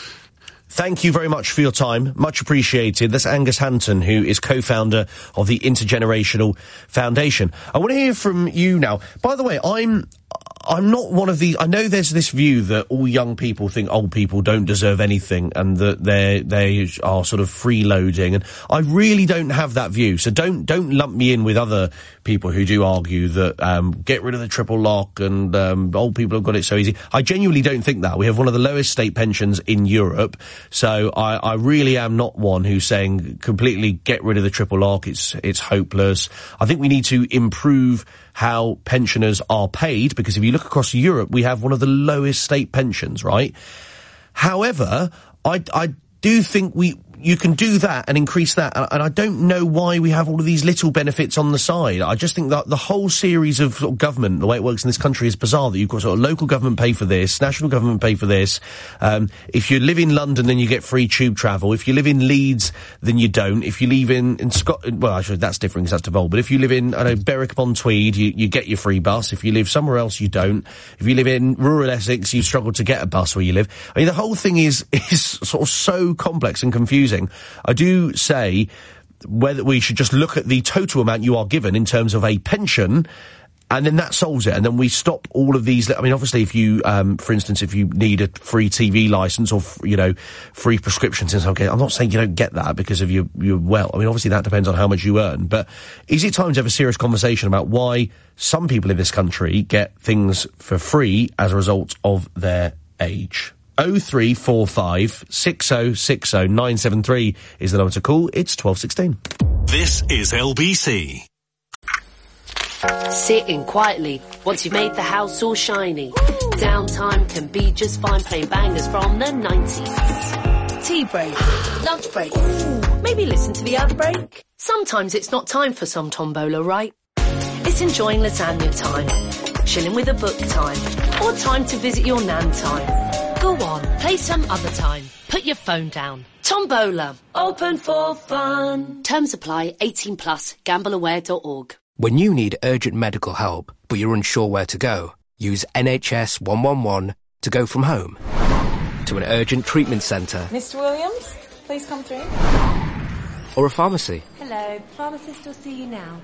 Thank you very much for your time. Much appreciated. That's Angus Hanton, who is co-founder of the Intergenerational Foundation. I want to hear from you now. By the way, I'm... I'm not one of the... I know there's this view that all young people think old people don't deserve anything and that they they are sort of freeloading, and I really don't have that view. So don't don't lump me in with other people who do argue that um, get rid of the triple lock and um, old people have got it so easy. I genuinely don't think that. We have one of the lowest state pensions in Europe, so I, I really am not one who's saying completely get rid of the triple lock. It's it's hopeless. I think we need to improve how pensioners are paid, because if you look across Europe, we have one of the lowest state pensions, right? However, I, I do think we, you can do that and increase that, and, and I don't know why we have all of these little benefits on the side. I just think that the whole series of, sort of government, the way it works in this country, is bizarre. That you've got sort of local government pay for this, national government pay for this. Um, if you live in London, then you get free tube travel. If you live in Leeds, then you don't. If you live in in Scotland, well, actually that's different because that's devolved. But if you live in, I know, Berwick upon Tweed, you, you get your free bus. If you live somewhere else, you don't. If you live in rural Essex, you struggle to get a bus where you live. I mean, the whole thing is is sort of so complex and confusing. I do say whether we should just look at the total amount you are given in terms of a pension, and then that solves it, and then we stop all of these. I mean, obviously, if you, um, for instance, if you need a free T V licence or, you know, free prescriptions, and okay, I'm not saying you don't get that because of your, your well. I mean, obviously, that depends on how much you earn. But is it time to have a serious conversation about why some people in this country get things for free as a result of their age? oh three four five, six oh six oh, nine seven three is the number to call. It's twelve sixteen. This is L B C. Sitting quietly once you've made the house all shiny. Downtime can be just fine, playing bangers from the nineties. Tea break, lunch break, ooh, maybe listen to the ad break. Sometimes it's not time for some tombola, right? It's enjoying lasagna time, chilling with a book time, or time to visit your nan time. Go on, play some other time. Put your phone down. Tombola, open for fun. Terms apply, eighteen plus, gamble aware dot org. When you need urgent medical help, but you're unsure where to go, use N H S one one one to go from home to an urgent treatment centre. Mister Williams, please come through. Or a pharmacy. Hello, pharmacist will see you now.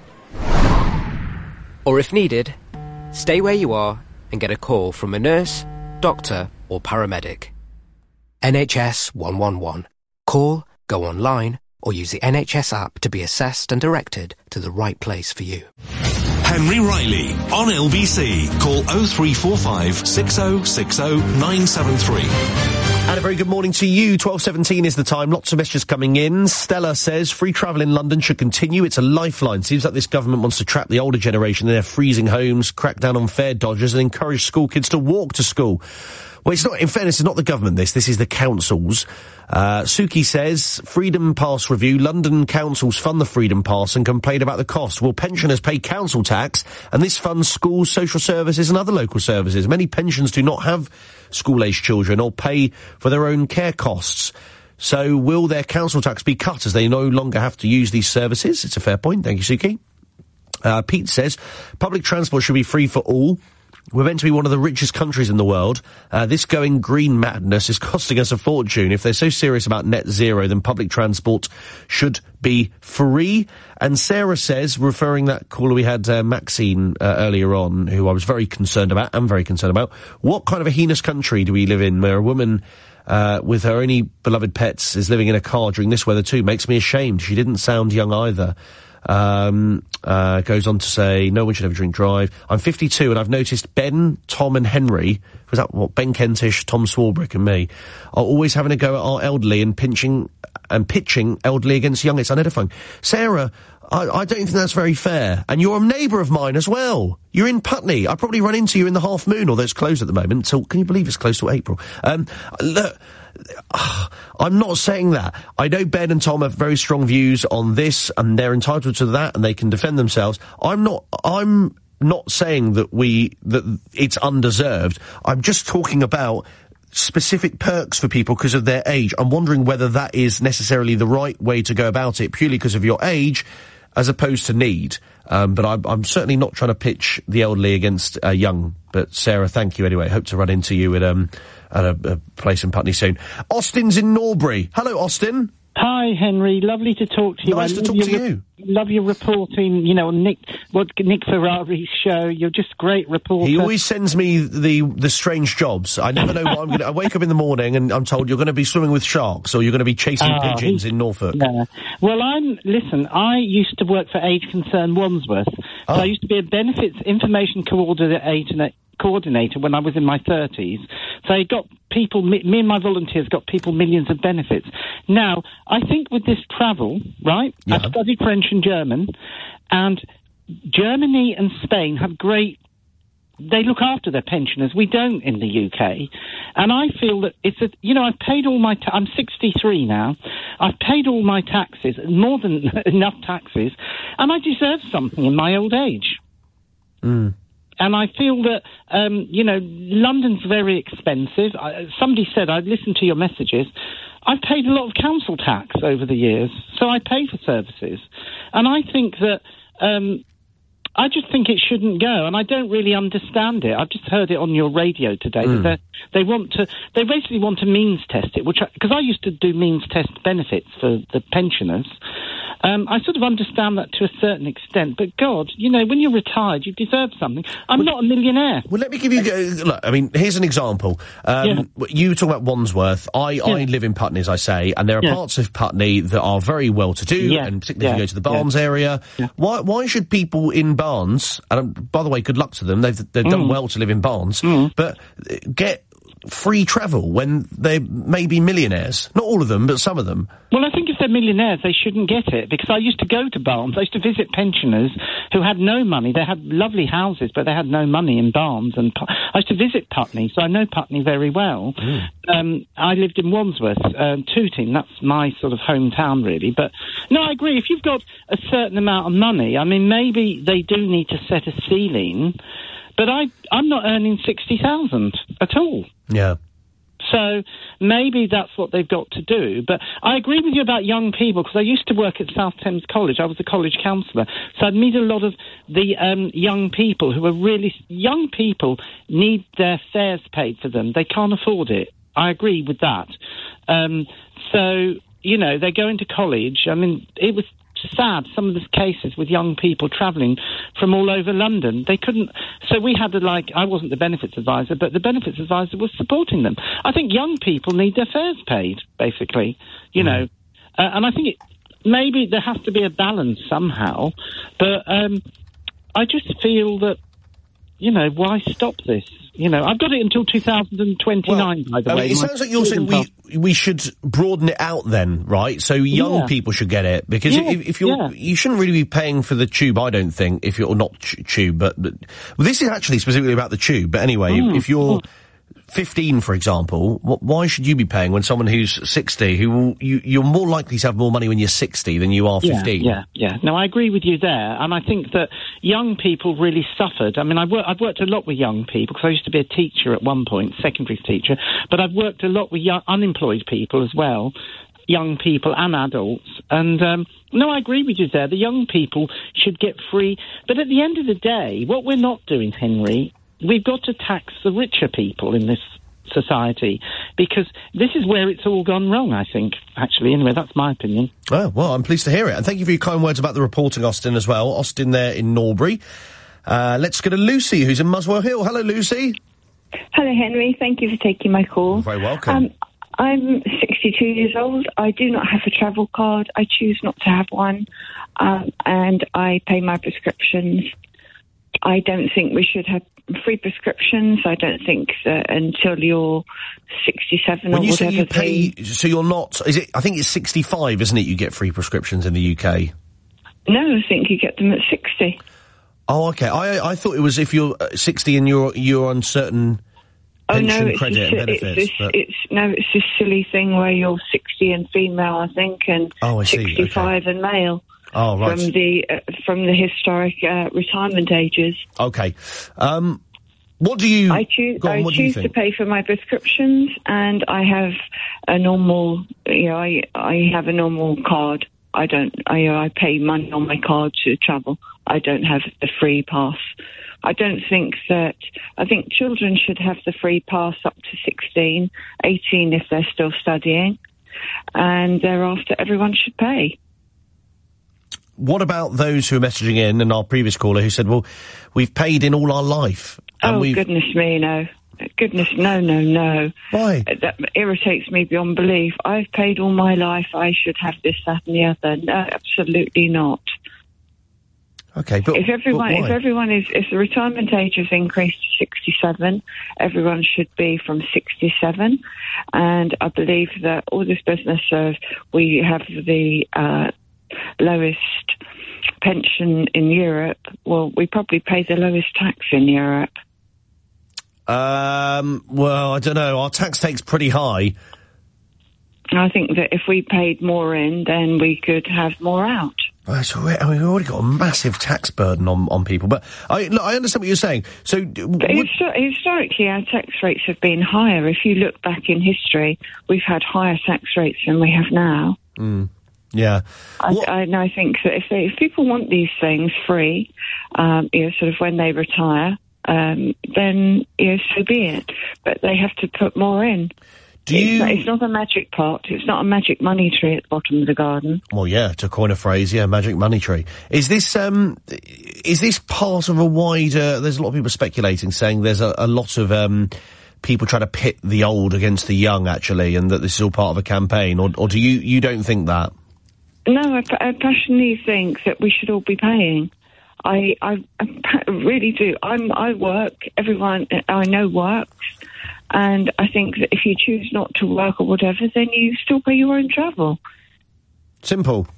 Or if needed, stay where you are and get a call from a nurse, doctor or paramedic. N H S one one one. Call, go online, or use the N H S app to be assessed and directed to the right place for you. Henry Riley on L B C. Call oh three four five, six oh six oh, nine seven three. And a very good morning to you. twelve seventeen is the time. Lots of messages coming in. Stella says free travel in London should continue. It's a lifeline. Seems like this government wants to trap the older generation in their freezing homes, crack down on fare dodgers and encourage school kids to walk to school. Well, it's not, in fairness, it's not the government, this. This is the councils. Uh, Suki says, Freedom Pass review. London councils fund the Freedom Pass and complain about the cost. Well, pensioners pay council tax, and this funds schools, social services and other local services. Many pensions do not have school-aged children or pay for their own care costs. So will their council tax be cut as they no longer have to use these services? It's a fair point. Thank you, Suki. Uh, Pete says, public transport should be free for all. We're meant to be one of the richest countries in the world. Uh, this going green madness is costing us a fortune. If they're so serious about net zero, then public transport should be free. And Sarah says, referring that caller we had, uh, Maxine, uh, earlier on, who I was very concerned about, and very concerned about, what kind of a heinous country do we live in where a woman uh, with her only beloved pets is living in a car during this weather too? Makes me ashamed. She didn't sound young either. Um, uh, goes on to say, no one should ever drink drive. I'm fifty-two and I've noticed Ben, Tom and Henry, was that what, Ben Kentish, Tom Swarbrick and me, are always having a go at our elderly and pinching, and pitching elderly against young. It's unedifying. Sarah, I, I don't think that's very fair. And you're a neighbour of mine as well. You're in Putney. I probably run into you in the Half Moon, although it's closed at the moment. So can you believe it's closed till April? Um, look, I'm not saying that. I know Ben and Tom have very strong views on this, and they're entitled to that, and they can defend themselves. I'm not, I'm not saying that we, that it's undeserved. I'm just talking about specific perks for people because of their age. I'm wondering whether that is necessarily the right way to go about it, purely because of your age, as opposed to need. Um, but I'm, I'm certainly not trying to pitch the elderly against uh, young. But Sarah, thank you anyway. Hope to run into you at um at a, a place in Putney soon. Austin's in Norbury. Hello, Austin. Hi, Henry. Lovely to talk to you. Nice I to talk to you. Love your reporting, you know, Nick, what, Nick Ferrari's show. You're just a great reporter. He always sends me the, the strange jobs. I never know what I'm going to, I wake up in the morning and I'm told you're going to be swimming with sharks or you're going to be chasing oh, pigeons in Norfolk. Yeah. Well, I'm, listen, I used to work for Age Concern Wandsworth. Oh. So I used to be a benefits information coordinator, coordinator when I was in my thirties. So I got people, me, me and my volunteers got people millions of benefits. Now, I think with this travel, right, yeah. I've studied French and German, and Germany and Spain have great they look after their pensioners. We don't in the U K. And I feel that it's a, you know, I've paid all my, ta- I'm sixty-three now. I've paid all my taxes, more than enough taxes, and I deserve something in my old age. Mm. And I feel that, um, you know, London's very expensive. I, somebody said, I've listened to your messages, I've paid a lot of council tax over the years, so I pay for services. And I think that, um, I just think it shouldn't go, and I don't really understand it. I've just heard it on your radio today Mm. that they want to, they basically want to means test it, which, because I, I used to do means test benefits for the pensioners. Um, I sort of understand that to a certain extent, but God, you know, when you're retired, you deserve something. I'm not a millionaire. Well, let me give you, uh, look, I mean, here's an example. Um, You talk about Wandsworth. I, I live in Putney, as I say, and there are Yeah. parts of Putney that are very well-to-do, Yeah. and particularly if Yeah. you go to the Barnes Yeah. area. Why, why should people in Barnes, and um, by the way, good luck to them, they've, they've done Mm. well to live in Barnes, but uh, get free travel when they may be millionaires? Not all of them, but some of them. Well, I think if they're millionaires, they shouldn't get it, because I used to go to Barnes. I used to visit pensioners who had no money. They had lovely houses, but they had no money in Barnes. And Pu- I used to visit Putney, so I know Putney very well. Um, I lived in Wandsworth, um, Tooting. That's my sort of hometown, really. But, no, I agree. If you've got a certain amount of money, I mean, maybe they do need to set a ceiling, but I, I'm not earning sixty thousand at all. Yeah. So maybe that's what they've got to do. But I agree with you about young people, because I used to work at South Thames College. I was a college counsellor. So I'd meet a lot of the um, young people who are really... Young people need their fares paid for them. They can't afford it. I agree with that. Um, so, you know, they go into college. I mean, it was sad, some of the cases with young people travelling from all over London. They couldn't... So we had to, like... I wasn't the benefits advisor, but the benefits advisor was supporting them. I think young people need their fares paid, basically, you know. Uh, and I think it, maybe there has to be a balance somehow, but um, I just feel that, you know, why stop this? You know, I've got it until two thousand twenty-nine, by the I way. mean, it My sounds like you're saying freedom we we should broaden it out then, right? So young Yeah. people should get it, because Yeah, if, if you're, yeah. you shouldn't really be paying for the tube, I don't think, if you're not ch- tube, but, but well, this is actually specifically about the tube. But anyway, Mm, if, if you're fifteen, for example, wh- why should you be paying when someone who's sixty, who will, you, you're more likely to have more money when you're sixty than you are fifteen? Yeah, yeah, yeah. No, I agree with you there, and I think that young people really suffered. I mean, I've, wor- I've worked a lot with young people, because I used to be a teacher at one point, secondary teacher, but I've worked a lot with young, unemployed people as well, young people and adults, and um, no, I agree with you there. The young people should get free, but at the end of the day, what we're not doing, Henry, we've got to tax the richer people in this society, because this is where it's all gone wrong, I think, actually. Anyway, that's my opinion. Oh, well, I'm pleased to hear it. And thank you for your kind words about the reporting, Austin, as well. Austin there in Norbury. Uh, let's go to Lucy, who's in Muswell Hill. Hello, Lucy. Hello, Henry. Thank you for taking my call. You're very welcome. Um, I'm sixty-two years old. I do not have a travel card. I choose not to have one. Um, and I pay my prescriptions. I don't think we should have free prescriptions. I don't think that until you're sixty-seven When or you say whatever. you pay, so you're not, is it, I think it's sixty-five, isn't it, you get free prescriptions in the U K? No, I think you get them at sixty. Oh, okay. I I thought it was if you're uh, sixty and you're you're on certain Oh no, pension it's credit this, and benefits. it's, this, but- it's no, it's this silly thing where you're sixty and female, I think, and Oh, I see, sixty-five and male. Oh, right. From the uh, from the historic uh, retirement ages. Okay. Um, what do you... I choose. Go on, I what do you choose to think? pay for my prescriptions, and I have a normal. You know, I I have a normal card. I don't. I I pay money on my card to travel. I don't have the free pass. I don't think that. I think children should have the free pass up to sixteen, eighteen if they're still studying, and thereafter everyone should pay. What about those who are messaging in, and our previous caller who said, well, we've paid in all our life. And Oh, we've... goodness me, no. Goodness, no, no, no. Why? That irritates me beyond belief. I've paid all my life. I should have this, that and the other. No, absolutely not. Okay, but... If everyone, but why? if everyone is, if the retirement age has increased to sixty-seven, everyone should be from sixty-seven. And I believe that all this business of we have the uh, lowest pension in Europe, well, we probably pay the lowest tax in Europe. Um, well, I don't know. Our tax take's pretty high. I think that if we paid more in, then we could have more out. Well, so we, I mean, we've already got a massive tax burden on, on people. But I, look, I understand what you're saying. So, would... Histor- historically, our tax rates have been higher. If you look back in history, we've had higher tax rates than we have now. Mm. Yeah. I, I, and I think that if, they, if people want these things free, um, you know, sort of when they retire, um, then, you know, so be it. But they have to put more in. Do you... It's not, it's not a magic pot. It's not a magic money tree at the bottom of the garden. Well, yeah, to coin a phrase, yeah, magic money tree. Is this, um, is this part of a wider... There's a lot of people speculating, saying there's a, a lot of, um, people trying to pit the old against the young, actually, and that this is all part of a campaign, or, or do you, you don't think that? No, I, I passionately think that we should all be paying. I, I, I really do. I'm, I work, everyone I know works, and I think that if you choose not to work or whatever, then you still pay your own travel. Simple.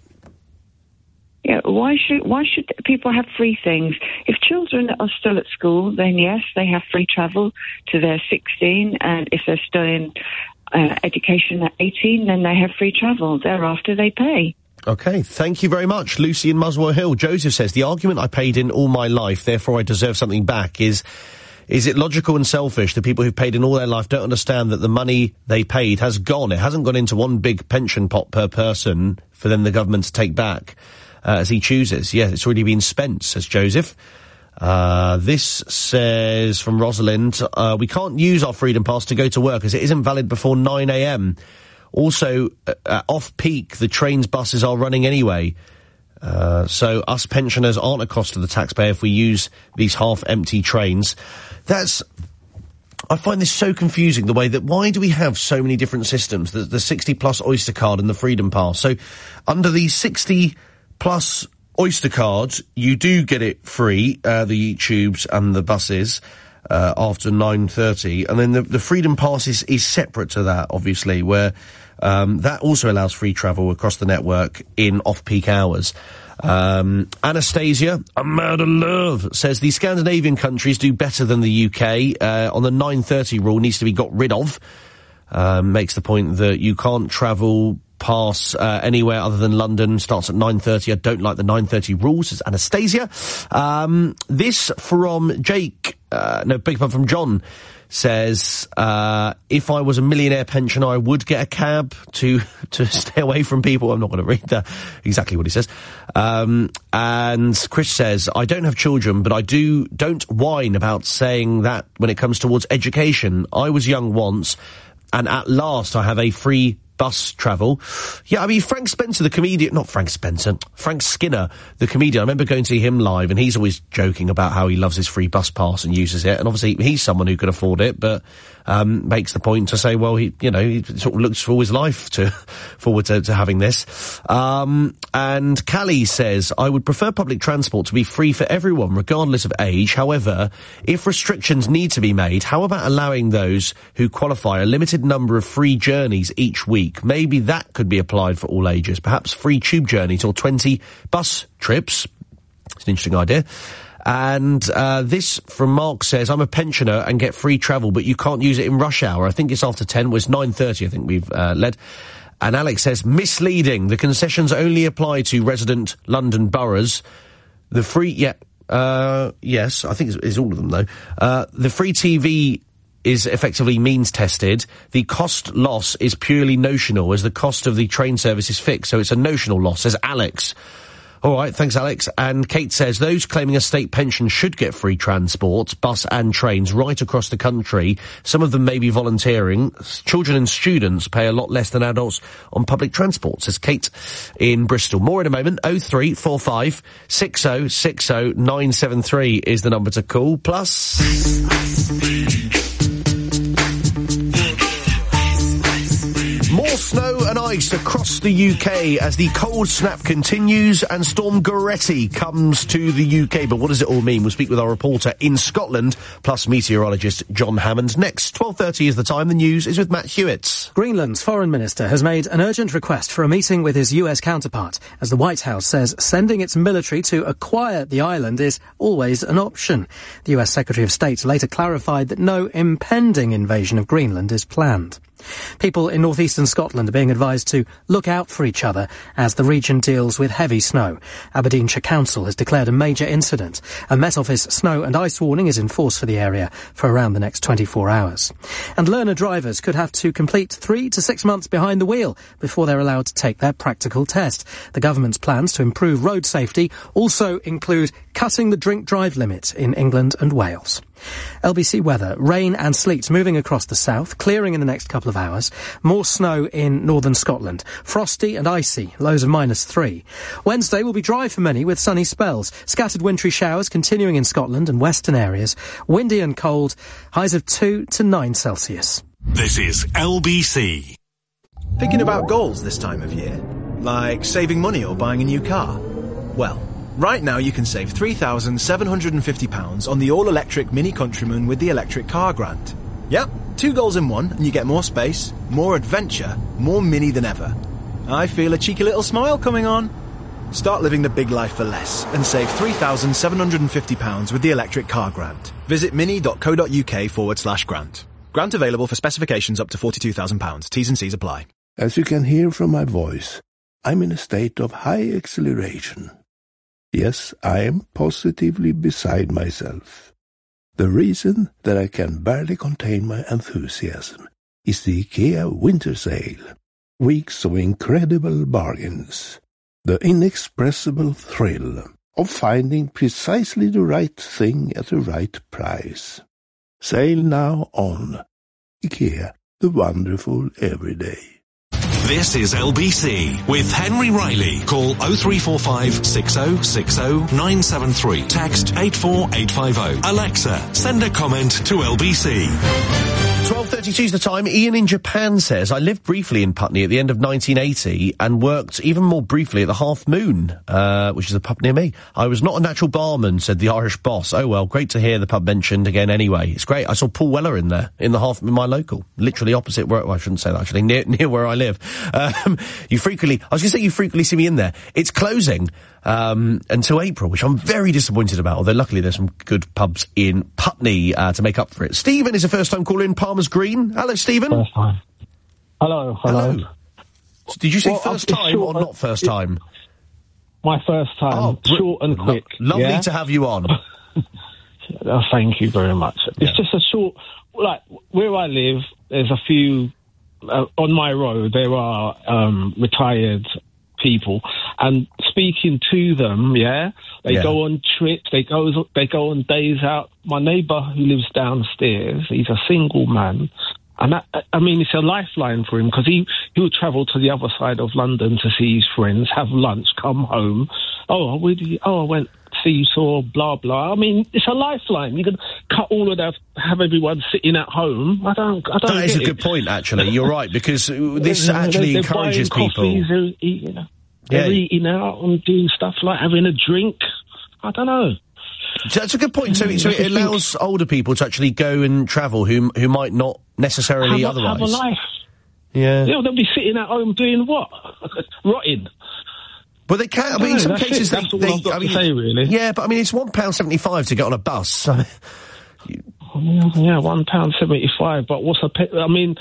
Yeah, why should why should people have free things? If children are still at school, then yes, they have free travel to their sixteen, and if they're still in uh, education at eighteen, then they have free travel. Thereafter, they pay. Okay, thank you very much, Lucy in Muswell Hill. Joseph says, the argument I paid in all my life, therefore I deserve something back, is... Is it logical and selfish that people who've paid in all their life don't understand that the money they paid has gone? It hasn't gone into one big pension pot per person for then the government to take back, uh, as he chooses. Yeah, it's already been spent, says Joseph. Uh, this says from Rosalind, uh, we can't use our Freedom Pass to go to work as it isn't valid before nine a.m. Also, uh, off-peak, the trains, buses are running anyway. Uh, so us pensioners aren't a cost to the taxpayer if we use these half-empty trains. That's... I find this so confusing, the way that... Why do we have so many different systems? The, the sixty-plus Oyster card and the Freedom Pass. So, under the sixty-plus Oyster card, you do get it free, uh, the tubes and the buses, uh, after nine thirty. And then the, the Freedom Pass is, is separate to that, obviously, where... Um, that also allows free travel across the network in off-peak hours. Um, Anastasia, I'm mad of love, says the Scandinavian countries do better than the U K. Uh, on the nine thirty rule needs to be got rid of. Um, makes the point that you can't travel past uh, anywhere other than London. Starts at nine thirty. I don't like the nine thirty rules, says Anastasia. Um, this from Jake, uh, no, big one from John. Says, uh, if I was a millionaire pensioner, I would get a cab to, to stay away from people. I'm not going to read that exactly what he says. Um, and Chris says, I don't have children, but I do, don't whine about saying that when it comes towards education. I was young once, and at last I have a free bus travel. Yeah, I mean, Frank Spencer, the comedian, not Frank Spencer, Frank Skinner, the comedian, I remember going to see him live, and he's always joking about how he loves his free bus pass and uses it, and obviously he's someone who can afford it, but um makes the point to say, well, he, you know, he sort of looks for his life to forward to, to having this. Um and Callie says, I would prefer public transport to be free for everyone, regardless of age. However, if restrictions need to be made, how about allowing those who qualify a limited number of free journeys each week? Maybe that could be applied for all ages. Perhaps free tube journeys or twenty bus trips. It's an interesting idea. And uh this from Mark says, I'm a pensioner and get free travel, but you can't use it in rush hour. I think it's after ten. Well, it's nine thirty, I think we've uh, led. And Alex says, misleading. The concessions only apply to resident London boroughs. The free... Yeah, uh, yes, I think it's, it's all of them, though. Uh, the free T V is effectively means tested. The cost loss is purely notional, as the cost of the train service is fixed, so it's a notional loss, says Alex. All right, thanks, Alex. And Kate says, those claiming a state pension should get free transport, bus and trains, right across the country. Some of them may be volunteering. Children and students pay a lot less than adults on public transport, says Kate in Bristol. More in a moment. oh three four five, six oh six oh, nine seven three is the number to call. Plus... More snow and ice across across the U K as the cold snap continues and Storm Goretti comes to the U K. But what does it all mean? We'll speak with our reporter in Scotland, plus meteorologist John Hammond. Next, twelve thirty is the time. The news is with Matt Hewitt. Greenland's foreign minister has made an urgent request for a meeting with his U S counterpart, as the White House says sending its military to acquire the island is always an option. The U S Secretary of State later clarified that no impending invasion of Greenland is planned. People in northeastern Scotland are being advised to look out for each other as the region deals with heavy snow. Aberdeenshire Council has declared a major incident. A Met Office snow and ice warning is in force for the area for around the next twenty-four hours. And learner drivers could have to complete three to six months behind the wheel before they're allowed to take their practical test. The government's plans to improve road safety also include cutting the drink-drive limit in England and Wales. L B C weather. Rain and sleet moving across the south, clearing in the next couple of hours. More snow in northern Scotland. Frosty and icy, lows of minus three. Wednesday will be dry for many with sunny spells. Scattered wintry showers continuing in Scotland and western areas. Windy and cold, highs of two to nine Celsius. This is L B C. Thinking about goals this time of year? Like saving money or buying a new car? Well, right now you can save three thousand seven hundred fifty pounds on the all-electric Mini Countryman with the electric car grant. Yep, two goals in one and you get more space, more adventure, more Mini than ever. I feel a cheeky little smile coming on. Start living the big life for less and save three thousand seven hundred fifty pounds with the electric car grant. Visit mini.co.uk forward slash grant. Grant available for specifications up to forty-two thousand pounds. T's and C's apply. As you can hear from my voice, I'm in a state of high acceleration. Yes, I am positively beside myself. The reason that I can barely contain my enthusiasm is the IKEA winter sale. Weeks of incredible bargains. The inexpressible thrill of finding precisely the right thing at the right price. Sale now on IKEA, the wonderful everyday. This is L B C with Henry Riley. Call oh three four five, six oh six oh, nine seven three. Text eight four eight five oh. Alexa, send a comment to L B C. twelve thirty-two is the time. Ian in Japan says, I lived briefly in Putney at the end of nineteen eighty and worked even more briefly at the Half Moon, uh, which is a pub near me. I was not a natural barman, said the Irish boss. Oh well, great to hear the pub mentioned again anyway. It's great. I saw Paul Weller in there, in the Half, in my local, literally opposite where, well, I shouldn't say that actually, near, near where I live. Um, you frequently, I was going to say you frequently see me in there. It's closing, um, until April, which I'm very disappointed about, although luckily there's some good pubs in Putney, uh, to make up for it. Stephen is a first time caller in Palmer's Green. Hello, Stephen. First time. Hello, hello. Hello. Did you say well, first time or not first time? My first time. Oh, short and quick. Lo- lovely yeah? to have you on. Oh, thank you very much. It's Yeah. just a short, like, where I live, there's a few, uh, on my road, there are um, retired people, and speaking to them, yeah, they Yeah. go on trips, they go, they go on days out. My neighbour who lives downstairs, he's a single man, and that, I mean, it's a lifeline for him, because he, he would travel to the other side of London to see his friends, have lunch, come home. Oh, where did you, oh, I went seesaw, blah, blah. I mean, it's a lifeline. You can cut all of that, have everyone sitting at home. I don't, I don't That is get a good it. point, actually. You're right, because uh, this They're- actually they're encourages buying people. coffees, they're eating, they're Yeah. eating out and doing stuff like having a drink. I don't know. So that's a good point. So, it- so it allows older people to actually go and travel who who might not necessarily have, a, otherwise. have a life. Yeah. Yeah, they'll be sitting at home doing what? Rotting. But they can. I mean, in No, some that's cases, it. they. That's all they I've got I to mean, say, really. Yeah, but I mean, it's one pound seventy-five to get on a bus. So. Yeah, one pound seventy-five. But what's a? Pe- I mean,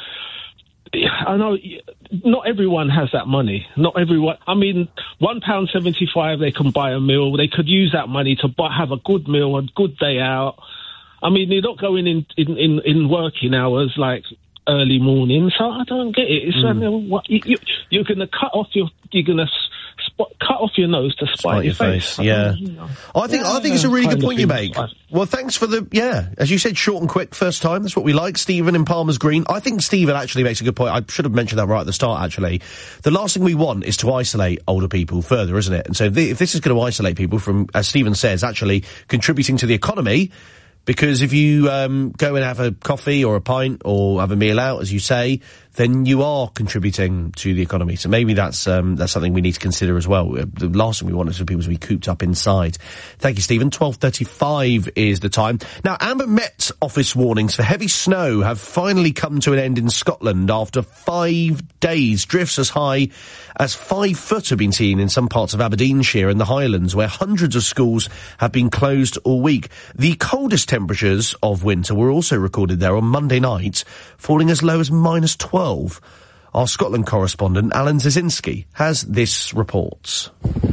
I know not everyone has that money. Not everyone. I mean, one pound seventy-five. They can buy a meal. They could use that money to buy, have a good meal, a good day out. I mean, you're not going in in, in, in working hours like early morning. So I don't get it. It's Mm. I mean, what, you, you, you're going to cut off your. You're going to. Spot, cut off your nose to spite, Spite your face, I yeah. don't- you know. I think I think it's a Yeah, really good kind of point you thing. make. Well, thanks for the yeah, as you said, short and quick first time. That's what we like. Stephen in Palmer's Green. I think Stephen actually makes a good point. I should have mentioned that right at the start. Actually, the last thing we want is to isolate older people further, isn't it? And so if, the, if this is going to isolate people from, as Stephen says, actually contributing to the economy. Because if you um, go and have a coffee or a pint or have a meal out, as you say, then you are contributing to the economy. So maybe that's um, that's something we need to consider as well. The last thing we want is for people to be cooped up inside. Thank you, Stephen. twelve thirty-five is the time. Now, Amber Met Office warnings for heavy snow have finally come to an end in Scotland after five days. Drifts as high as five foot have been seen in some parts of Aberdeenshire and the Highlands, where hundreds of schools have been closed all week. The coldest temperatures of winter were also recorded there on Monday night, falling as low as minus twelve. Our Scotland correspondent, Alan Zazinski, has this report.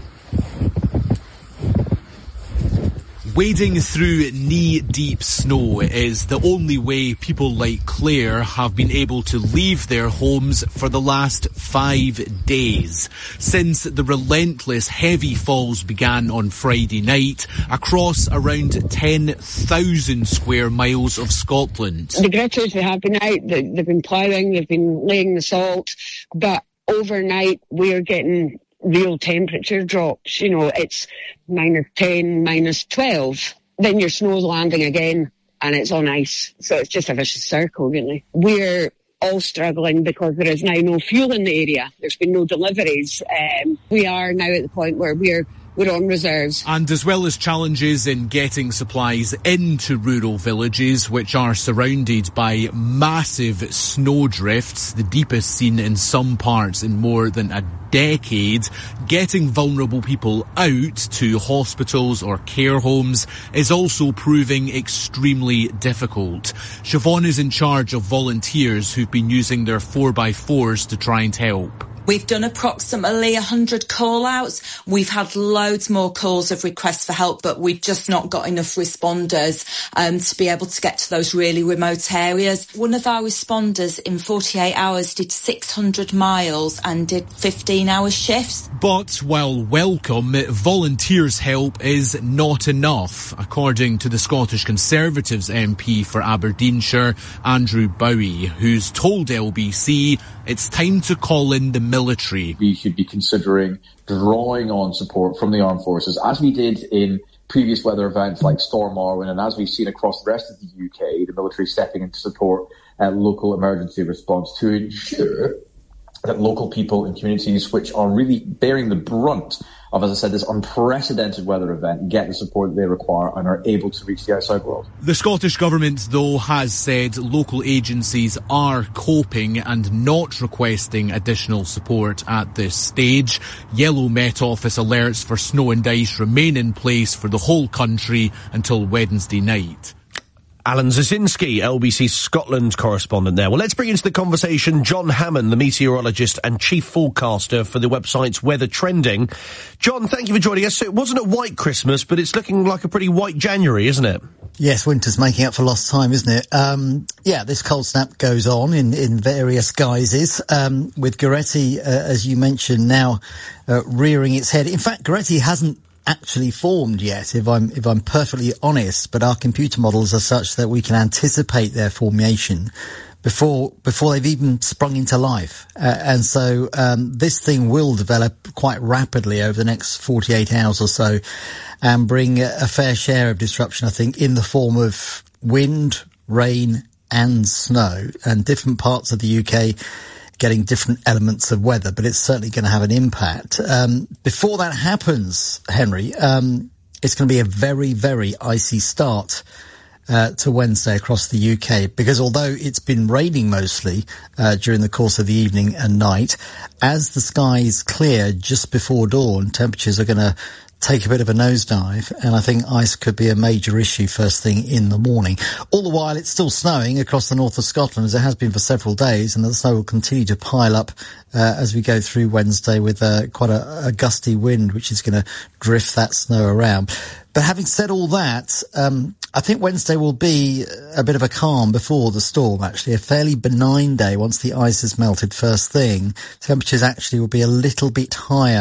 Wading through knee-deep snow is the only way people like Claire have been able to leave their homes for the last five days. Since the relentless heavy falls began on Friday night across around ten thousand square miles of Scotland. The gritters, they have been out, they, they've been ploughing, they've been laying the salt, but overnight we're getting real temperature drops. You know, it's minus ten, minus twelve. Then your snow's landing again and it's on ice. So it's just a vicious circle, really. We're all struggling because there is now no fuel in the area. There's been no deliveries. Um, we are now at the point where we're We're on reserves. And as well as challenges in getting supplies into rural villages, which are surrounded by massive snowdrifts, the deepest seen in some parts in more than a decade, getting vulnerable people out to hospitals or care homes is also proving extremely difficult. Siobhan is in charge of volunteers who've been using their four by fours to try and help. We've done approximately one hundred call-outs. We've had loads more calls of requests for help, but we've just not got enough responders um, to be able to get to those really remote areas. One of our responders in forty-eight hours did six hundred miles and did fifteen-hour shifts. But while welcome, volunteers' help is not enough, according to the Scottish Conservatives M P for Aberdeenshire, Andrew Bowie, who's told L B C it's time to call in the military. We should be considering drawing on support from the armed forces, as we did in previous weather events like Storm Arwen, and as we've seen across the rest of the U K, the military stepping in to support uh, local emergency response to ensure that local people and communities which are really bearing the brunt of, as I said, this unprecedented weather event get the support that they require and are able to reach the outside world. The Scottish Government, though, has said local agencies are coping and not requesting additional support at this stage. Yellow Met Office alerts for snow and ice remain in place for the whole country until Wednesday night. Alan Zazinski, L B C Scotland correspondent there. Well, let's bring into the conversation John Hammond, the meteorologist and chief forecaster for the website's Weather Trending. John, thank you for joining us. So it wasn't a white Christmas, but it's looking like a pretty white January, isn't it? Yes, winter's making up for lost time, isn't it? Um, yeah, this cold snap goes on in, in various guises, um, with Goretti, uh, as you mentioned, now uh, rearing its head. In fact, Goretti hasn't actually formed yet, if I'm if I'm perfectly honest, but our computer models are such that we can anticipate their formation before before they've even sprung into life, uh, and so um, this thing will develop quite rapidly over the next forty-eight hours or so, and bring a, a fair share of disruption, I think, in the form of wind, rain, and snow, and different parts of the U K getting different elements of weather, but it's certainly going to have an impact. Um, before that happens, Henry, um, it's going to be a very, very icy start uh, to Wednesday across the U K, because although it's been raining mostly uh, during the course of the evening and night, as the skies clear just before dawn, temperatures are going to take a bit of a nosedive, and I think ice could be a major issue first thing in the morning. All the while, it's still snowing across the north of Scotland, as it has been for several days, and the snow will continue to pile up uh, as we go through Wednesday with uh, quite a, a gusty wind, which is going to drift that snow around. But having said all that, um, I think Wednesday will be a bit of a calm before the storm, actually. A fairly benign day once the ice has melted first thing. Temperatures actually will be a little bit higher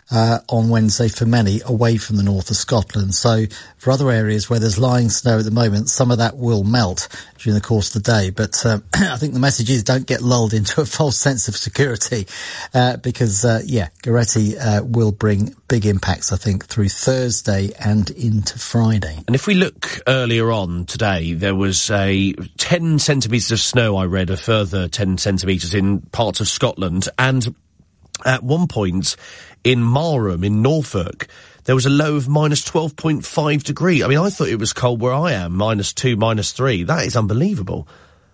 uh, on Wednesday for many away from the north of Scotland. So for other areas where there's lying snow at the moment, some of that will melt during the course of the day. But uh, I think the message is don't get lulled into a false sense of security, uh, because, uh, yeah, Goretti uh, will bring big impacts, I think, through Thursday and into Friday. And if we look earlier on today, there was a ten centimetres of snow, I read, a further ten centimetres in parts of Scotland. And at one point in Marham, in Norfolk, there was a low of minus twelve point five degree. I mean, I thought it was cold where I am, minus two, minus three. That is unbelievable.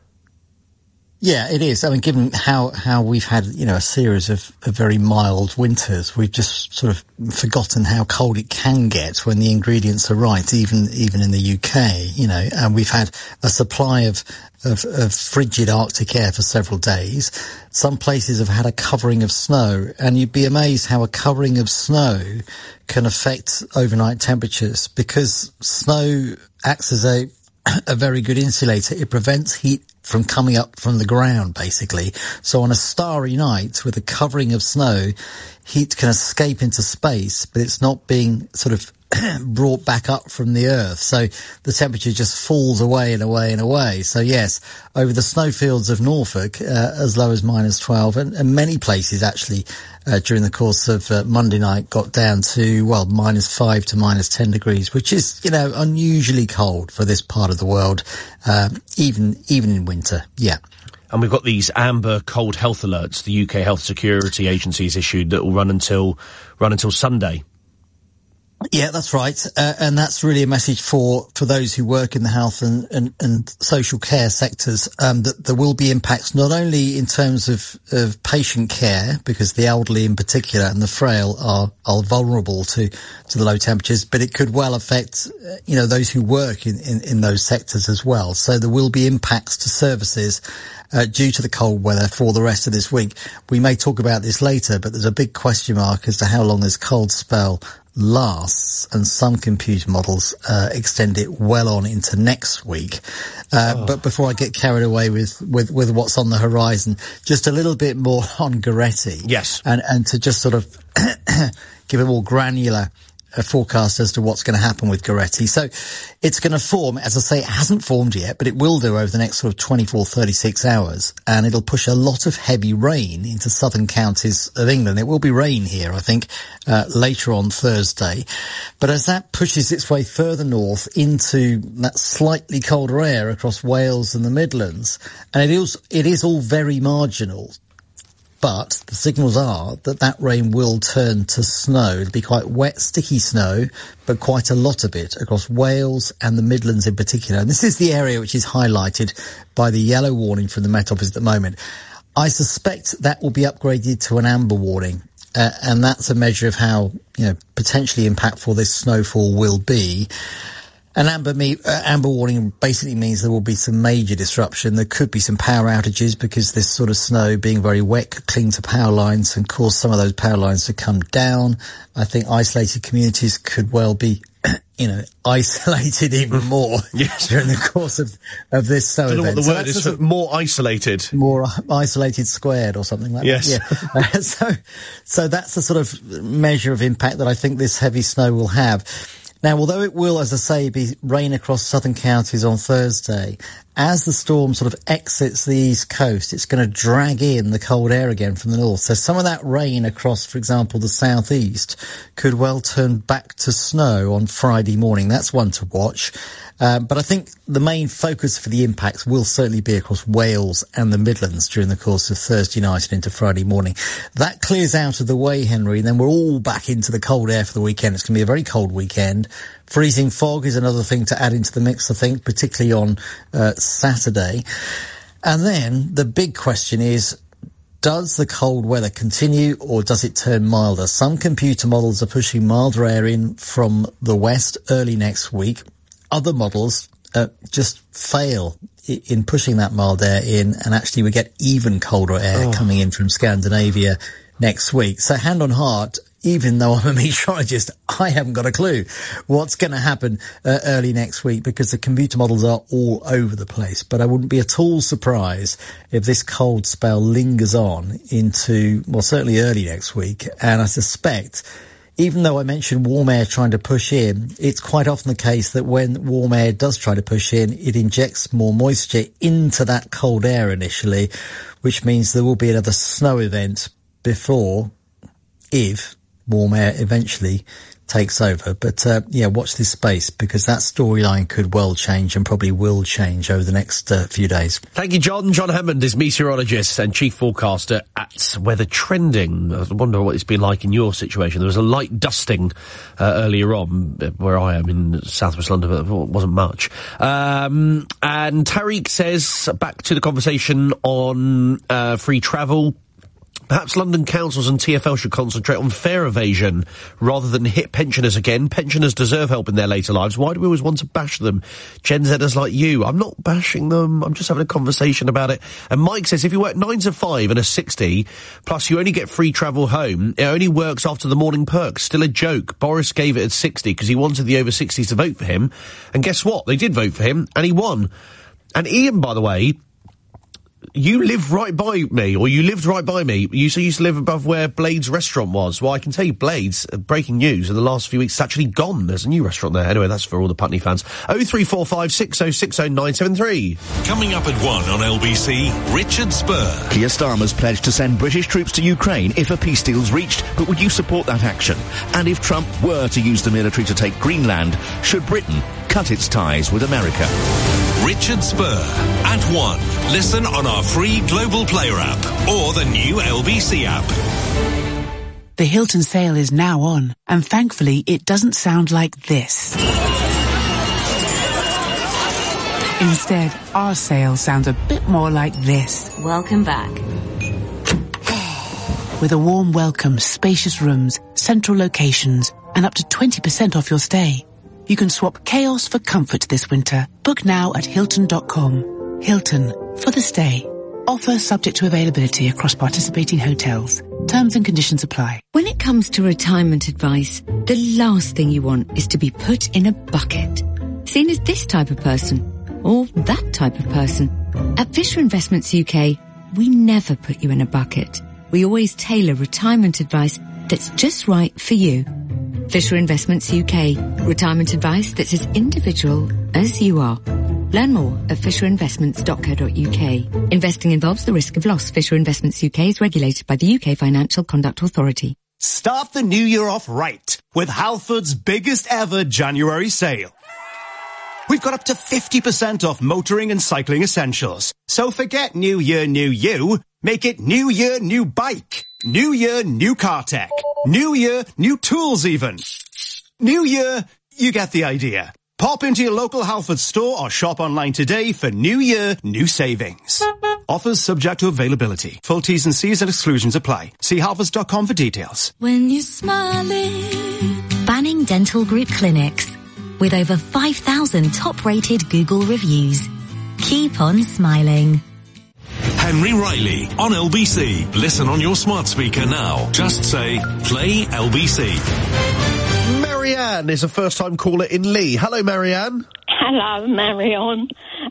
Yeah, it is. I mean, given how, how we've had, you know, a series of, of very mild winters, we've just sort of forgotten how cold it can get when the ingredients are right, even, even in the U K, you know, and we've had a supply of, of, of frigid Arctic air for several days. Some places have had a covering of snow, and you'd be amazed how a covering of snow can affect overnight temperatures, because snow acts as a, a very good insulator. It prevents heat from coming up from the ground, basically. So on a starry night with a covering of snow, heat can escape into space, but it's not being sort of brought back up from the earth. So the temperature just falls away and away and away. So yes, over the snowfields of Norfolk, uh, as low as minus twelve, and, and many places actually uh, during the course of uh, Monday night got down to, well, minus five to minus ten degrees, which is, you know, unusually cold for this part of the world, uh, even, even in winter. Yeah. And we've got these amber cold health alerts the U K Health Security Agency has issued that will run until, run until Sunday. Yeah, that's right. Uh, and that's really a message for, for those who work in the health and, and, and social care sectors, um, that there will be impacts not only in terms of, of patient care, because the elderly in particular and the frail are, are vulnerable to, to the low temperatures, but it could well affect, uh, you know, those who work in, in, in those sectors as well. So there will be impacts to services Uh, due to the cold weather for the rest of this week. We may talk about this later, but there's a big question mark as to how long this cold spell lasts, and some computer models uh, extend it well on into next week. Uh, oh. But before I get carried away with, with, with what's on the horizon, just a little bit more on Goretti. Yes. And, and to just sort of give a more granular a forecast as to what's going to happen with Goretti. So it's going to form, as I say, it hasn't formed yet, but it will do over the next sort of twenty-four, thirty-six hours, and it'll push a lot of heavy rain into southern counties of England. It will be rain here, I think, uh, later on Thursday. But as that pushes its way further north into that slightly colder air across Wales and the Midlands, and it is, it is all very marginal. But the signals are that that rain will turn to snow. It'll be quite wet, sticky snow, but quite a lot of it across Wales and the Midlands in particular. And this is the area which is highlighted by the yellow warning from the Met Office at the moment. I suspect that will be upgraded to an amber warning. Uh, and that's a measure of how, you know, potentially impactful this snowfall will be. An amber, me, uh, amber warning basically means there will be some major disruption. There could be some power outages because this sort of snow being very wet could cling to power lines and cause some of those power lines to come down. I think isolated communities could well be, you know, isolated even more yes. during the course of, of this snow event. I don't know what the so word is for more isolated. More isolated squared or something like yes. that. Yeah. uh, so, so that's the sort of measure of impact that I think this heavy snow will have. Now, although it will, as I say, be rain across southern counties on Thursday, as the storm sort of exits the east coast, it's going to drag in the cold air again from the north. So some of that rain across, for example, the southeast could well turn back to snow on Friday morning. That's one to watch. Uh, but I think the main focus for the impacts will certainly be across Wales and the Midlands during the course of Thursday night and into Friday morning. That clears out of the way, Henry, and then we're all back into the cold air for the weekend. It's going to be a very cold weekend. Freezing fog is another thing to add into the mix, I think, particularly on uh, Saturday. And then the big question is, does the cold weather continue or does it turn milder? Some computer models are pushing milder air in from the west early next week. Other models uh, just fail in pushing that mild air in, and actually we get even colder air oh. coming in from Scandinavia next week. So hand on heart, even though I'm a meteorologist, I haven't got a clue what's going to happen uh, early next week, because the computer models are all over the place. But I wouldn't be at all surprised if this cold spell lingers on into, well, certainly early next week. And I suspect, even though I mentioned warm air trying to push in, it's quite often the case that when warm air does try to push in, it injects more moisture into that cold air initially, which means there will be another snow event before, if warm air eventually takes over. But, uh, yeah, watch this space, because that storyline could well change, and probably will change over the next uh, few days. Thank you, John. John Hammond is meteorologist and chief forecaster at Weather Trending. I wonder what it's been like in your situation. There was a light dusting uh, earlier on, uh, where I am in southwest London, but it wasn't much. Um, and Tariq says, back to the conversation on uh, free travel, perhaps London councils and T F L should concentrate on fare evasion rather than hit pensioners again. Pensioners deserve help in their later lives. Why do we always want to bash them? Gen Zers like you. I'm not bashing them. I'm just having a conversation about it. And Mike says, if you work nine to five and a sixty, plus you only get free travel home, it only works after the morning perks. Still a joke. Boris gave it at sixty because he wanted the over sixties to vote for him. And guess what? They did vote for him, and he won. And Ian, by the way, you live right by me, or you lived right by me. You used to, used to live above where Blades restaurant was. Well, I can tell you, Blades, uh, breaking news, in the last few weeks, it's actually gone. There's a new restaurant there. Anyway, that's for all the Putney fans. oh three four five, six oh six oh nine seven three. Coming up at one on L B C, Richard Spur. Keir Starmer's pledged to send British troops to Ukraine if a peace deal's reached, but would you support that action? And if Trump were to use the military to take Greenland, should Britain cut its ties with America? Richard Spur at one. Listen on our free Global Player app or the new L B C app. The Hilton sale is now on, and thankfully it doesn't sound like this. Instead, our sale sounds a bit more like this. Welcome back. With a warm welcome, spacious rooms, central locations, and up to twenty percent off your stay. You can swap chaos for comfort this winter. Book now at Hilton dot com. Hilton, for the stay. Offer subject to availability across participating hotels. Terms and conditions apply. When it comes to retirement advice, the last thing you want is to be put in a bucket. Seen as this type of person, or that type of person. At Fisher Investments U K, we never put you in a bucket. We always tailor retirement advice that's just right for you. Fisher Investments U K. Retirement advice that's as individual as you are. Learn more at fisher investments dot co dot uk. Investing involves the risk of loss. Fisher Investments U K is regulated by the U K Financial Conduct Authority. Start the new year off right with Halford's biggest ever January sale. We've got up to fifty percent off motoring and cycling essentials. So forget New Year, New You. Make it New Year, New Bike. New Year, New Car Tech. New Year, New Tools even. New Year, you get the idea. Pop into your local Halford store or shop online today for New Year, New Savings. Offers subject to availability. Full T's and C's and exclusions apply. See halfords dot com for details. When you're smiling. Banning Dental Group Clinics. With over five thousand top-rated Google reviews. Keep on smiling. Henry Riley on L B C. Listen on your smart speaker now. Just say, play L B C. Marianne is a first-time caller in Lee. Hello, Marianne. Hello, Marion.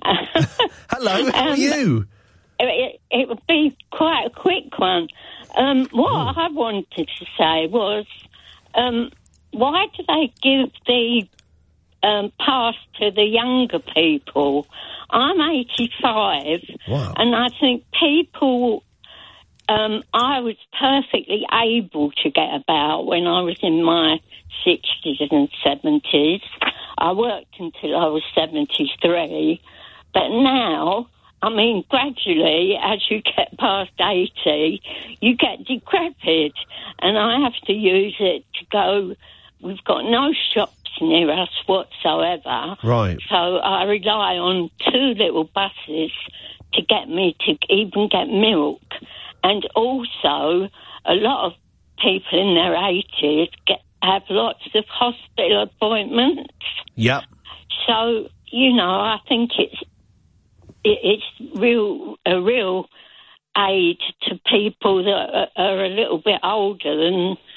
Hello, how um, are you? It, it would be quite a quick one. Um, what oh. I wanted to say was, um, why do they give the um, pass to the younger people? I'm eighty-five, wow. and I think people, um, I was perfectly able to get about when I was in my sixties and seventies. I worked until I was seventy-three, but now, I mean, gradually, as you get past eighty, you get decrepit, and I have to use it to go. We've got no shops near us whatsoever. Right. So I rely on two little buses to get me to even get milk. And also, a lot of people in their eighties get have lots of hospital appointments. Yep. So, you know, I think it's it, it's real a real aid to people that are, are a little bit older than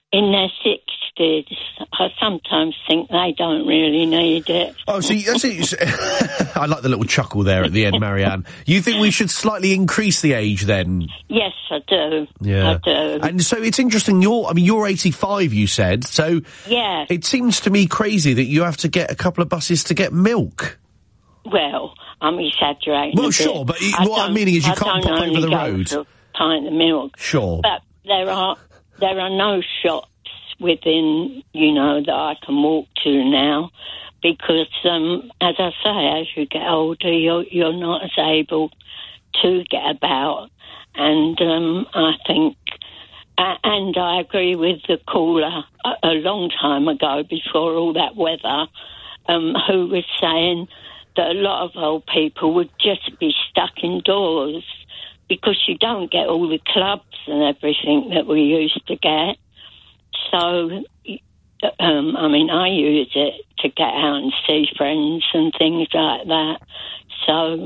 in their sixties. I sometimes think they don't really need it. Oh, so you, that's it. I like the little chuckle there at the end, Marianne. You think we should slightly increase the age then? Yes, I do. Yeah. I do. And so it's interesting, you're, I mean, you're eighty-five, you said, so... Yeah. It seems to me crazy that you have to get a couple of buses to get milk. Well, I'm exaggerating Well, a bit. sure, but it- I what I'm don't- meaning is you I can't don't pop over only the go road. for a pint of milk. Sure. But there are there are no shops within, you know, that I can walk to now, because, um, as I say, as you get older, you're you're not as able to get about, and um, I think, uh, and I agree with the caller a, a long time ago, before all that weather, um, who was saying that a lot of old people would just be stuck indoors because you don't get all the clubs and everything that we used to get. So, um, I mean, I use it to get out and see friends and things like that. So,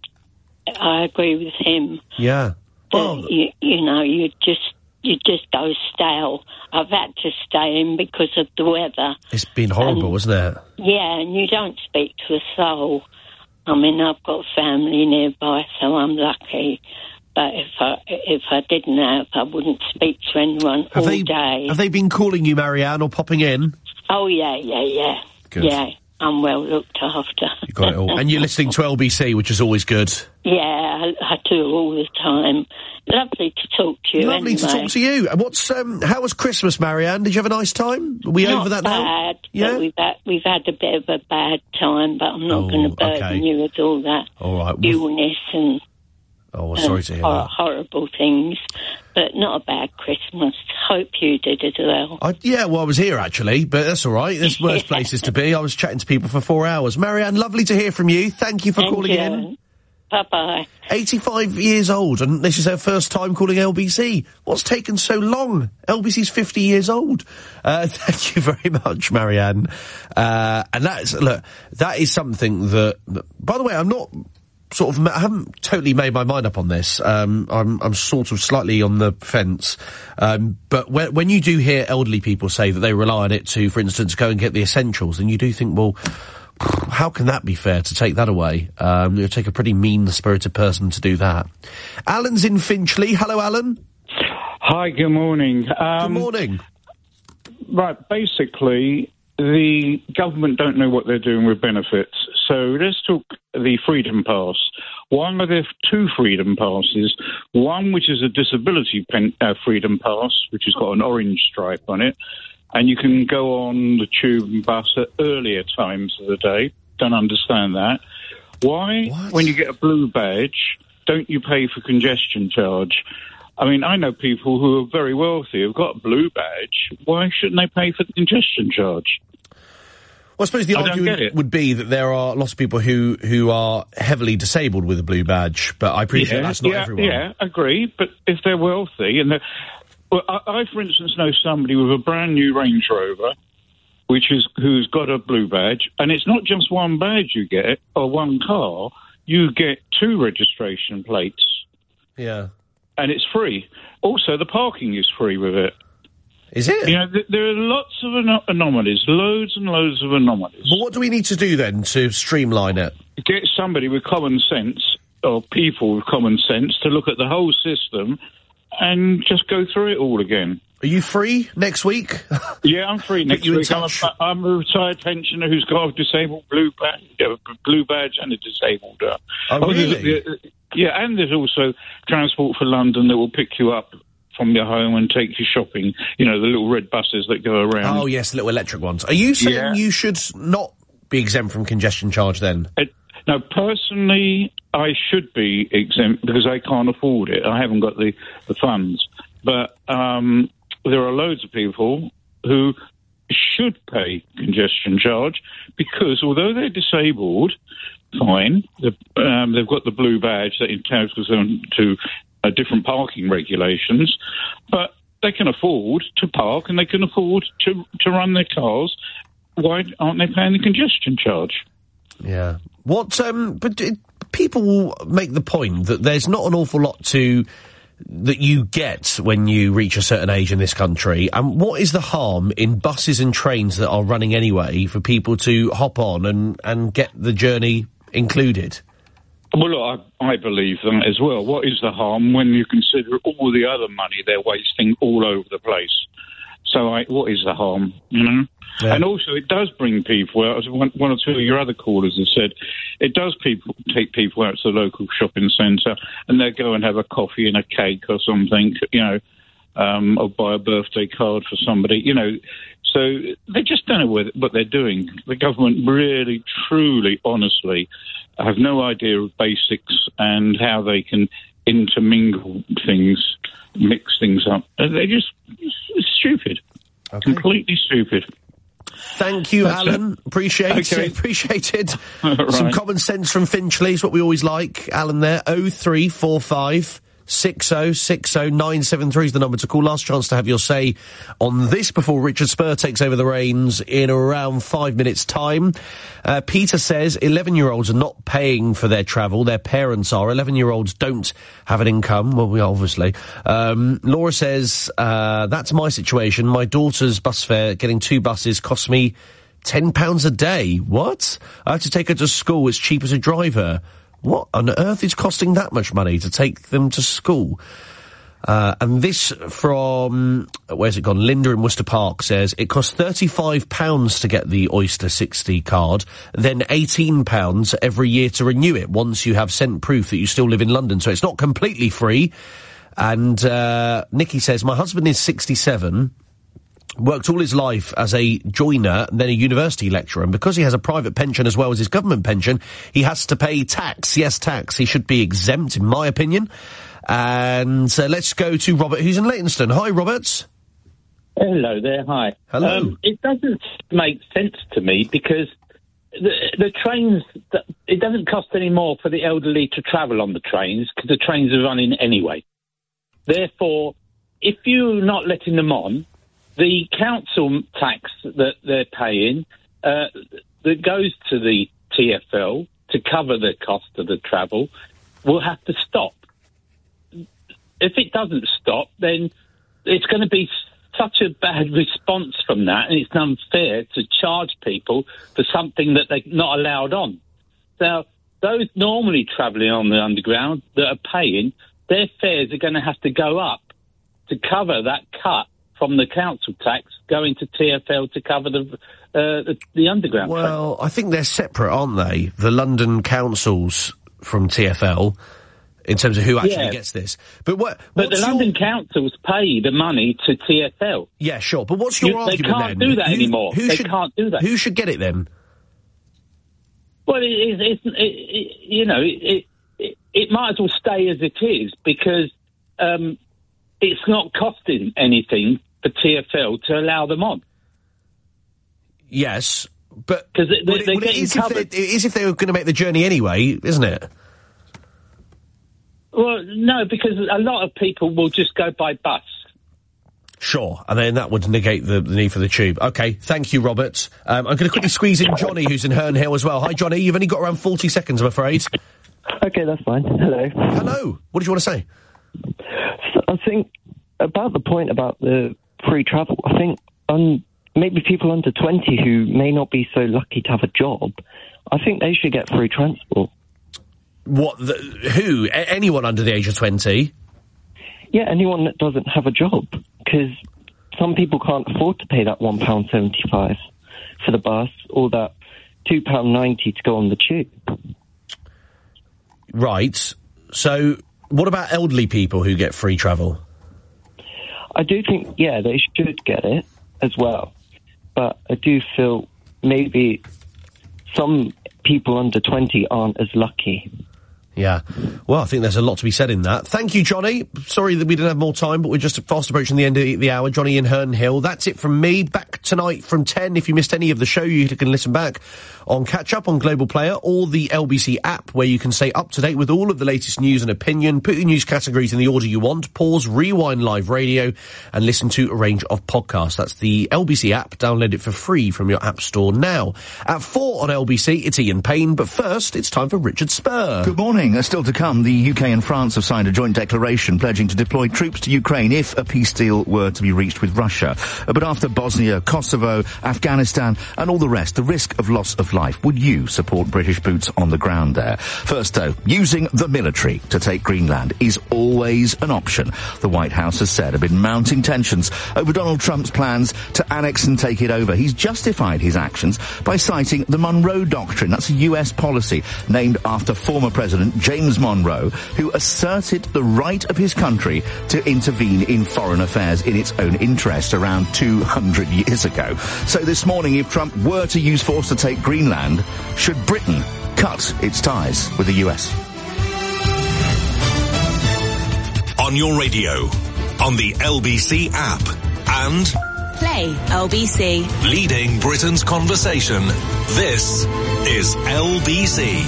I agree with him. Yeah. Well, you, you know, you just you just go stale. I've had to stay in because of the weather. It's been horrible, isn't it? Yeah, and you don't speak to a soul. I mean, I've got family nearby, so I'm lucky. But if I if I didn't have, I wouldn't speak to anyone Have all they, day. Have they been calling you, Marianne, or popping in? Oh, yeah, yeah, yeah. Good. Yeah, I'm well looked after. You got it all. And you're listening to L B C, which is always good. Yeah, I, I do all the time. Lovely to talk to you. Lovely to anyway. talk to you. And what's um? How was Christmas, Marianne? Did you have a nice time? Are we Not over that bad, now? but Yeah. we've had, we've had a bit of a bad time, but I'm not Oh, going to burden okay. you with all that All right. Well, illness and oh, well, sorry to hear hor- that. horrible things. But not a bad Christmas. Hope you did as well. I, yeah, well, I was here, actually, but that's all right. There's worse places to be. I was chatting to people for four hours. Marianne, lovely to hear from you. Thank you for Thank calling you. in. Bye-bye. eighty-five years old, and this is her first time calling L B C. What's taken so long? L B C's fifty years old. Uh, thank you very much, Marianne. Uh, and that's, look, that is something that, by the way, I'm not sort of, I haven't totally made my mind up on this. Um, I'm, I'm sort of slightly on the fence. Um, but when, when you do hear elderly people say that they rely on it to, for instance, go and get the essentials, then you do think, well, how can that be fair to take that away? Um, it would take a pretty mean-spirited person to do that. Alan's in Finchley. Hello, Alan. Hi, good morning. Um, Good morning. Right, basically, the government don't know what they're doing with benefits. So let's talk the Freedom Pass. Why are there two Freedom Passes? One, which is a disability pen, uh, Freedom Pass, which has got an orange stripe on it, and you can go on the tube and bus at earlier times of the day. Don't understand that. Why, What? when you get a blue badge, don't you pay for congestion charge? I mean, I know people who are very wealthy who've got a blue badge. Why shouldn't they pay for the congestion charge? Well, I suppose the I don't get argument it. would be that there are lots of people who, who are heavily disabled with a blue badge, but I appreciate yeah, that's not yeah, everyone. Yeah, agree. But if they're wealthy and they're... Well, I, I, for instance, know somebody with a brand new Range Rover, which is who's got a blue badge, and it's not just one badge you get, or one car, you get two registration plates. Yeah. And it's free. Also, the parking is free with it. Is it? You know, th- there are lots of ano- anomalies, loads and loads of anomalies. But what do we need to do then to streamline it? Get somebody with common sense, or people with common sense, to look at the whole system and just go through it all again. Are you free next week? Yeah, I'm free next you in week. I'm touch. a, I'm a retired pensioner who's got a disabled blue badge, uh, blue badge and a disabled. Uh, Oh, there's- really? uh, yeah, and there's also Transport for London that will pick you up from your home and take you shopping. You know, the little red buses that go around. Oh, yes, little electric ones. Are you saying Yeah. you should not be exempt from congestion charge then? Uh, no, personally, I should be exempt because I can't afford it. I haven't got the, the funds. But um, there are loads of people who should pay congestion charge because although they're disabled, fine, the, um, they've got the blue badge that entitles them to uh, different parking regulations, but they can afford to park and they can afford to, to run their cars. Why aren't they paying the congestion charge? Yeah. What, um, but uh, people will make the point that there's not an awful lot to that you get when you reach a certain age in this country, and what is the harm in buses and trains that are running anyway for people to hop on and, and get the journey included? Well, look, I, I believe that as well. What is the harm when you consider all the other money they're wasting all over the place? So I, what is the harm, you know? Yeah. And also, it does bring people out, as one, one or two of your other callers have said, it does people take people out to the local shopping centre and they go and have a coffee and a cake or something, you know, um, or buy a birthday card for somebody, you know. So they just don't know what, what they're doing. The government really, truly, honestly have no idea of basics and how they can intermingle things, mix things up. They're just it's stupid. Okay. Completely stupid. Thank you, That's Alan. It. Appreciate okay. it. Appreciated. Right. Some common sense from Finchley is what we always like. Alan there. oh three four five six oh six oh nine seven three is the number to call. Last chance to have your say on this before Richard Spur takes over the reins in around five minutes' time. Uh, Peter says eleven-year-olds are not paying for their travel. Their parents are. eleven-year-olds don't have an income. Well, we obviously. Um, Laura says, uh, that's my situation. My daughter's bus fare, getting two buses, costs me ten pounds a day. What? I have to take her to school. It's cheaper to drive her. What on earth is costing that much money to take them to school? Uh, and this from, where's it gone? Linda in Worcester Park says, it costs thirty-five pounds to get the Oyster sixty card, then eighteen pounds every year to renew it once you have sent proof that you still live in London. So it's not completely free. And, uh, Nikki says, my husband is sixty-seven, worked all his life as a joiner and then a university lecturer, and because he has a private pension as well as his government pension, he has to pay tax. Yes, tax. He should be exempt, in my opinion. And uh, let's go to Robert, who's in Leytonstone. Hi, Robert. Hello there, hi. Hello. Um, it doesn't make sense to me because the, the trains, it doesn't cost any more for the elderly to travel on the trains because the trains are running anyway. Therefore, if you're not letting them on, the council tax that they're paying uh, that goes to the T F L to cover the cost of the travel will have to stop. If it doesn't stop, then it's going to be such a bad response from that, and it's unfair to charge people for something that they're not allowed on. So those normally travelling on the underground that are paying, their fares are going to have to go up to cover that cut from the council tax going to T F L to cover the uh, the, the underground. Well, train. I think they're separate, aren't they? The London councils from T F L, in terms of who actually yeah. gets this. But what? But the your... London councils pay the money to T F L. Yeah, sure. But what's your you, argument They can't then? do that who, anymore. Who they should, can't do that. Who should get it then? Well, it, it, it, it, you know, it, it, it might as well stay as it is because um, it's not costing anything for T F L to allow them on. Yes, but because they, well, they're well, getting it, covered. it is if they were going to make the journey anyway, isn't it? Well, no, because a lot of people will just go by bus. Sure, and then that would negate the, the need for the tube. Okay, thank you, Robert. Um, I'm going to quickly squeeze in Johnny, who's in Herne Hill as well. Hi, Johnny. You've only got around forty seconds, I'm afraid. Okay, that's fine. Hello. Hello. What did you want to say? So I think about the point about the free travel, I think um, maybe people under twenty who may not be so lucky to have a job, I think they should get free transport. What? The, who? A- anyone under the age of twenty? Yeah, anyone that doesn't have a job, because some people can't afford to pay that one pound seventy-five for the bus or that two pounds ninety to go on the tube. Right. So what about elderly people who get free travel? I do think, yeah, they should get it as well. But I do feel maybe some people under twenty aren't as lucky. Yeah. Well, I think there's a lot to be said in that. Thank you, Johnny. Sorry that we didn't have more time, but we're just fast approaching the end of the hour. Johnny in Herne Hill. That's it from me. Back tonight from ten. If you missed any of the show, you can listen back on Catch Up on Global Player or the L B C app, where you can stay up to date with all of the latest news and opinion, put your news categories in the order you want, pause, rewind live radio, and listen to a range of podcasts. That's the L B C app. Download it for free from your app store now. At four on L B C, it's Ian Payne, but first, it's time for Richard Spur. Good morning. morning. Uh, still to come, the U K and France have signed a joint declaration pledging to deploy troops to Ukraine if a peace deal were to be reached with Russia. Uh, but after Bosnia, Kosovo, Afghanistan and all the rest, the risk of loss of life, would you support British boots on the ground there? First though, using the military to take Greenland is always an option, the White House has said, amid mounting tensions over Donald Trump's plans to annex and take it over. He's justified his actions by citing the Monroe Doctrine. That's a U S policy named after former President James Monroe, who asserted the right of his country to intervene in foreign affairs in its own interest around two hundred years ago. So this morning, if Trump were to use force to take Greenland, should Britain cut its ties with the U S? On your radio, on the L B C app, and Play L B C. Leading Britain's conversation. This is L B C.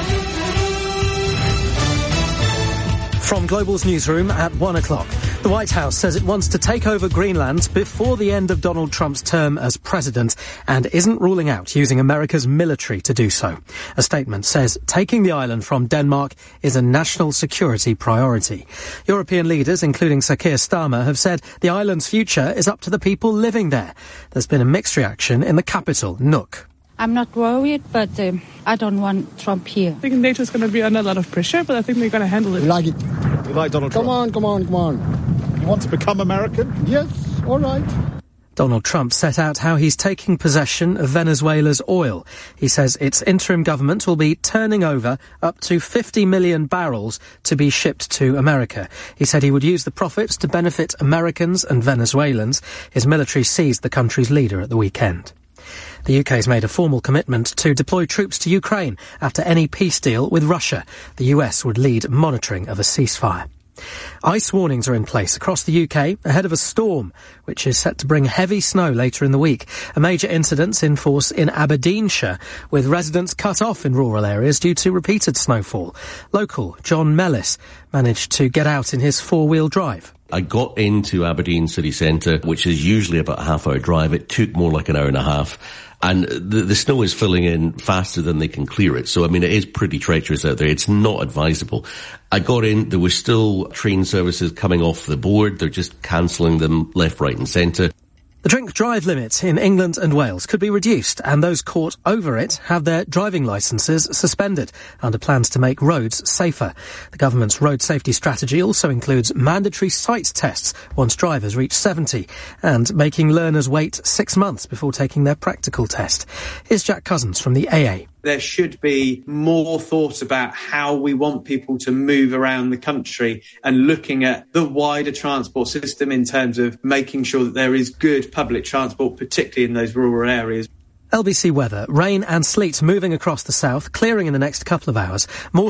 From Global's newsroom at one o'clock. The White House says it wants to take over Greenland before the end of Donald Trump's term as president and isn't ruling out using America's military to do so. A statement says taking the island from Denmark is a national security priority. European leaders, including Sir Keir Starmer, have said the island's future is up to the people living there. There's been a mixed reaction in the capital, Nuuk. I'm not worried, but um, I don't want Trump here. I think NATO's going to be under a lot of pressure, but I think they're going to handle it. We like it. You like Donald Trump? Come on, come on, come on. You want to become American? Yes, all right. Donald Trump set out how he's taking possession of Venezuela's oil. He says its interim government will be turning over up to fifty million barrels to be shipped to America. He said he would use the profits to benefit Americans and Venezuelans. His military seized the country's leader at the weekend. The U K has made a formal commitment to deploy troops to Ukraine after any peace deal with Russia. The U S would lead monitoring of a ceasefire. Ice warnings are in place across the U K ahead of a storm, which is set to bring heavy snow later in the week. A major incident's in force in Aberdeenshire, with residents cut off in rural areas due to repeated snowfall. Local John Mellis managed to get out in his four-wheel drive. I got into Aberdeen city centre, which is usually about a half-hour drive. It took more like an hour and a half. And the, the snow is filling in faster than they can clear it. So, I mean, it is pretty treacherous out there. It's not advisable. I got in, there was still train services coming off the board. They're just cancelling them left, right and centre. The drink-drive limit in England and Wales could be reduced, and those caught over it have their driving licences suspended under plans to make roads safer. The government's road safety strategy also includes mandatory sight tests once drivers reach seventy, and making learners wait six months before taking their practical test. Here's Jack Cousins from the A A. There should be more thought about how we want people to move around the country and looking at the wider transport system in terms of making sure that there is good public transport, particularly in those rural areas. L B C weather. Rain and sleet moving across the south, clearing in the next couple of hours. More